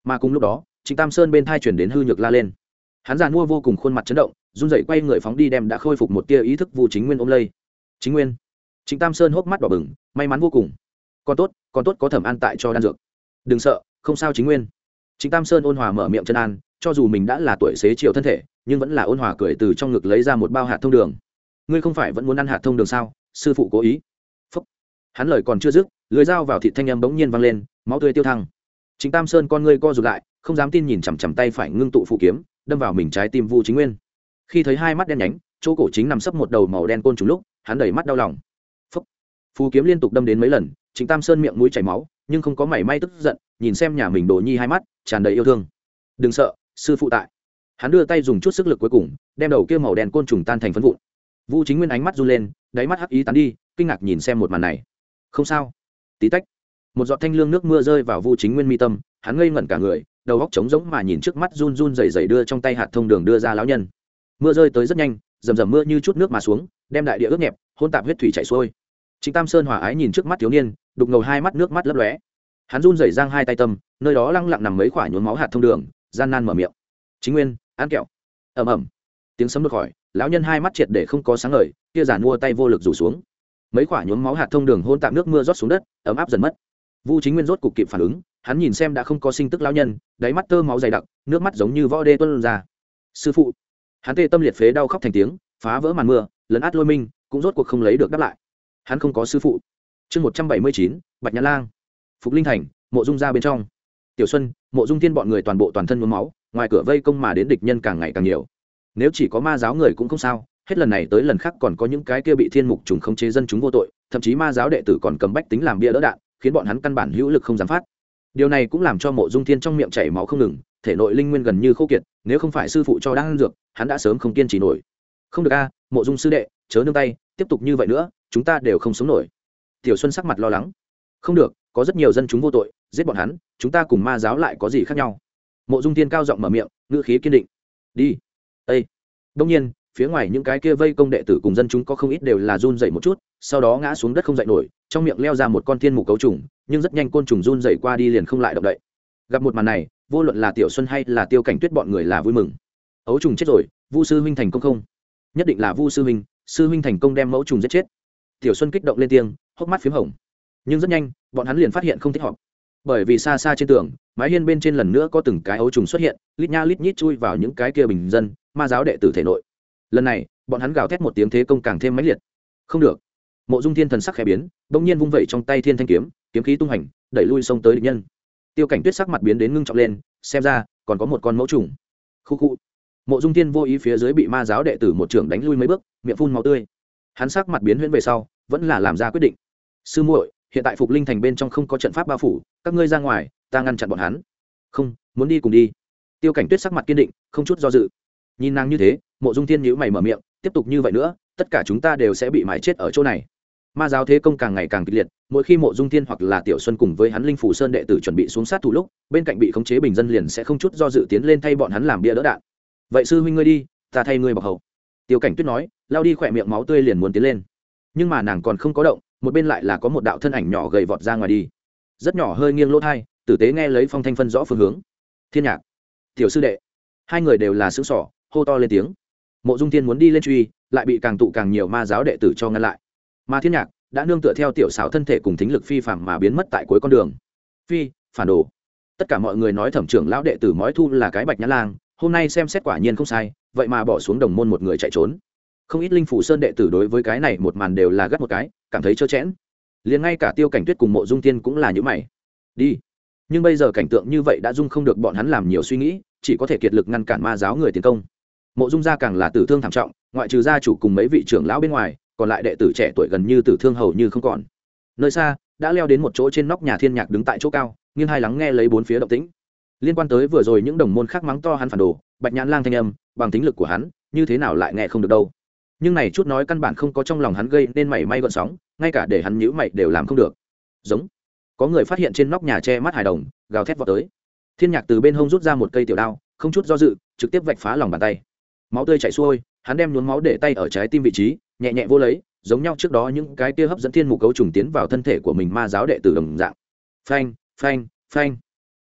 Speaker 1: Mà cùng lúc đó Trịnh Tam Sơn bên thai chuyển đến hư nhược la lên. Hắn giàn mua vô cùng, khuôn mặt chấn động, run rẩy quay người phóng đi, đem đã khôi phục một tia ý thức Vu Chính Nguyên ôm lấy. Chính Nguyên. Trịnh Tam Sơn hốc mắt đỏ bừng, may mắn vô cùng. Còn tốt có Thẩm An tại cho đan dược. Đừng sợ, không sao Chính Nguyên. Trịnh Tam Sơn ôn hòa mở miệng trấn an, cho dù mình đã là tuổi xế chiều thân thể, nhưng vẫn là ôn hòa cười từ trong ngực lấy ra một bao hạt thông đường. Ngươi không phải vẫn muốn ăn hạt thông đường sao? Sư phụ cố ý. Phúc. Hắn lời còn chưa dứt, lưỡi dao vào thịt thanh âm bỗng nhiên vang lên, máu tươi tiêu thăng. Trịnh Tam Sơn con ngươi co rụt lại, không dám tin nhìn chằm chằm tay phải ngưng tụ phụ kiếm, đâm vào mình trái tim Vu Chính Nguyên. Khi thấy hai mắt đen nhánh, chỗ cổ chính nằm sấp một đầu màu đen côn trùng lúc, hắn đầy mắt đau lòng. Phúc. Phù kiếm liên tục đâm đến mấy lần, Trịnh Tam Sơn miệng mũi chảy máu, nhưng không có mảy may tức giận, nhìn xem nhà mình đồ nhi hai mắt tràn đầy yêu thương. Đừng sợ, sư phụ tại. Hắn đưa tay dùng chút sức lực cuối cùng, đem đầu kia màu đen côn trùng tan thành phấn vụn. Vu Chính Nguyên ánh mắt run lên, đáy mắt hắc ý tán đi, kinh ngạc nhìn xem một màn này. Không sao. Tí tách. Một giọt thanh lương nước mưa rơi vào Vu Chính Nguyên mi tâm, hắn ngây ngẩn cả người, đầu óc trống rỗng mà nhìn trước mắt run run rẩy rẩy đưa trong tay hạt thông đường đưa ra lão nhân. Mưa rơi tới rất nhanh, rầm rầm mưa như chút nước mà xuống, đem đại địa ướt nhẹp, hôn tạp huyết thủy chảy xuôi. Trịnh Tam Sơn hòa ái nhìn trước mắt thiếu niên, đục ngầu hai mắt nước mắt lấp lóe. Hắn run rẩy giang hai tay tâm, nơi đó lăng lặng nằm mấy quả nhuốm máu hạt thông đường, gian nan mở miệng. Chính Nguyên, ăn kẹo. Ầm ầm. Tiếng sấm đột khỏi, lão nhân hai mắt triệt để không có sáng ngời, kia giàn mua tay vô lực rủ xuống. Mấy quả nhuốm máu hạt thông đường hôn tạp nước mưa rót xuống đất, ấm áp dần mất. Vu Chính Nguyên rốt cục kịp phản ứng, hắn nhìn xem đã không có sinh tức lão nhân, đáy mắt tơ máu dày đặc, nước mắt giống như võ đê tuôn ra. Sư phụ. Hắn tê tâm liệt phế đau khóc thành tiếng, phá vỡ màn mưa, lấn át lôi minh, cũng rốt cuộc không lấy được đáp lại. Hắn không có sư phụ. Chương 179, Bạch Nhã Lang. Phục Linh Thành, Mộ Dung gia bên trong. Tiểu Xuân, Mộ Dung Thiên bọn người toàn bộ toàn thân nhuốm máu, ngoài cửa vây công mà đến địch nhân càng ngày càng nhiều. Nếu chỉ có ma giáo người cũng không sao, hết lần này tới lần khác còn có những cái kia bị thiên mục trùng khống chế dân chúng vô tội, thậm chí ma giáo đệ tử còn cầm bách tính làm bia đỡ đạn, khiến bọn hắn căn bản hữu lực không dám phát. Điều này cũng làm cho Mộ Dung Thiên trong miệng chảy máu không ngừng, thể nội linh nguyên gần như khô kiệt, nếu không phải sư phụ cho đang ăn dược, hắn đã sớm không kiên trì nổi. Không được a, Mộ Dung sư đệ, chớ nương tay, tiếp tục như vậy nữa, chúng ta đều không sống nổi. Tiểu Xuân sắc mặt lo lắng. Không được, có rất nhiều dân chúng vô tội, giết bọn hắn, chúng ta cùng ma giáo lại có gì khác nhau? Mộ Dung Thiên cao giọng mở miệng, ngữ khí kiên định. Đi. Ê. Đông nhiên, phía ngoài những cái kia vây công đệ tử cùng dân chúng có không ít đều là run rẩy một chút, sau đó ngã xuống đất không dậy nổi, trong miệng leo ra một con thiên mục cấu trùng, nhưng rất nhanh côn trùng run rẩy qua đi liền không lại động đậy. Gặp một màn này, vô luận là Tiểu Xuân hay là Tiêu Cảnh Tuyết bọn người là vui mừng. Ấu trùng chết rồi, Vu sư huynh thành công không? Nhất định là Vu sư huynh thành công đem mẫu trùng giết chết. Tiểu Xuân kích động lên tiếng, hốc mắt phím hồng. Nhưng rất nhanh, bọn hắn liền phát hiện không thích hợp. Bởi vì xa xa trên tường, mái hiên bên trên lần nữa có từng cái ấu trùng xuất hiện, lít nha lít nhít chui vào những cái kia bình dân, ma giáo đệ tử thể nội. Lần này, bọn hắn gào thét một tiếng thế công càng thêm mãnh liệt. Không được. Mộ Dung Thiên thần sắc khẽ biến, bỗng nhiên vung vẩy trong tay thiên thanh kiếm, kiếm khí tung hành, đẩy lui xông tới địch nhân. Tiêu Cảnh Tuyết sắc mặt biến đến ngưng trọng lên, xem ra còn có một con mẫu trùng. Khu khu. Mộ Dung Thiên vô ý phía dưới bị ma giáo đệ tử một trưởng đánh lui mấy bước, miệng phun máu tươi. Hắn sắc mặt biến huyễn về sau, vẫn là làm ra quyết định. Sư muội, hiện tại Phục Linh Thành bên trong không có trận pháp bao phủ, các ngươi ra ngoài, ta ngăn chặn bọn hắn. Không, muốn đi cùng đi. Tiêu Cảnh Tuyết sắc mặt kiên định, không chút do dự. Nhìn nàng như thế, Mộ Dung Thiên nhíu mày mở miệng, tiếp tục như vậy nữa, tất cả chúng ta đều sẽ bị mài chết ở chỗ này. Ma giáo thế công càng ngày càng kịch liệt, mỗi khi Mộ Dung Thiên hoặc là Tiểu Xuân cùng với hắn Linh Phủ Sơn đệ tử chuẩn bị xuống sát thủ lúc, bên cạnh bị khống chế bình dân liền sẽ không chút do dự tiến lên thay bọn hắn làm bia đỡ đạn. Vậy sư huynh ngươi đi, ta thay ngươi bọc hậu. Tiêu Cảnh Tuyết nói, lao đi khỏe miệng máu tươi liền muốn tiến lên, nhưng mà nàng còn không có động, một bên lại là có một đạo thân ảnh nhỏ gầy vọt ra ngoài đi, rất nhỏ hơi nghiêng lỗ thai, tử tế nghe lấy phong thanh phân rõ phương hướng. Thiên Nhạc, Tiểu sư đệ. Hai người đều là sững sỏ, hô to lên tiếng. Mộ Dung Thiên muốn đi lên truy, lại bị càng tụ càng nhiều ma giáo đệ tử cho ngăn lại. Mà Thiên Nhạc đã nương tựa theo tiểu xảo thân thể cùng thính lực phi phàm mà biến mất tại cuối con đường. Phi, phản đồ. Tất cả mọi người nói Thẩm trưởng lão đệ tử Mói Thu là cái Bạch Nhã Lang, hôm nay xem xét quả nhiên không sai, vậy mà bỏ xuống đồng môn một người chạy trốn. Không ít Linh Phủ Sơn đệ tử đối với cái này một màn đều là gắt một cái, cảm thấy trơ trẽn. Liền ngay cả Tiêu Cảnh Tuyết cùng Mộ Dung Thiên cũng là như mày. Đi. Nhưng bây giờ cảnh tượng như vậy đã dung không được bọn hắn làm nhiều suy nghĩ, chỉ có thể kiệt lực ngăn cản ma giáo người tiến công. Mộ Dung gia càng là tử thương thảm trọng, ngoại trừ gia chủ cùng mấy vị trưởng lão bên ngoài, còn lại đệ tử trẻ tuổi gần như tử thương hầu như không còn. Nơi xa, đã leo đến một chỗ trên nóc nhà Thiên Nhạc đứng tại chỗ cao, nghiêng hai lắng nghe lấy bốn phía động tĩnh. Liên quan tới vừa rồi những đồng môn khác mắng to hắn phản đồ, Bạch Nhãn Lang thanh âm, bằng tính lực của hắn, như thế nào lại nghe không được đâu. Nhưng này chút nói căn bản không có trong lòng hắn gây nên mảy may gợn sóng, ngay cả để hắn nhíu mày đều làm không được. Giống. Có người phát hiện trên nóc nhà che mắt hài đồng, gào thét vọt tới. Thiên Nhạc từ bên hông rút ra một cây tiểu đao, không chút do dự, trực tiếp vạch phá lòng bàn tay. Máu tươi chảy xuôi, hắn đem nhuốm máu để tay ở trái tim vị trí, nhẹ nhẹ vô lấy, giống nhau trước đó những cái tia hấp dẫn thiên mục cấu trùng tiến vào thân thể của mình ma giáo đệ tử đồng dạng. Phanh, phanh, phanh.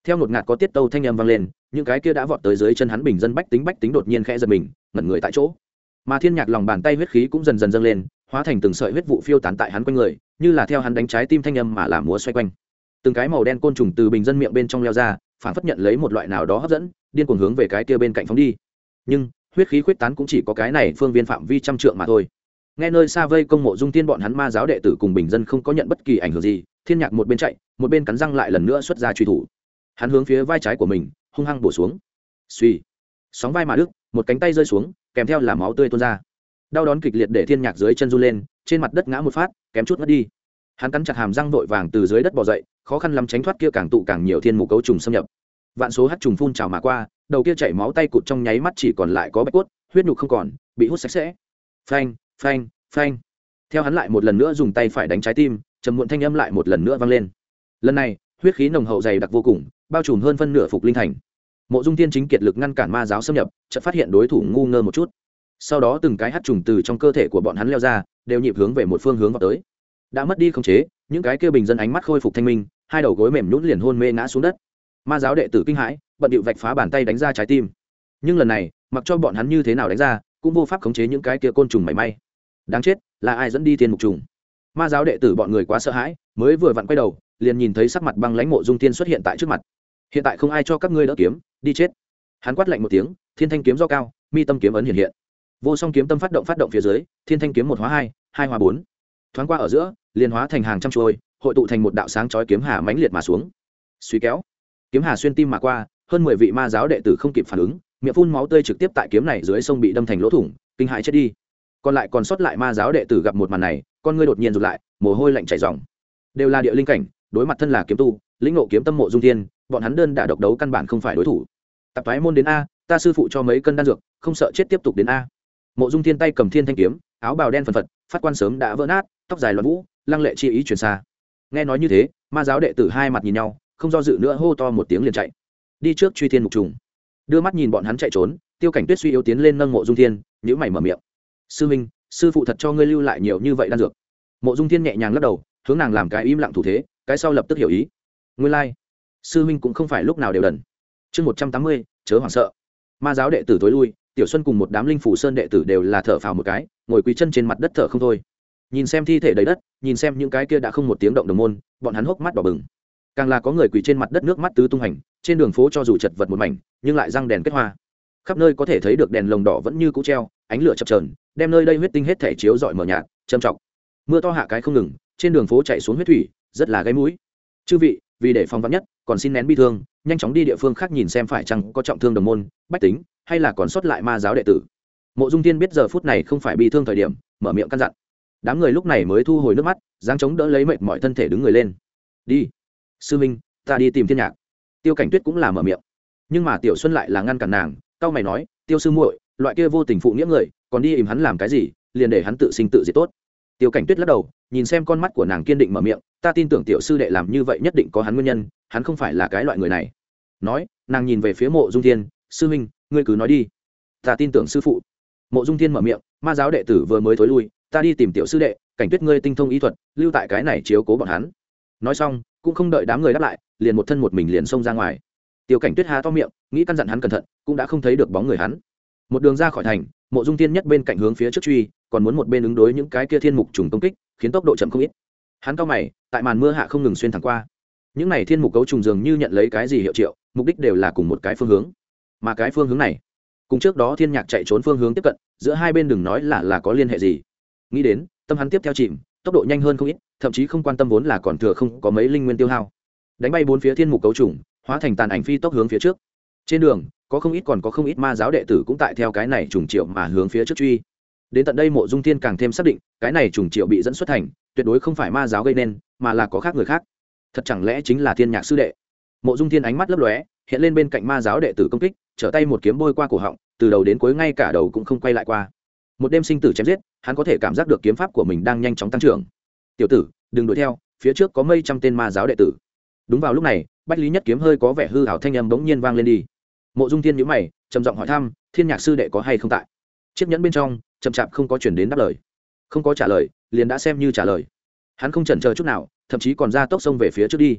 Speaker 1: theo ngột ngạt có tiết tâu thanh âm vang lên, những cái kia đã vọt tới dưới chân hắn bình dân bách tính đột nhiên khẽ giật mình, ngẩn người tại chỗ. Mà Thiên Nhạc lòng bàn tay huyết khí cũng dần dần dâng lên, hóa thành từng sợi huyết vụ phiêu tán tại hắn quanh người, như là theo hắn đánh trái tim thanh âm mà làm múa xoay quanh. Từng cái màu đen côn trùng từ bình dân miệng bên trong leo ra, phản phất nhận lấy một loại nào đó hấp dẫn, điên cuồng hướng về cái kia bên cạnh phóng đi. Nhưng huyết khí khuyết tán cũng chỉ có cái này phương viên phạm vi trăm trượng mà thôi. Nghe nơi xa vây công Mộ Dung Tiên bọn hắn ma giáo đệ tử cùng bình dân không có nhận bất kỳ ảnh hưởng gì, Thiên Nhạc một bên chạy, một bên cắn răng lại lần nữa xuất ra truy thủ. Hắn hướng phía vai trái của mình hung hăng bổ xuống. Suy, sóng vai mà đứt, một cánh tay rơi xuống, kèm theo là máu tươi tuôn ra. Đau đớn kịch liệt để Thiên Nhạc dưới chân run lên, trên mặt đất ngã một phát, kém chút ngất đi. Hắn cắn chặt hàm răng vội vàng từ dưới đất bò dậy, khó khăn lắm tránh thoát kia càng tụ càng nhiều thiên mù cấu trùng xâm nhập. Vạn số hắc trùng phun trào mà qua, đầu kia chảy máu tay cụt trong nháy mắt chỉ còn lại có bạch cốt, huyết nhục không còn, bị hút sạch sẽ. Phanh, phanh, phanh. Theo hắn lại một lần nữa dùng tay phải đánh trái tim, trầm muộn thanh âm lại một lần nữa vang lên. Lần này, huyết khí nồng hậu dày đặc vô cùng, bao trùm hơn phân nửa Phục Linh Thành. Mộ Dung Tiên chính kiệt lực ngăn cản ma giáo xâm nhập, chợt phát hiện đối thủ ngu ngơ một chút. Sau đó từng cái hắc trùng từ trong cơ thể của bọn hắn leo ra, đều nhịp hướng về một phương hướng vào tới. Đã mất đi khống chế, những cái kia bình dân ánh mắt khôi phục thanh minh, hai đầu gối mềm nhũn liền hôn mê ngã xuống đất. Ma giáo đệ tử kinh hãi, bận điệu vạch phá bàn tay đánh ra trái tim. Nhưng lần này, mặc cho bọn hắn như thế nào đánh ra, cũng vô pháp khống chế những cái kia côn trùng mảy may. Đáng chết, là ai dẫn đi thiên mục trùng? Ma giáo đệ tử bọn người quá sợ hãi, mới vừa vặn quay đầu, liền nhìn thấy sắc mặt băng lãnh Mộ Dung Tiên xuất hiện tại trước mặt. Hiện tại không ai cho các ngươi đỡ kiếm, đi chết. Hắn quát lạnh một tiếng, thiên thanh kiếm do cao, mi tâm kiếm ấn hiện hiện. Vô song kiếm tâm phát động phía dưới, thiên thanh kiếm một hóa hai, hai hóa bốn. Thoáng qua ở giữa, liền hóa thành hàng trăm chuôi, hội tụ thành một đạo sáng chói kiếm hà mãnh liệt mà xuống. Suy kéo, kiếm hà xuyên tim mà qua, hơn 10 vị ma giáo đệ tử không kịp phản ứng, miệng phun máu tươi trực tiếp tại kiếm này dưới sông bị đâm thành lỗ thủng, kinh hãi chết đi. Còn sót lại ma giáo đệ tử gặp một màn này, con ngươi đột nhiên rụt lại, mồ hôi lạnh chảy ròng. Đều là địa linh cảnh, đối mặt thân là kiếm tu, lĩnh ngộ kiếm tâm Mộ Dung Tiên, bọn hắn đơn đả độc đấu căn bản không phải đối thủ. Tập toái môn đến a, ta sư phụ cho mấy cân đan dược, không sợ chết tiếp tục đến a. Mộ Dung Tiên tay cầm thiên thanh kiếm, áo bào đen phần phật, phát quan sớm đã vỡ nát, tóc dài loạn vũ, lăng lệ chi ý truyền xa. Nghe nói như thế, ma giáo đệ tử hai mặt nhìn nhau, không do dự nữa hô to một tiếng liền chạy. Đi trước truy thiên mục trùng. Đưa mắt nhìn bọn hắn chạy trốn, Tiêu Cảnh Tuyết suy yếu tiến lên nâng Mộ Dung Thiên, nhíu mày mở miệng. Sư minh, sư phụ thật cho ngươi lưu lại nhiều như vậy đan dược? Mộ Dung Thiên nhẹ nhàng lắc đầu, hướng nàng làm cái im lặng thủ thế, cái sau lập tức hiểu ý. Nguyên lai, sư minh cũng không phải lúc nào đều đần. Chương 180, chớ hoảng sợ. Ma giáo đệ tử tối lui, Tiểu Xuân cùng một đám linh phủ sơn đệ tử đều là thở phào một cái, ngồi quỳ chân trên mặt đất thở không thôi. Nhìn xem thi thể đầy đất, nhìn xem những cái kia đã không một tiếng động đồng môn, bọn hắn hốc mắt đỏ bừng. Càng là có người quỳ trên mặt đất nước mắt tứ tung hành, trên đường phố cho dù chật vật một mảnh, nhưng lại răng đèn kết hoa. Khắp nơi có thể thấy được đèn lồng đỏ vẫn như cũ treo, ánh lửa chập chờn, đem nơi đây huyết tinh hết thể chiếu rọi mờ nhạt, trầm trọng. Mưa to hạ cái không ngừng, trên đường phố chảy xuống huyết thủy, rất là gáy mũi. Chư vị, vì để phòng vắn nhất, còn xin nén bi thương, nhanh chóng đi địa phương khác nhìn xem phải chăng có trọng thương đồng môn, bách tính, hay là còn sót lại ma giáo đệ tử. Mộ Dung Tiên biết giờ phút này không phải bi thương thời điểm, mở miệng căn dặn. Đám người lúc này mới thu hồi nước mắt, giáng chống đỡ lấy mệt mỏi thân thể đứng người lên. Đi, sư minh, ta đi tìm Thiên Nhạc. Tiêu Cảnh Tuyết cũng là mở miệng, nhưng mà Tiểu Xuân lại là ngăn cản nàng. Cao mày nói, Tiêu sư muội, loại kia vô tình phụ nghĩa người, còn đi ìm hắn làm cái gì? Liền để hắn tự sinh tự diệt tốt. Tiêu Cảnh Tuyết lắc đầu, nhìn xem con mắt của nàng kiên định mở miệng, ta tin tưởng tiểu sư đệ làm như vậy nhất định có hắn nguyên nhân, hắn không phải là cái loại người này. Nói, nàng nhìn về phía Mộ Dung Thiên, sư minh, ngươi cứ nói đi. Ta tin tưởng sư phụ. Mộ Dung Thiên mở miệng, ma giáo đệ tử vừa mới thối lui, ta đi tìm tiểu sư đệ, Cảnh Tuyết ngươi tinh thông y thuật, lưu tại cái này chiếu cố bọn hắn. Nói xong, cũng không đợi đám người đáp lại, liền một thân một mình liền xông ra ngoài. Tiêu Cảnh Tuyết há to miệng, nghĩ căn dặn hắn cẩn thận, cũng đã không thấy được bóng người hắn. Một đường ra khỏi thành, Mộ Dung Thiên nhất bên cạnh hướng phía trước truy, còn muốn một bên ứng đối những cái kia thiên mục trùng công kích, khiến tốc độ chậm không ít. Hắn cao mày, tại màn mưa hạ không ngừng xuyên thẳng qua. Những này thiên mục cấu trùng dường như nhận lấy cái gì hiệu triệu, mục đích đều là cùng một cái phương hướng. Mà cái phương hướng này, cùng trước đó Thiên Nhạc chạy trốn phương hướng tiếp cận, giữa hai bên đừng nói là có liên hệ gì. Nghĩ đến, tâm hắn tiếp theo chìm, tốc độ nhanh hơn không ít, thậm chí không quan tâm vốn là còn thừa không có mấy linh nguyên tiêu hao. Đánh bay bốn phía thiên mục cấu trùng, hóa thành tàn ảnh phi tốc hướng phía trước. Trên đường, có không ít ma giáo đệ tử cũng tại theo cái này trùng triệu mà hướng phía trước truy. Đến tận đây Mộ Dung Thiên càng thêm xác định, cái này trùng triệu bị dẫn xuất thành, tuyệt đối không phải ma giáo gây nên, mà là có khác người khác. Thật chẳng lẽ chính là Thiên Nhạc sư đệ? Mộ Dung Thiên ánh mắt lấp lóe, hiện lên bên cạnh ma giáo đệ tử công kích, trở tay một kiếm bôi qua cổ họng, từ đầu đến cuối ngay cả đầu cũng không quay lại qua. Một đêm sinh tử chém giết, hắn có thể cảm giác được kiếm pháp của mình đang nhanh chóng tăng trưởng. Tiểu tử, đừng đuổi theo, phía trước có mấy trăm tên ma giáo đệ tử. Đúng vào lúc này, Bách Lý Nhất Kiếm hơi có vẻ hư ảo thanh âm bỗng nhiên vang lên đi. Mộ Dung Thiên nhíu mày, trầm giọng hỏi thăm, Thiên Nhạc sư đệ có hay không tại? Chiếc nhẫn bên trong, chậm chạp không có chuyển đến đáp lời. Không có trả lời, liền đã xem như trả lời. Hắn không chần chờ chút nào, thậm chí còn ra tốc sông về phía trước đi.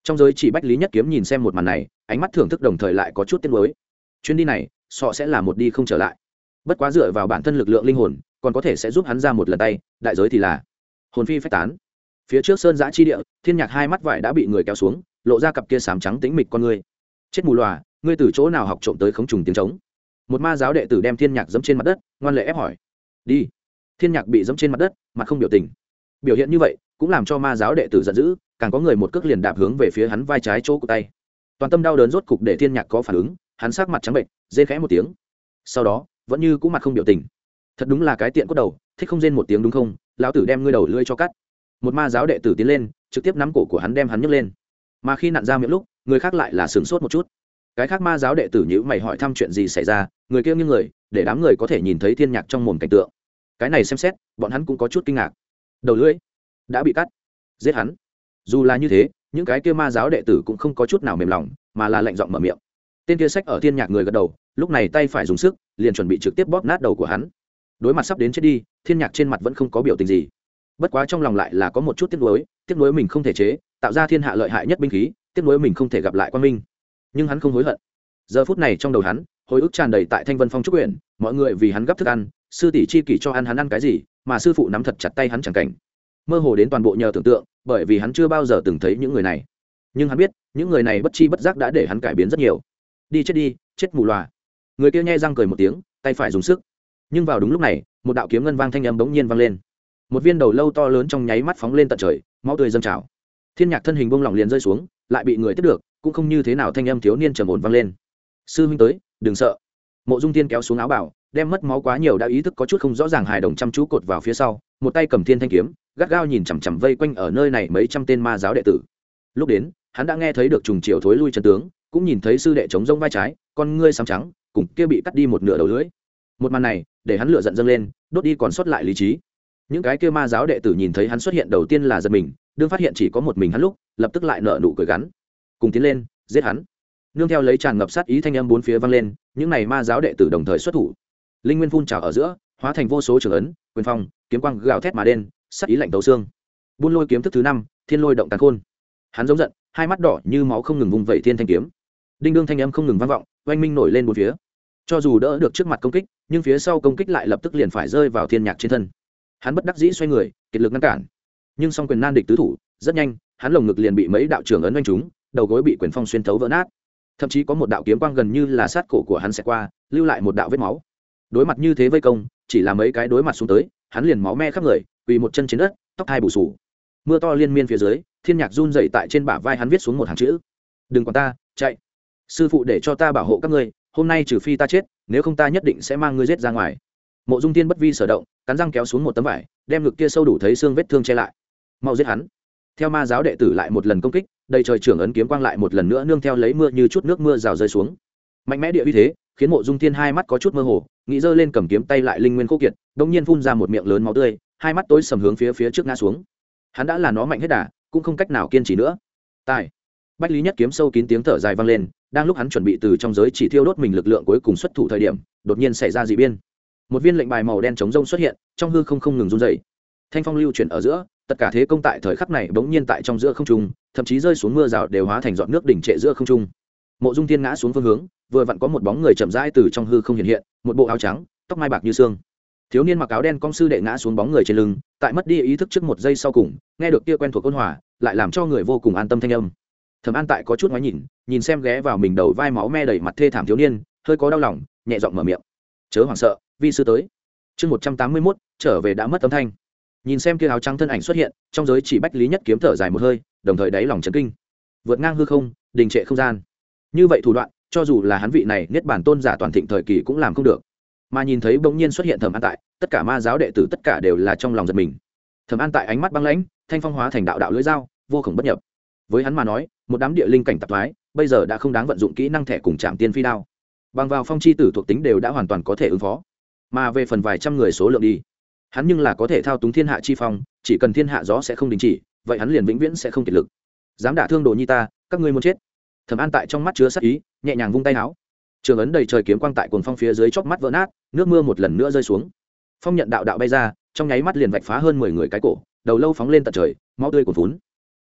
Speaker 1: Trong giới chỉ bách lý nhất kiếm nhìn xem một màn này, ánh mắt thưởng thức đồng thời lại có chút tiếc nuối. Chuyến đi này sọ sẽ là một đi không trở lại, bất quá dựa vào bản thân lực lượng linh hồn còn có thể sẽ giúp hắn ra một lần tay, đại giới thì là hồn phi phách tán. Phía trước sơn giã chi địa, Thiên Nhạc hai mắt vải đã bị người kéo xuống, lộ ra cặp kia sám trắng tĩnh mịch con ngươi. Chết mù lòa, ngươi từ chỗ nào học trộm tới khống trùng tiếng trống? Một ma giáo đệ tử đem Thiên Nhạc giẫm trên mặt đất, ngoan lệ ép hỏi. Đi. Thiên Nhạc bị giẫm trên mặt đất, mặt không biểu tình. Biểu hiện như vậy cũng làm cho ma giáo đệ tử giận dữ, càng có người một cước liền đạp hướng về phía hắn vai trái chỗ của tay. Toàn tâm đau đớn rốt cục để Thiên Nhạc có phản ứng, hắn sắc mặt trắng bệnh, rên khẽ một tiếng. Sau đó vẫn như cũng mặt không biểu tình. Thật đúng là cái tiện cốt đầu, thích không rên một tiếng đúng không? Lão tử đem ngươi đầu lưỡi cho cắt. Một ma giáo đệ tử tiến lên, trực tiếp nắm cổ của hắn đem hắn nhấc lên. Mà khi nặn ra miệng lúc, người khác lại là sửng sốt một chút. Cái khác ma giáo đệ tử nhíu mày hỏi thăm chuyện gì xảy ra, người kia nghiêng người, để đám người có thể nhìn thấy Thiên Nhạc trong mồm cảnh tượng. Cái này xem xét, bọn hắn cũng có chút kinh ngạc. Đầu lưỡi đã bị cắt, giết hắn. Dù là như thế, những cái kia ma giáo đệ tử cũng không có chút nào mềm lòng, mà là lạnh giọng mở miệng. Tên kia xách ở Thiên Nhạc người gật đầu, lúc này tay phải dùng sức, liền chuẩn bị trực tiếp bóp nát đầu của hắn. Đối mặt sắp đến chết đi, Thiên Nhạc trên mặt vẫn không có biểu tình gì. Bất quá trong lòng lại là có một chút tiếc nuối mình không thể chế tạo ra thiên hạ lợi hại nhất binh khí, tiếc nuối mình không thể gặp lại Quan Minh. Nhưng hắn không hối hận. Giờ phút này trong đầu hắn, hồi ức tràn đầy tại Thanh Vân Phong trúc quyển, mọi người vì hắn gấp thức ăn, sư tỷ chi kỷ cho hắn ăn cái gì, mà sư phụ nắm thật chặt tay hắn chẳng cảnh. Mơ hồ đến toàn bộ nhờ tưởng tượng, bởi vì hắn chưa bao giờ từng thấy những người này. Nhưng hắn biết, những người này bất chi bất giác đã để hắn cải biến rất nhiều. Đi chết đi, chết mù lòa. Người kia nhe răng cười một tiếng, tay phải dùng sức. Nhưng vào đúng lúc này, một đạo kiếm ngân vang thanh âm bỗng nhiên vang lên. Một viên đầu lâu to lớn trong nháy mắt phóng lên tận trời, máu tươi dâng trào. Thiên Nhạc thân hình bông lỏng liền rơi xuống, lại bị người tiếp được, cũng không như thế nào thanh âm thiếu niên trầm ổn vang lên. Sư huynh tới, đừng sợ. Mộ Dung Tiên kéo xuống áo bảo, đem mất máu quá nhiều đã ý thức có chút không rõ ràng hài đồng chăm chú cột vào phía sau, một tay cầm thiên thanh kiếm, gắt gao nhìn chằm chằm vây quanh ở nơi này mấy trăm tên ma giáo đệ tử. Lúc đến, hắn đã nghe thấy được trùng chiều thối lui chân tướng, cũng nhìn thấy sư đệ chống rông vai trái, con ngươi xám trắng, cùng kia bị cắt đi một nửa đầu lưỡi. Một màn này, để hắn lửa giận dâng lên, đốt đi còn sót lại lý trí. Những cái kia ma giáo đệ tử nhìn thấy hắn xuất hiện đầu tiên là giật mình, đương phát hiện chỉ có một mình hắn lúc, lập tức lại nở nụ cười gắn, cùng tiến lên giết hắn. Nương theo lấy tràn ngập sát ý thanh âm bốn phía vang lên, những này ma giáo đệ tử đồng thời xuất thủ. Linh nguyên phun trào ở giữa, hóa thành vô số trường ấn, quyền phong, kiếm quang gào thét mà đến, sát ý lạnh tấu xương. Buôn lôi kiếm thức thứ 5, Thiên Lôi động càn khôn. Hắn giống giận, hai mắt đỏ như máu không ngừng vung vẩy thiên thanh kiếm. Đinh đương thanh âm không ngừng vang vọng, oanh minh nổi lên bốn phía. Cho dù đỡ được trước mặt công kích, nhưng phía sau công kích lại lập tức liền phải rơi vào Thiên Nhạc trên thân. Hắn bất đắc dĩ xoay người, kiệt lực ngăn cản. Nhưng song quyền nan địch tứ thủ, rất nhanh, hắn lồng ngực liền bị mấy đạo trường ấn oanh trúng, đầu gối bị quyền phong xuyên thấu vỡ nát. Thậm chí có một đạo kiếm quang gần như là sát cổ của hắn sẽ qua, lưu lại một đạo vết máu. Đối mặt như thế vây công, chỉ là mấy cái đối mặt xuống tới, hắn liền máu me khắp người, quỳ một chân trên đất, tóc hai bù sù. Mưa to liên miên phía dưới, Thiên Nhạc run rẩy tại trên bả vai hắn viết xuống một hàng chữ: "Đừng quản ta, chạy. Sư phụ để cho ta bảo hộ các ngươi, hôm nay trừ phi ta chết, nếu không ta nhất định sẽ mang ngươi giết ra ngoài." Mộ Dung Tiên bất vi sở động, cắn răng kéo xuống một tấm vải, đem ngực kia sâu đủ thấy xương vết thương che lại. "Mau giết hắn." Theo ma giáo đệ tử lại một lần công kích, đầy trời trưởng ấn kiếm quang lại một lần nữa nương theo lấy mưa như chút nước mưa rào rơi xuống. Mạnh mẽ địa uy thế, khiến Mộ Dung Tiên hai mắt có chút mơ hồ, nghĩ giơ lên cầm kiếm tay lại linh nguyên khô kiệt, đột nhiên phun ra một miệng lớn máu tươi, hai mắt tối sầm hướng phía trước ngã xuống. Hắn đã là nó mạnh hết đà, cũng không cách nào kiên trì nữa. Tài. Bách Lý Nhất kiếm sâu kín tiếng thở dài vang lên, đang lúc hắn chuẩn bị từ trong giới chỉ thiêu đốt mình lực lượng cuối cùng xuất thủ thời điểm, đột nhiên xảy ra dị biến. Một viên lệnh bài màu đen chống rông xuất hiện, trong hư không ngừng run rẩy. Thanh phong lưu chuyển ở giữa, tất cả thế công tại thời khắc này bỗng nhiên tại trong giữa không trung, thậm chí rơi xuống mưa rào đều hóa thành giọt nước đỉnh trệ giữa không trung. Mộ Dung Tiên ngã xuống phương hướng, vừa vặn có một bóng người chậm rãi từ trong hư không hiện hiện, một bộ áo trắng, tóc mai bạc như sương. Thiếu niên mặc áo đen cong sư đệ ngã xuống bóng người trên lưng, tại mất đi ý thức trước một giây sau cùng, nghe được kia quen thuộc ôn hòa, lại làm cho người vô cùng an tâm thanh âm. Thẩm An tại có chút ngoái nhìn xem ghé vào mình đầu vai máu me đầy mặt thê thảm thiếu niên, hơi có đau lòng, nhẹ giọng mở miệng: "Chớ hoảng sợ, vi sư tới." Chương 181, trở về đã mất âm thanh. Nhìn xem kia áo trắng thân ảnh xuất hiện, trong giới chỉ Bách Lý Nhất kiếm thở dài một hơi, đồng thời đáy lòng chấn kinh. Vượt ngang hư không, đình trệ không gian. Như vậy thủ đoạn, cho dù là hắn vị này niết bàn tôn giả toàn thịnh thời kỳ cũng làm không được. Mà nhìn thấy bỗng nhiên xuất hiện Thẩm An tại, tất cả ma giáo đệ tử tất cả đều là trong lòng giật mình. Thẩm An tại ánh mắt băng lãnh, thanh phong hóa thành đạo đạo lưỡi dao, vô cùng bất nhập. Với hắn mà nói, một đám địa linh cảnh tạp thoái, bây giờ đã không đáng vận dụng kỹ năng thẻ cùng chạm tiên phi đao. Bằng vào phong chi tử thuộc tính đều đã hoàn toàn có thể ứng phó. Mà về phần vài trăm người số lượng đi, hắn nhưng là có thể thao túng thiên hạ chi phong, chỉ cần thiên hạ gió sẽ không đình chỉ, vậy hắn liền vĩnh viễn sẽ không kiệt lực. Dám đả thương Đồ Nhi ta, các ngươi muốn chết. Thẩm An tại trong mắt chứa sát ý, nhẹ nhàng vung tay áo. Trường ấn đầy trời kiếm quang tại cuồng phong phía dưới chóp mắt vỡ nát, nước mưa một lần nữa rơi xuống. Phong nhận đạo đạo bay ra, trong nháy mắt liền vạch phá hơn 10 người cái cổ, đầu lâu phóng lên tận trời, máu tươi cuồn vốn.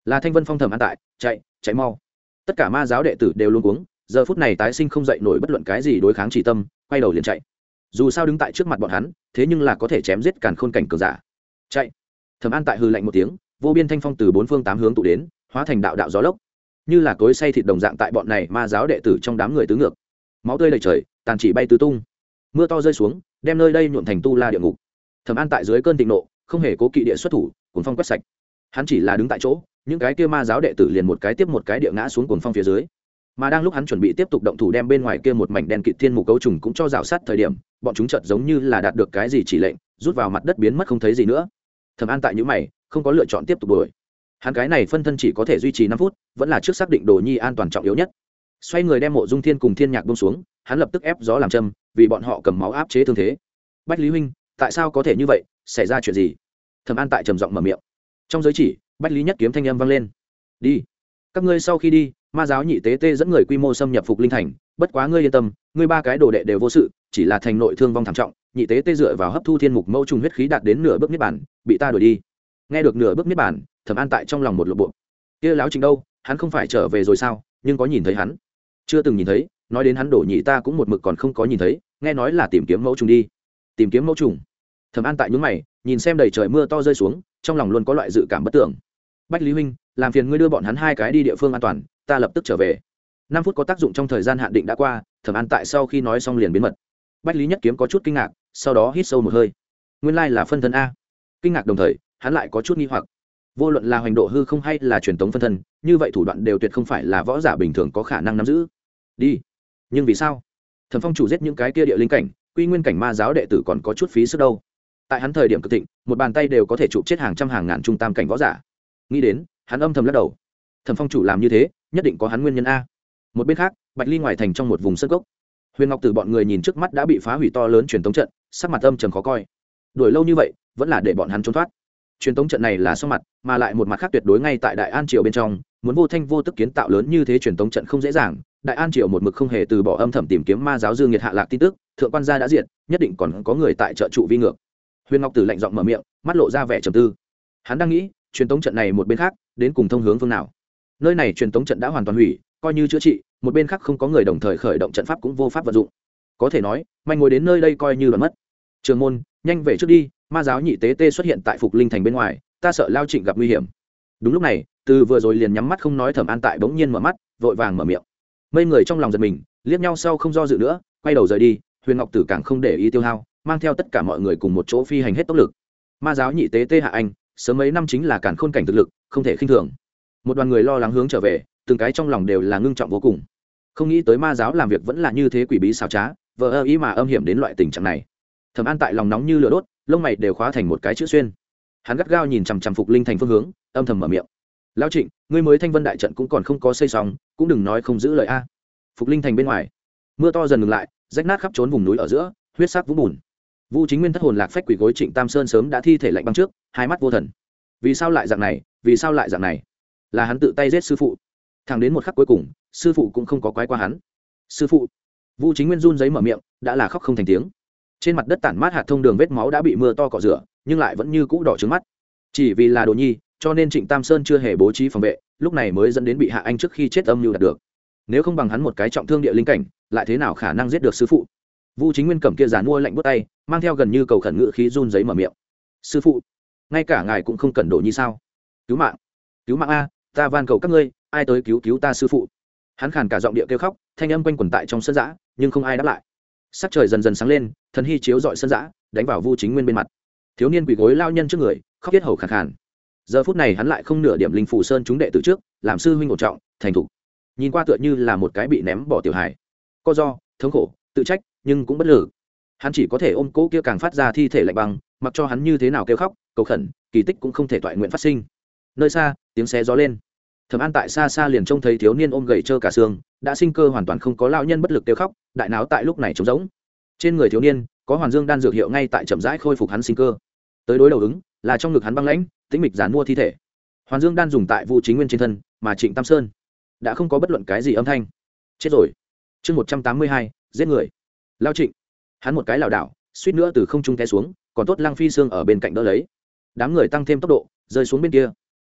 Speaker 1: là Thanh Vân Phong Thẩm An tại, chạy mau. Tất cả ma giáo đệ tử đều luống cuống, giờ phút này tái sinh không dậy nổi bất luận cái gì đối kháng chỉ tâm, quay đầu liền chạy. Dù sao đứng tại trước mặt bọn hắn, thế nhưng là có thể chém giết càn khôn cảnh cường giả. Chạy. Thẩm An tại hừ lạnh một tiếng, vô biên thanh phong từ bốn phương tám hướng tụ đến, hóa thành đạo đạo gió lốc, như là cối xay thịt đồng dạng tại bọn này ma giáo đệ tử trong đám người tứ ngược. Máu tươi đầy trời, tàn chỉ bay tứ tung. Mưa to rơi xuống, đem nơi đây nhuộm thành tu la địa ngục. Thẩm An tại dưới cơn thịnh nộ, không hề cố kỵ địa xuất thủ, cuồng phong quét sạch. Hắn chỉ là đứng tại chỗ, những cái kia ma giáo đệ tử liền một cái tiếp một cái địa ngã xuống cuồng phong phía dưới. Mà đang lúc hắn chuẩn bị tiếp tục động thủ đem bên ngoài kia một mảnh đen kịt thiên mục cấu trùng cũng cho rào sát thời điểm, bọn chúng chợt giống như là đạt được cái gì chỉ lệnh, rút vào mặt đất biến mất không thấy gì nữa. Thẩm An tại những mày, không có lựa chọn tiếp tục đuổi. Hắn cái này phân thân chỉ có thể duy trì 5 phút, vẫn là trước xác định Đồ Nhi an toàn trọng yếu nhất. Xoay người đem Mộ Dung Thiên cùng Thiên Nhạc buông xuống, hắn lập tức ép gió làm châm, vì bọn họ cầm máu áp chế thương thế. Bách Lý huynh, tại sao có thể như vậy, xảy ra chuyện gì? Thẩm An tại trầm giọng mở miệng. Trong giới chỉ, Bách Lý nhất kiếm thanh âm vang lên. Đi, các ngươi sau khi đi, ma giáo nhị tế tê dẫn người quy mô xâm nhập Phục Linh thành, bất quá ngươi yên tâm, ngươi ba cái đồ đệ đều vô sự, chỉ là thành nội thương vong thảm trọng, nhị tế tê dựa vào hấp thu thiên mục mâu trùng huyết khí đạt đến nửa bước niết bản, bị ta đuổi đi. Nghe được nửa bước niết bản, Thẩm An tại trong lòng một lộ bộ. Kia láo Trình đâu, hắn không phải trở về rồi sao, nhưng có nhìn thấy hắn? Chưa từng nhìn thấy, nói đến hắn đổ nhị ta cũng một mực còn không có nhìn thấy, nghe nói là tìm kiếm mẫu trùng đi. Tìm kiếm mẫu trùng? Thẩm An tại nhướng mày, nhìn xem đầy trời mưa to rơi xuống, trong lòng luôn có loại dự cảm bất tưởng. Bách Lý huynh, làm phiền ngươi đưa bọn hắn hai cái đi địa phương an toàn, ta lập tức trở về. 5 phút có tác dụng trong thời gian hạn định đã qua, Thẩm An tại sau khi nói xong liền biến mật. Bách Lý nhất kiếm có chút kinh ngạc, sau đó hít sâu một hơi. Nguyên lai là phân thân a. Kinh ngạc đồng thời, hắn lại có chút nghi hoặc. Vô luận là hoành độ hư không hay là truyền tống phân thân, như vậy thủ đoạn đều tuyệt không phải là võ giả bình thường có khả năng nắm giữ. Đi. Nhưng vì sao? Thẩm Phong chủ giết những cái kia địa linh cảnh, quy nguyên cảnh ma giáo đệ tử còn có chút phí sức đâu. Tại hắn thời điểm cực thịnh, một bàn tay đều có thể chụp chết hàng trăm hàng ngàn trung tam cảnh võ giả. Nghĩ đến, hắn âm thầm lắc đầu. Thẩm Phong chủ làm như thế, nhất định có hắn nguyên nhân a. Một bên khác, Bạch Ly ngoài thành trong một vùng sơn cốc, Huyền Ngọc Tử bọn người nhìn trước mắt đã bị phá hủy to lớn truyền tống trận, sắc mặt âm trầm khó coi. Đuổi lâu như vậy, vẫn là để bọn hắn trốn thoát. Truyền tống trận này là song mặt, mà lại một mặt khác tuyệt đối ngay tại Đại An triều bên trong, muốn vô thanh vô tức kiến tạo lớn như thế truyền tống trận không dễ dàng. Đại An triều một mực không hề từ bỏ âm thầm tìm kiếm ma giáo Dương Nghiệt hạ lạc tin tức, thượng quan gia đã diệt, nhất định còn có người tại trợ trụ vi ngược. Huyền Ngọc Tử lạnh giọng mở miệng, mắt lộ ra vẻ trầm tư. Hắn đang nghĩ, truyền tống trận này một bên khác, đến cùng thông hướng phương nào? Nơi này truyền tống trận đã hoàn toàn hủy, coi như chữa trị, một bên khác không có người đồng thời khởi động trận pháp cũng vô pháp vận dụng. Có thể nói, manh ngồi đến nơi đây coi như là mất. Trường môn, nhanh về trước đi, ma giáo nhị tế tê xuất hiện tại Phục Linh thành bên ngoài, ta sợ Lao Trịnh gặp nguy hiểm. Đúng lúc này, từ vừa rồi liền nhắm mắt không nói Thẩm An tại bỗng nhiên mở mắt, vội vàng mở miệng. Mấy người trong lòng giật mình, liếc nhau sau không do dự nữa, quay đầu rời đi. Huyền Ngọc Tử càng không để ý tiêu hao, mang theo tất cả mọi người cùng một chỗ phi hành hết tốc lực. Ma giáo nhị tế tê hạ anh, sớm mấy năm chính là càn khôn cảnh thực lực, không thể khinh thường. Một đoàn người lo lắng hướng trở về, từng cái trong lòng đều là ngưng trọng vô cùng. Không nghĩ tới ma giáo làm việc vẫn là như thế quỷ bí xảo trá, vờ ơ ý mà âm hiểm đến loại tình trạng này. Thẩm An tại lòng nóng như lửa đốt, lông mày đều khóa thành một cái chữ xuyên. Hắn gắt gao nhìn chằm chằm Phục Linh thành phương hướng, âm thầm mở miệng. Lão Trịnh, ngươi mới Thanh Vân đại trận cũng còn không có xây xong, cũng đừng nói không giữ lời a. Phục Linh thành bên ngoài, mưa to dần ngừng lại, rách nát khắp trốn vùng núi ở giữa, huyết sắc vũng bùn. Vu Chính Nguyên thất hồn lạc phách quỷ gối Trịnh Tam Sơn sớm đã thi thể lạnh băng trước, hai mắt vô thần. Vì sao lại dạng này? Vì sao lại dạng này? Là hắn tự tay giết sư phụ. Thẳng đến một khắc cuối cùng, sư phụ cũng không có quái qua hắn. Sư phụ. Vu Chính Nguyên run giấy mở miệng, đã là khóc không thành tiếng. Trên mặt đất tản mát hạt thông đường vết máu đã bị mưa to cọ rửa, nhưng lại vẫn như cũ đỏ trứng mắt. Chỉ vì là Đồ Nhi, cho nên Trịnh Tam Sơn chưa hề bố trí phòng vệ, lúc này mới dẫn đến bị Hạ Anh trước khi chết âm mưu đạt được. Nếu không bằng hắn một cái trọng thương địa linh cảnh, lại thế nào khả năng giết được sư phụ? Vu Chính Nguyên cầm kia giàn mua lạnh buốt tay, mang theo gần như cầu khẩn ngữ khí run giấy mở miệng. Sư phụ, ngay cả ngài cũng không cần Đồ Nhi sao? Cứu mạng a, ta van cầu các ngươi, ai tới cứu ta sư phụ? Hắn khàn cả giọng địa kêu khóc, thanh âm quanh quẩn tại trong sân dã, nhưng không ai đáp lại. Sắc trời dần dần sáng lên, thần hy chiếu rọi sân dã, đánh vào Vu Chính Nguyên bên mặt. Thiếu niên quỳ gối lao nhân trước người, khóc thiết hầu khàn khàn. Giờ phút này hắn lại không nửa điểm linh phủ sơn chúng đệ tử trước, làm sư huynh ổn trọng, thành thục. Nhìn qua tựa như là một cái bị ném bỏ tiểu hài. Co do, thống khổ, tự trách, nhưng cũng bất lực. Hắn chỉ có thể ôm cố kia càng phát ra thi thể lạnh băng, mặc cho hắn như thế nào kêu khóc, cầu khẩn, kỳ tích cũng không thể toại nguyện phát sinh. Nơi xa, tiếng xé gió lên. Thẩm An tại xa xa liền trông thấy thiếu niên ôm gậy trơ cả xương, đã sinh cơ hoàn toàn không có, lão nhân bất lực kêu khóc, đại não tại lúc này trống rỗng. Trên người thiếu niên có hoàn dương đan dược hiệu ngay tại chậm rãi khôi phục hắn sinh cơ. Tới đối đầu ứng là trong ngực hắn băng lãnh, tĩnh mịch giàn mua thi thể. Hoàn dương đan dùng tại Vu Chính Nguyên trên thân, mà Trịnh Tam Sơn đã không có bất luận cái gì âm thanh. Chết rồi. Chương 182, giết người. Lao Trịnh. Hắn một cái lảo đảo, suýt nữa từ không trung té xuống, còn tốt Lăng Phi Sương ở bên cạnh đỡ lấy. Đám người tăng thêm tốc độ, rơi xuống bên kia.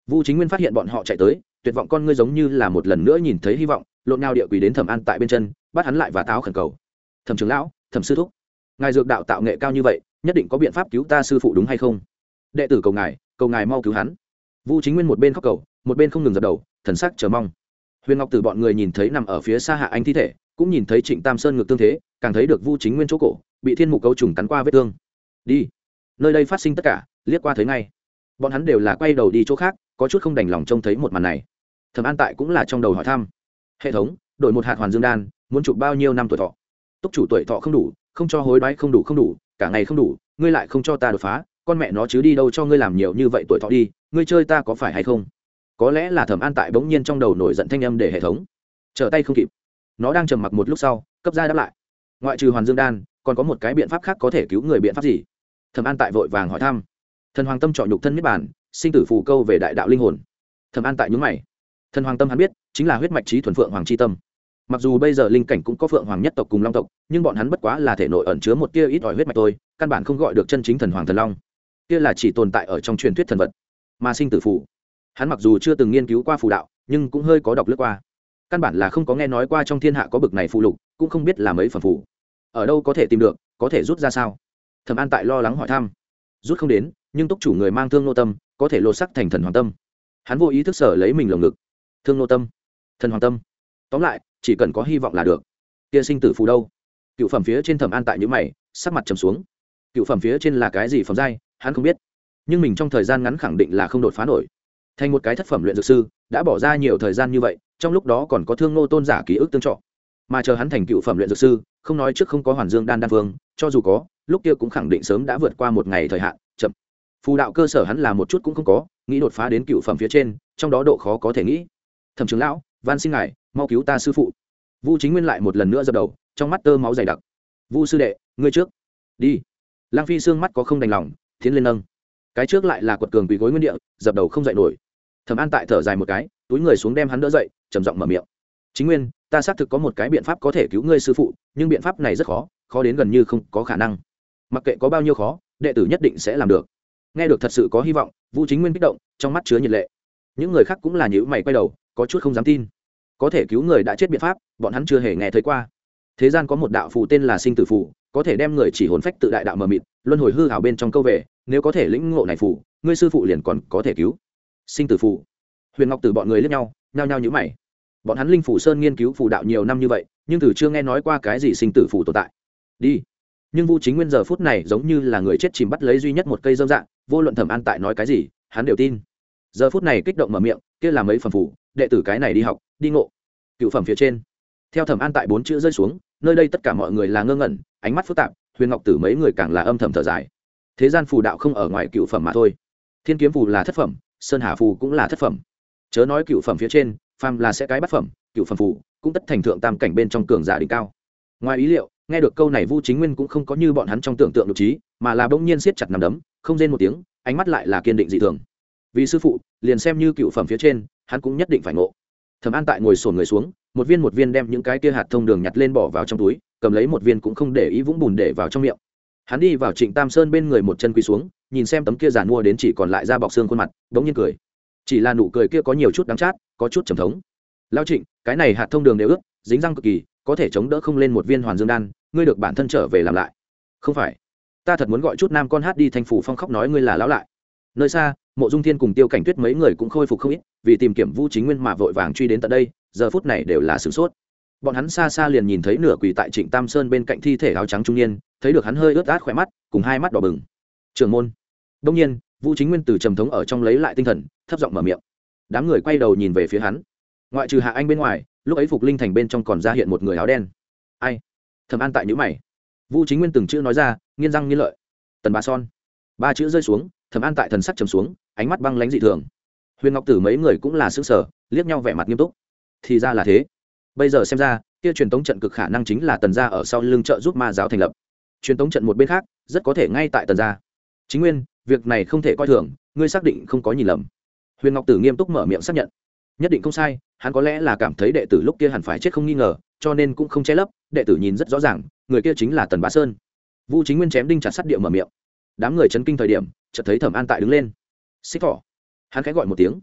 Speaker 1: Vu Chính Nguyên phát hiện bọn họ chạy tới, tuyệt vọng con ngươi giống như là một lần nữa nhìn thấy hy vọng, lộn nhào địa quỳ đến Thẩm An tại bên chân, bắt hắn lại và táo khẩn cầu. Thẩm trưởng lão, Thẩm sư thúc, ngài dược đạo tạo nghệ cao như vậy, nhất định có biện pháp cứu ta sư phụ đúng hay không? Đệ tử cầu ngài mau cứu hắn. Vu Chính Nguyên một bên khóc cầu, một bên không ngừng dập đầu, thần sắc chờ mong. Huyền Ngọc Tử bọn người nhìn thấy nằm ở phía xa Hạ Anh thi thể, cũng nhìn thấy Trịnh Tam Sơn ngược tương thế, càng thấy được Vu Chính Nguyên chỗ cổ bị thiên mục cấu trùng cắn qua vết thương. Đi, nơi đây phát sinh tất cả, liếc qua thấy ngay. Bọn hắn đều là quay đầu đi chỗ khác, có chút không đành lòng trông thấy một màn này. Thẩm An tại cũng là trong đầu hỏi thăm. Hệ thống, đổi một hạt hoàn dương đan, muốn chụp bao nhiêu năm tuổi thọ? Túc chủ tuổi thọ không đủ, không cho hối đoái không đủ, cả ngày không đủ, ngươi lại không cho ta đột phá, con mẹ nó chứ đi đâu cho ngươi làm nhiều như vậy tuổi thọ đi, ngươi chơi ta có phải hay không? Có lẽ là Thẩm An tại bỗng nhiên trong đầu nổi giận thanh âm để hệ thống trở tay không kịp. Nó đang trầm mặc một lúc sau, cấp ra đáp lại. Ngoại trừ hoàn dương đan, còn có một cái biện pháp khác có thể cứu người, biện pháp gì? Thẩm An tại vội vàng hỏi thăm. Thần hoàng tâm trọ nhục thân niết bàn, sinh tử phù câu về đại đạo linh hồn. Thẩm An tại nhướng mày. Thần hoàng tâm hắn biết, chính là huyết mạch trí thuần phượng hoàng chi tâm. Mặc dù bây giờ linh cảnh cũng có phượng hoàng nhất tộc cùng long tộc, nhưng bọn hắn bất quá là thể nội ẩn chứa một tia ít ỏi huyết mạch thôi, căn bản không gọi được chân chính thần hoàng thần long. Kia là chỉ tồn tại ở trong truyền thuyết thần vật. Mà sinh tử phù, hắn mặc dù chưa từng nghiên cứu qua phù đạo, nhưng cũng hơi có đọc lướt qua. Căn bản là không có nghe nói qua trong thiên hạ có bực này phù lục, cũng không biết là mấy phẩm phù. Ở đâu có thể tìm được, có thể rút ra sao? Thẩm An tại lo lắng hỏi thăm. Rút không đến, nhưng túc chủ người mang thương nô tâm, có thể lột sắc thành thần hoàng tâm. Hắn vô ý thức sở lấy mình lồng ngực. Thương nô tâm, thần hoàng tâm. Tóm lại, chỉ cần có hy vọng là được. Kia sinh tử phù đâu? Cựu phẩm phía trên Thẩm An tại nhíu mày, sắc mặt trầm xuống. Cựu phẩm phía trên là cái gì phẩm giai, hắn không biết. Nhưng mình trong thời gian ngắn khẳng định là không đột phá nổi. Thành một cái thất phẩm luyện dược sư, đã bỏ ra nhiều thời gian như vậy, trong lúc đó còn có thương nô tôn giả ký ức tương trợ. Mà chờ hắn thành cựu phẩm luyện dược sư, không nói trước không có hoàn dương đan đan vương, cho dù có, lúc kia cũng khẳng định sớm đã vượt qua một ngày thời hạn, chậm. Phù đạo cơ sở hắn là một chút cũng không có, nghĩ đột phá đến cựu phẩm phía trên, trong đó độ khó có thể nghĩ. Thẩm trưởng lão, van xin ngài, mau cứu ta sư phụ. Vu Chính Nguyên lại một lần nữa dập đầu, trong mắt tơ máu dày đặc. Vu sư đệ, ngươi trước. Đi. Lang Phi xương mắt có không đành lòng, tiến lên nâng. Cái trước lại là quật cường quỳ gối nguyên địa, dập đầu không dậy nổi. Thẩm An tại thở dài một cái, túi người xuống đem hắn đỡ dậy, trầm giọng mở miệng. Chính Nguyên, ta xác thực có một cái biện pháp có thể cứu ngươi sư phụ, nhưng biện pháp này rất khó, khó đến gần như không có khả năng. Mặc kệ có bao nhiêu khó, đệ tử nhất định sẽ làm được. Nghe được thật sự có hy vọng, Vu Chính Nguyên kích động, trong mắt chứa nhiệt lệ. Những người khác cũng là nhíu mày quay đầu, có chút không dám tin. Có thể cứu người đã chết biện pháp, bọn hắn chưa hề nghe thấy qua. Thế gian có một đạo phù tên là sinh tử phù, có thể đem người chỉ hồn phách tự đại đạo mờ mịt, luân hồi hư ảo bên trong câu về, nếu có thể lĩnh ngộ này phù, ngươi sư phụ liền còn có thể cứu. Sinh tử phù. Huyền Ngọc Tử bọn người liếc nhau, nhao nhao nhíu mày. Bọn hắn Linh Phủ Sơn nghiên cứu phù đạo nhiều năm như vậy, nhưng từ chưa nghe nói qua cái gì sinh tử phù tồn tại. Đi. Nhưng Vu Chính Nguyên giờ phút này giống như là người chết chìm bắt lấy duy nhất một cây dâm dạng, vô luận Thẩm An tại nói cái gì, hắn đều tin. Giờ phút này kích động mở miệng, kia là mấy phẩm phù, đệ tử cái này đi học, đi ngộ. Cựu phẩm phía trên. Theo Thẩm An tại bốn chữ rơi xuống, nơi đây tất cả mọi người là ngơ ngẩn, ánh mắt phức tạp, Huyền Ngọc Tử mấy người càng là âm thầm thở dài. Thế gian phù đạo không ở ngoài cựu phẩm mà thôi. Thiên kiếm phù là thất phẩm, Sơn Hà phù cũng là thất phẩm. Chớ nói cựu phẩm phía trên, phàm là sẽ cái bát phẩm, cựu phẩm phù cũng tất thành thượng tam cảnh bên trong cường giả đỉnh cao. Ngoài ý liệu, nghe được câu này Vu Chính Nguyên cũng không có như bọn hắn trong tưởng tượng được trí, mà là bỗng nhiên siết chặt nắm đấm, không rên một tiếng, ánh mắt lại là kiên định dị thường. Vì sư phụ, liền xem như cựu phẩm phía trên, hắn cũng nhất định phải ngộ. Thẩm An tại ngồi xổm người xuống, một viên đem những cái kia hạt thông đường nhặt lên bỏ vào trong túi, cầm lấy một viên cũng không để ý vũng bùn để vào trong miệng. Hắn đi vào Trịnh Tam Sơn bên người một chân quỳ xuống, nhìn xem tấm kia giàn mua đến chỉ còn lại da bọc xương khuôn mặt, bỗng nhiên cười. Chỉ là nụ cười kia có nhiều chút đắng chát, có chút trầm thống. Lão Trịnh, cái này hạt thông đường đều ướt, dính răng cực kỳ, có thể chống đỡ không lên một viên hoàn dương đan, ngươi được bản thân trở về làm lại. Không phải, ta thật muốn gọi chút nam con hát đi thành phủ phong khóc nói ngươi là lão lại. Nơi xa, Mộ Dung Thiên cùng Tiêu Cảnh Tuyết mấy người cũng khôi phục không ít, vì tìm kiếm Vu Chính Nguyên mà vội vàng truy đến tận đây, giờ phút này đều là sửng sốt. Bọn hắn xa xa liền nhìn thấy nửa quỳ tại Trịnh Tam Sơn bên cạnh thi thể áo trắng trung niên, thấy được hắn hơi ướt át khỏe mắt, cùng hai mắt đỏ bừng. Trưởng môn. Đông nhiên, Vu Chính Nguyên từ trầm thống ở trong lấy lại tinh thần, thấp giọng mở miệng. Đám người quay đầu nhìn về phía hắn. Ngoại trừ Hạ Anh bên ngoài, lúc ấy Phục Linh Thành bên trong còn ra hiện một người áo đen. Ai? Thẩm An tại nhíu mày. Vu Chính Nguyên từng chữ nói ra, nghiến răng nghiến lợi. Tần Bá Son. Ba chữ rơi xuống, Thẩm An tại thần sắc trầm xuống, ánh mắt băng lãnh dị thường. Huyền Ngọc Tử mấy người cũng là sững sờ, liếc nhau vẻ mặt nghiêm túc. Thì ra là thế. Bây giờ xem ra, kia truyền tống trận cực khả năng chính là Tần gia ở sau lưng trợ giúp ma giáo thành lập. Truyền tống trận một bên khác, rất có thể ngay tại Tần gia. Chính Nguyên, việc này không thể coi thường, ngươi xác định không có nhìn lầm. Huyền Ngọc Tử nghiêm túc mở miệng xác nhận. Nhất định không sai, hắn có lẽ là cảm thấy đệ tử lúc kia hẳn phải chết không nghi ngờ, cho nên cũng không che lấp, đệ tử nhìn rất rõ ràng, người kia chính là Tần Bá Sơn. Vu Chính Nguyên chém đinh chặt sắt địa mở miệng. Đám người chấn kinh thời điểm, chợt thấy Thẩm An tại đứng lên. Xích thỏ. Hắn khẽ gọi một tiếng,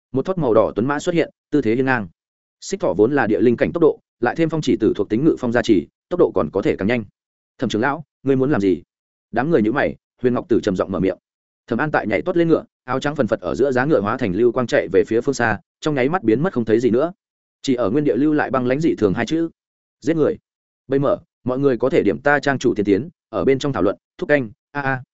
Speaker 1: một thót màu đỏ tuấn mã xuất hiện, tư thế hiên ngang. Xích thỏ vốn là địa linh cảnh tốc độ, lại thêm phong chỉ tử thuộc tính ngự phong gia trì, tốc độ còn có thể càng nhanh. Thẩm trưởng lão, ngươi muốn làm gì? Đám người nhíu mày, Huyền Ngọc Tử trầm giọng mở miệng. Thẩm An tại nhảy tuốt lên ngựa, áo trắng phần phật ở giữa giá ngựa hóa thành lưu quang chạy về phía phương xa, trong nháy mắt biến mất không thấy gì nữa. Chỉ ở nguyên địa lưu lại băng lãnh dị thường hai chữ: giết người. Bây mở, mọi người có thể điểm ta trang chủ tiên tiến, ở bên trong thảo luận, thúc canh, a a.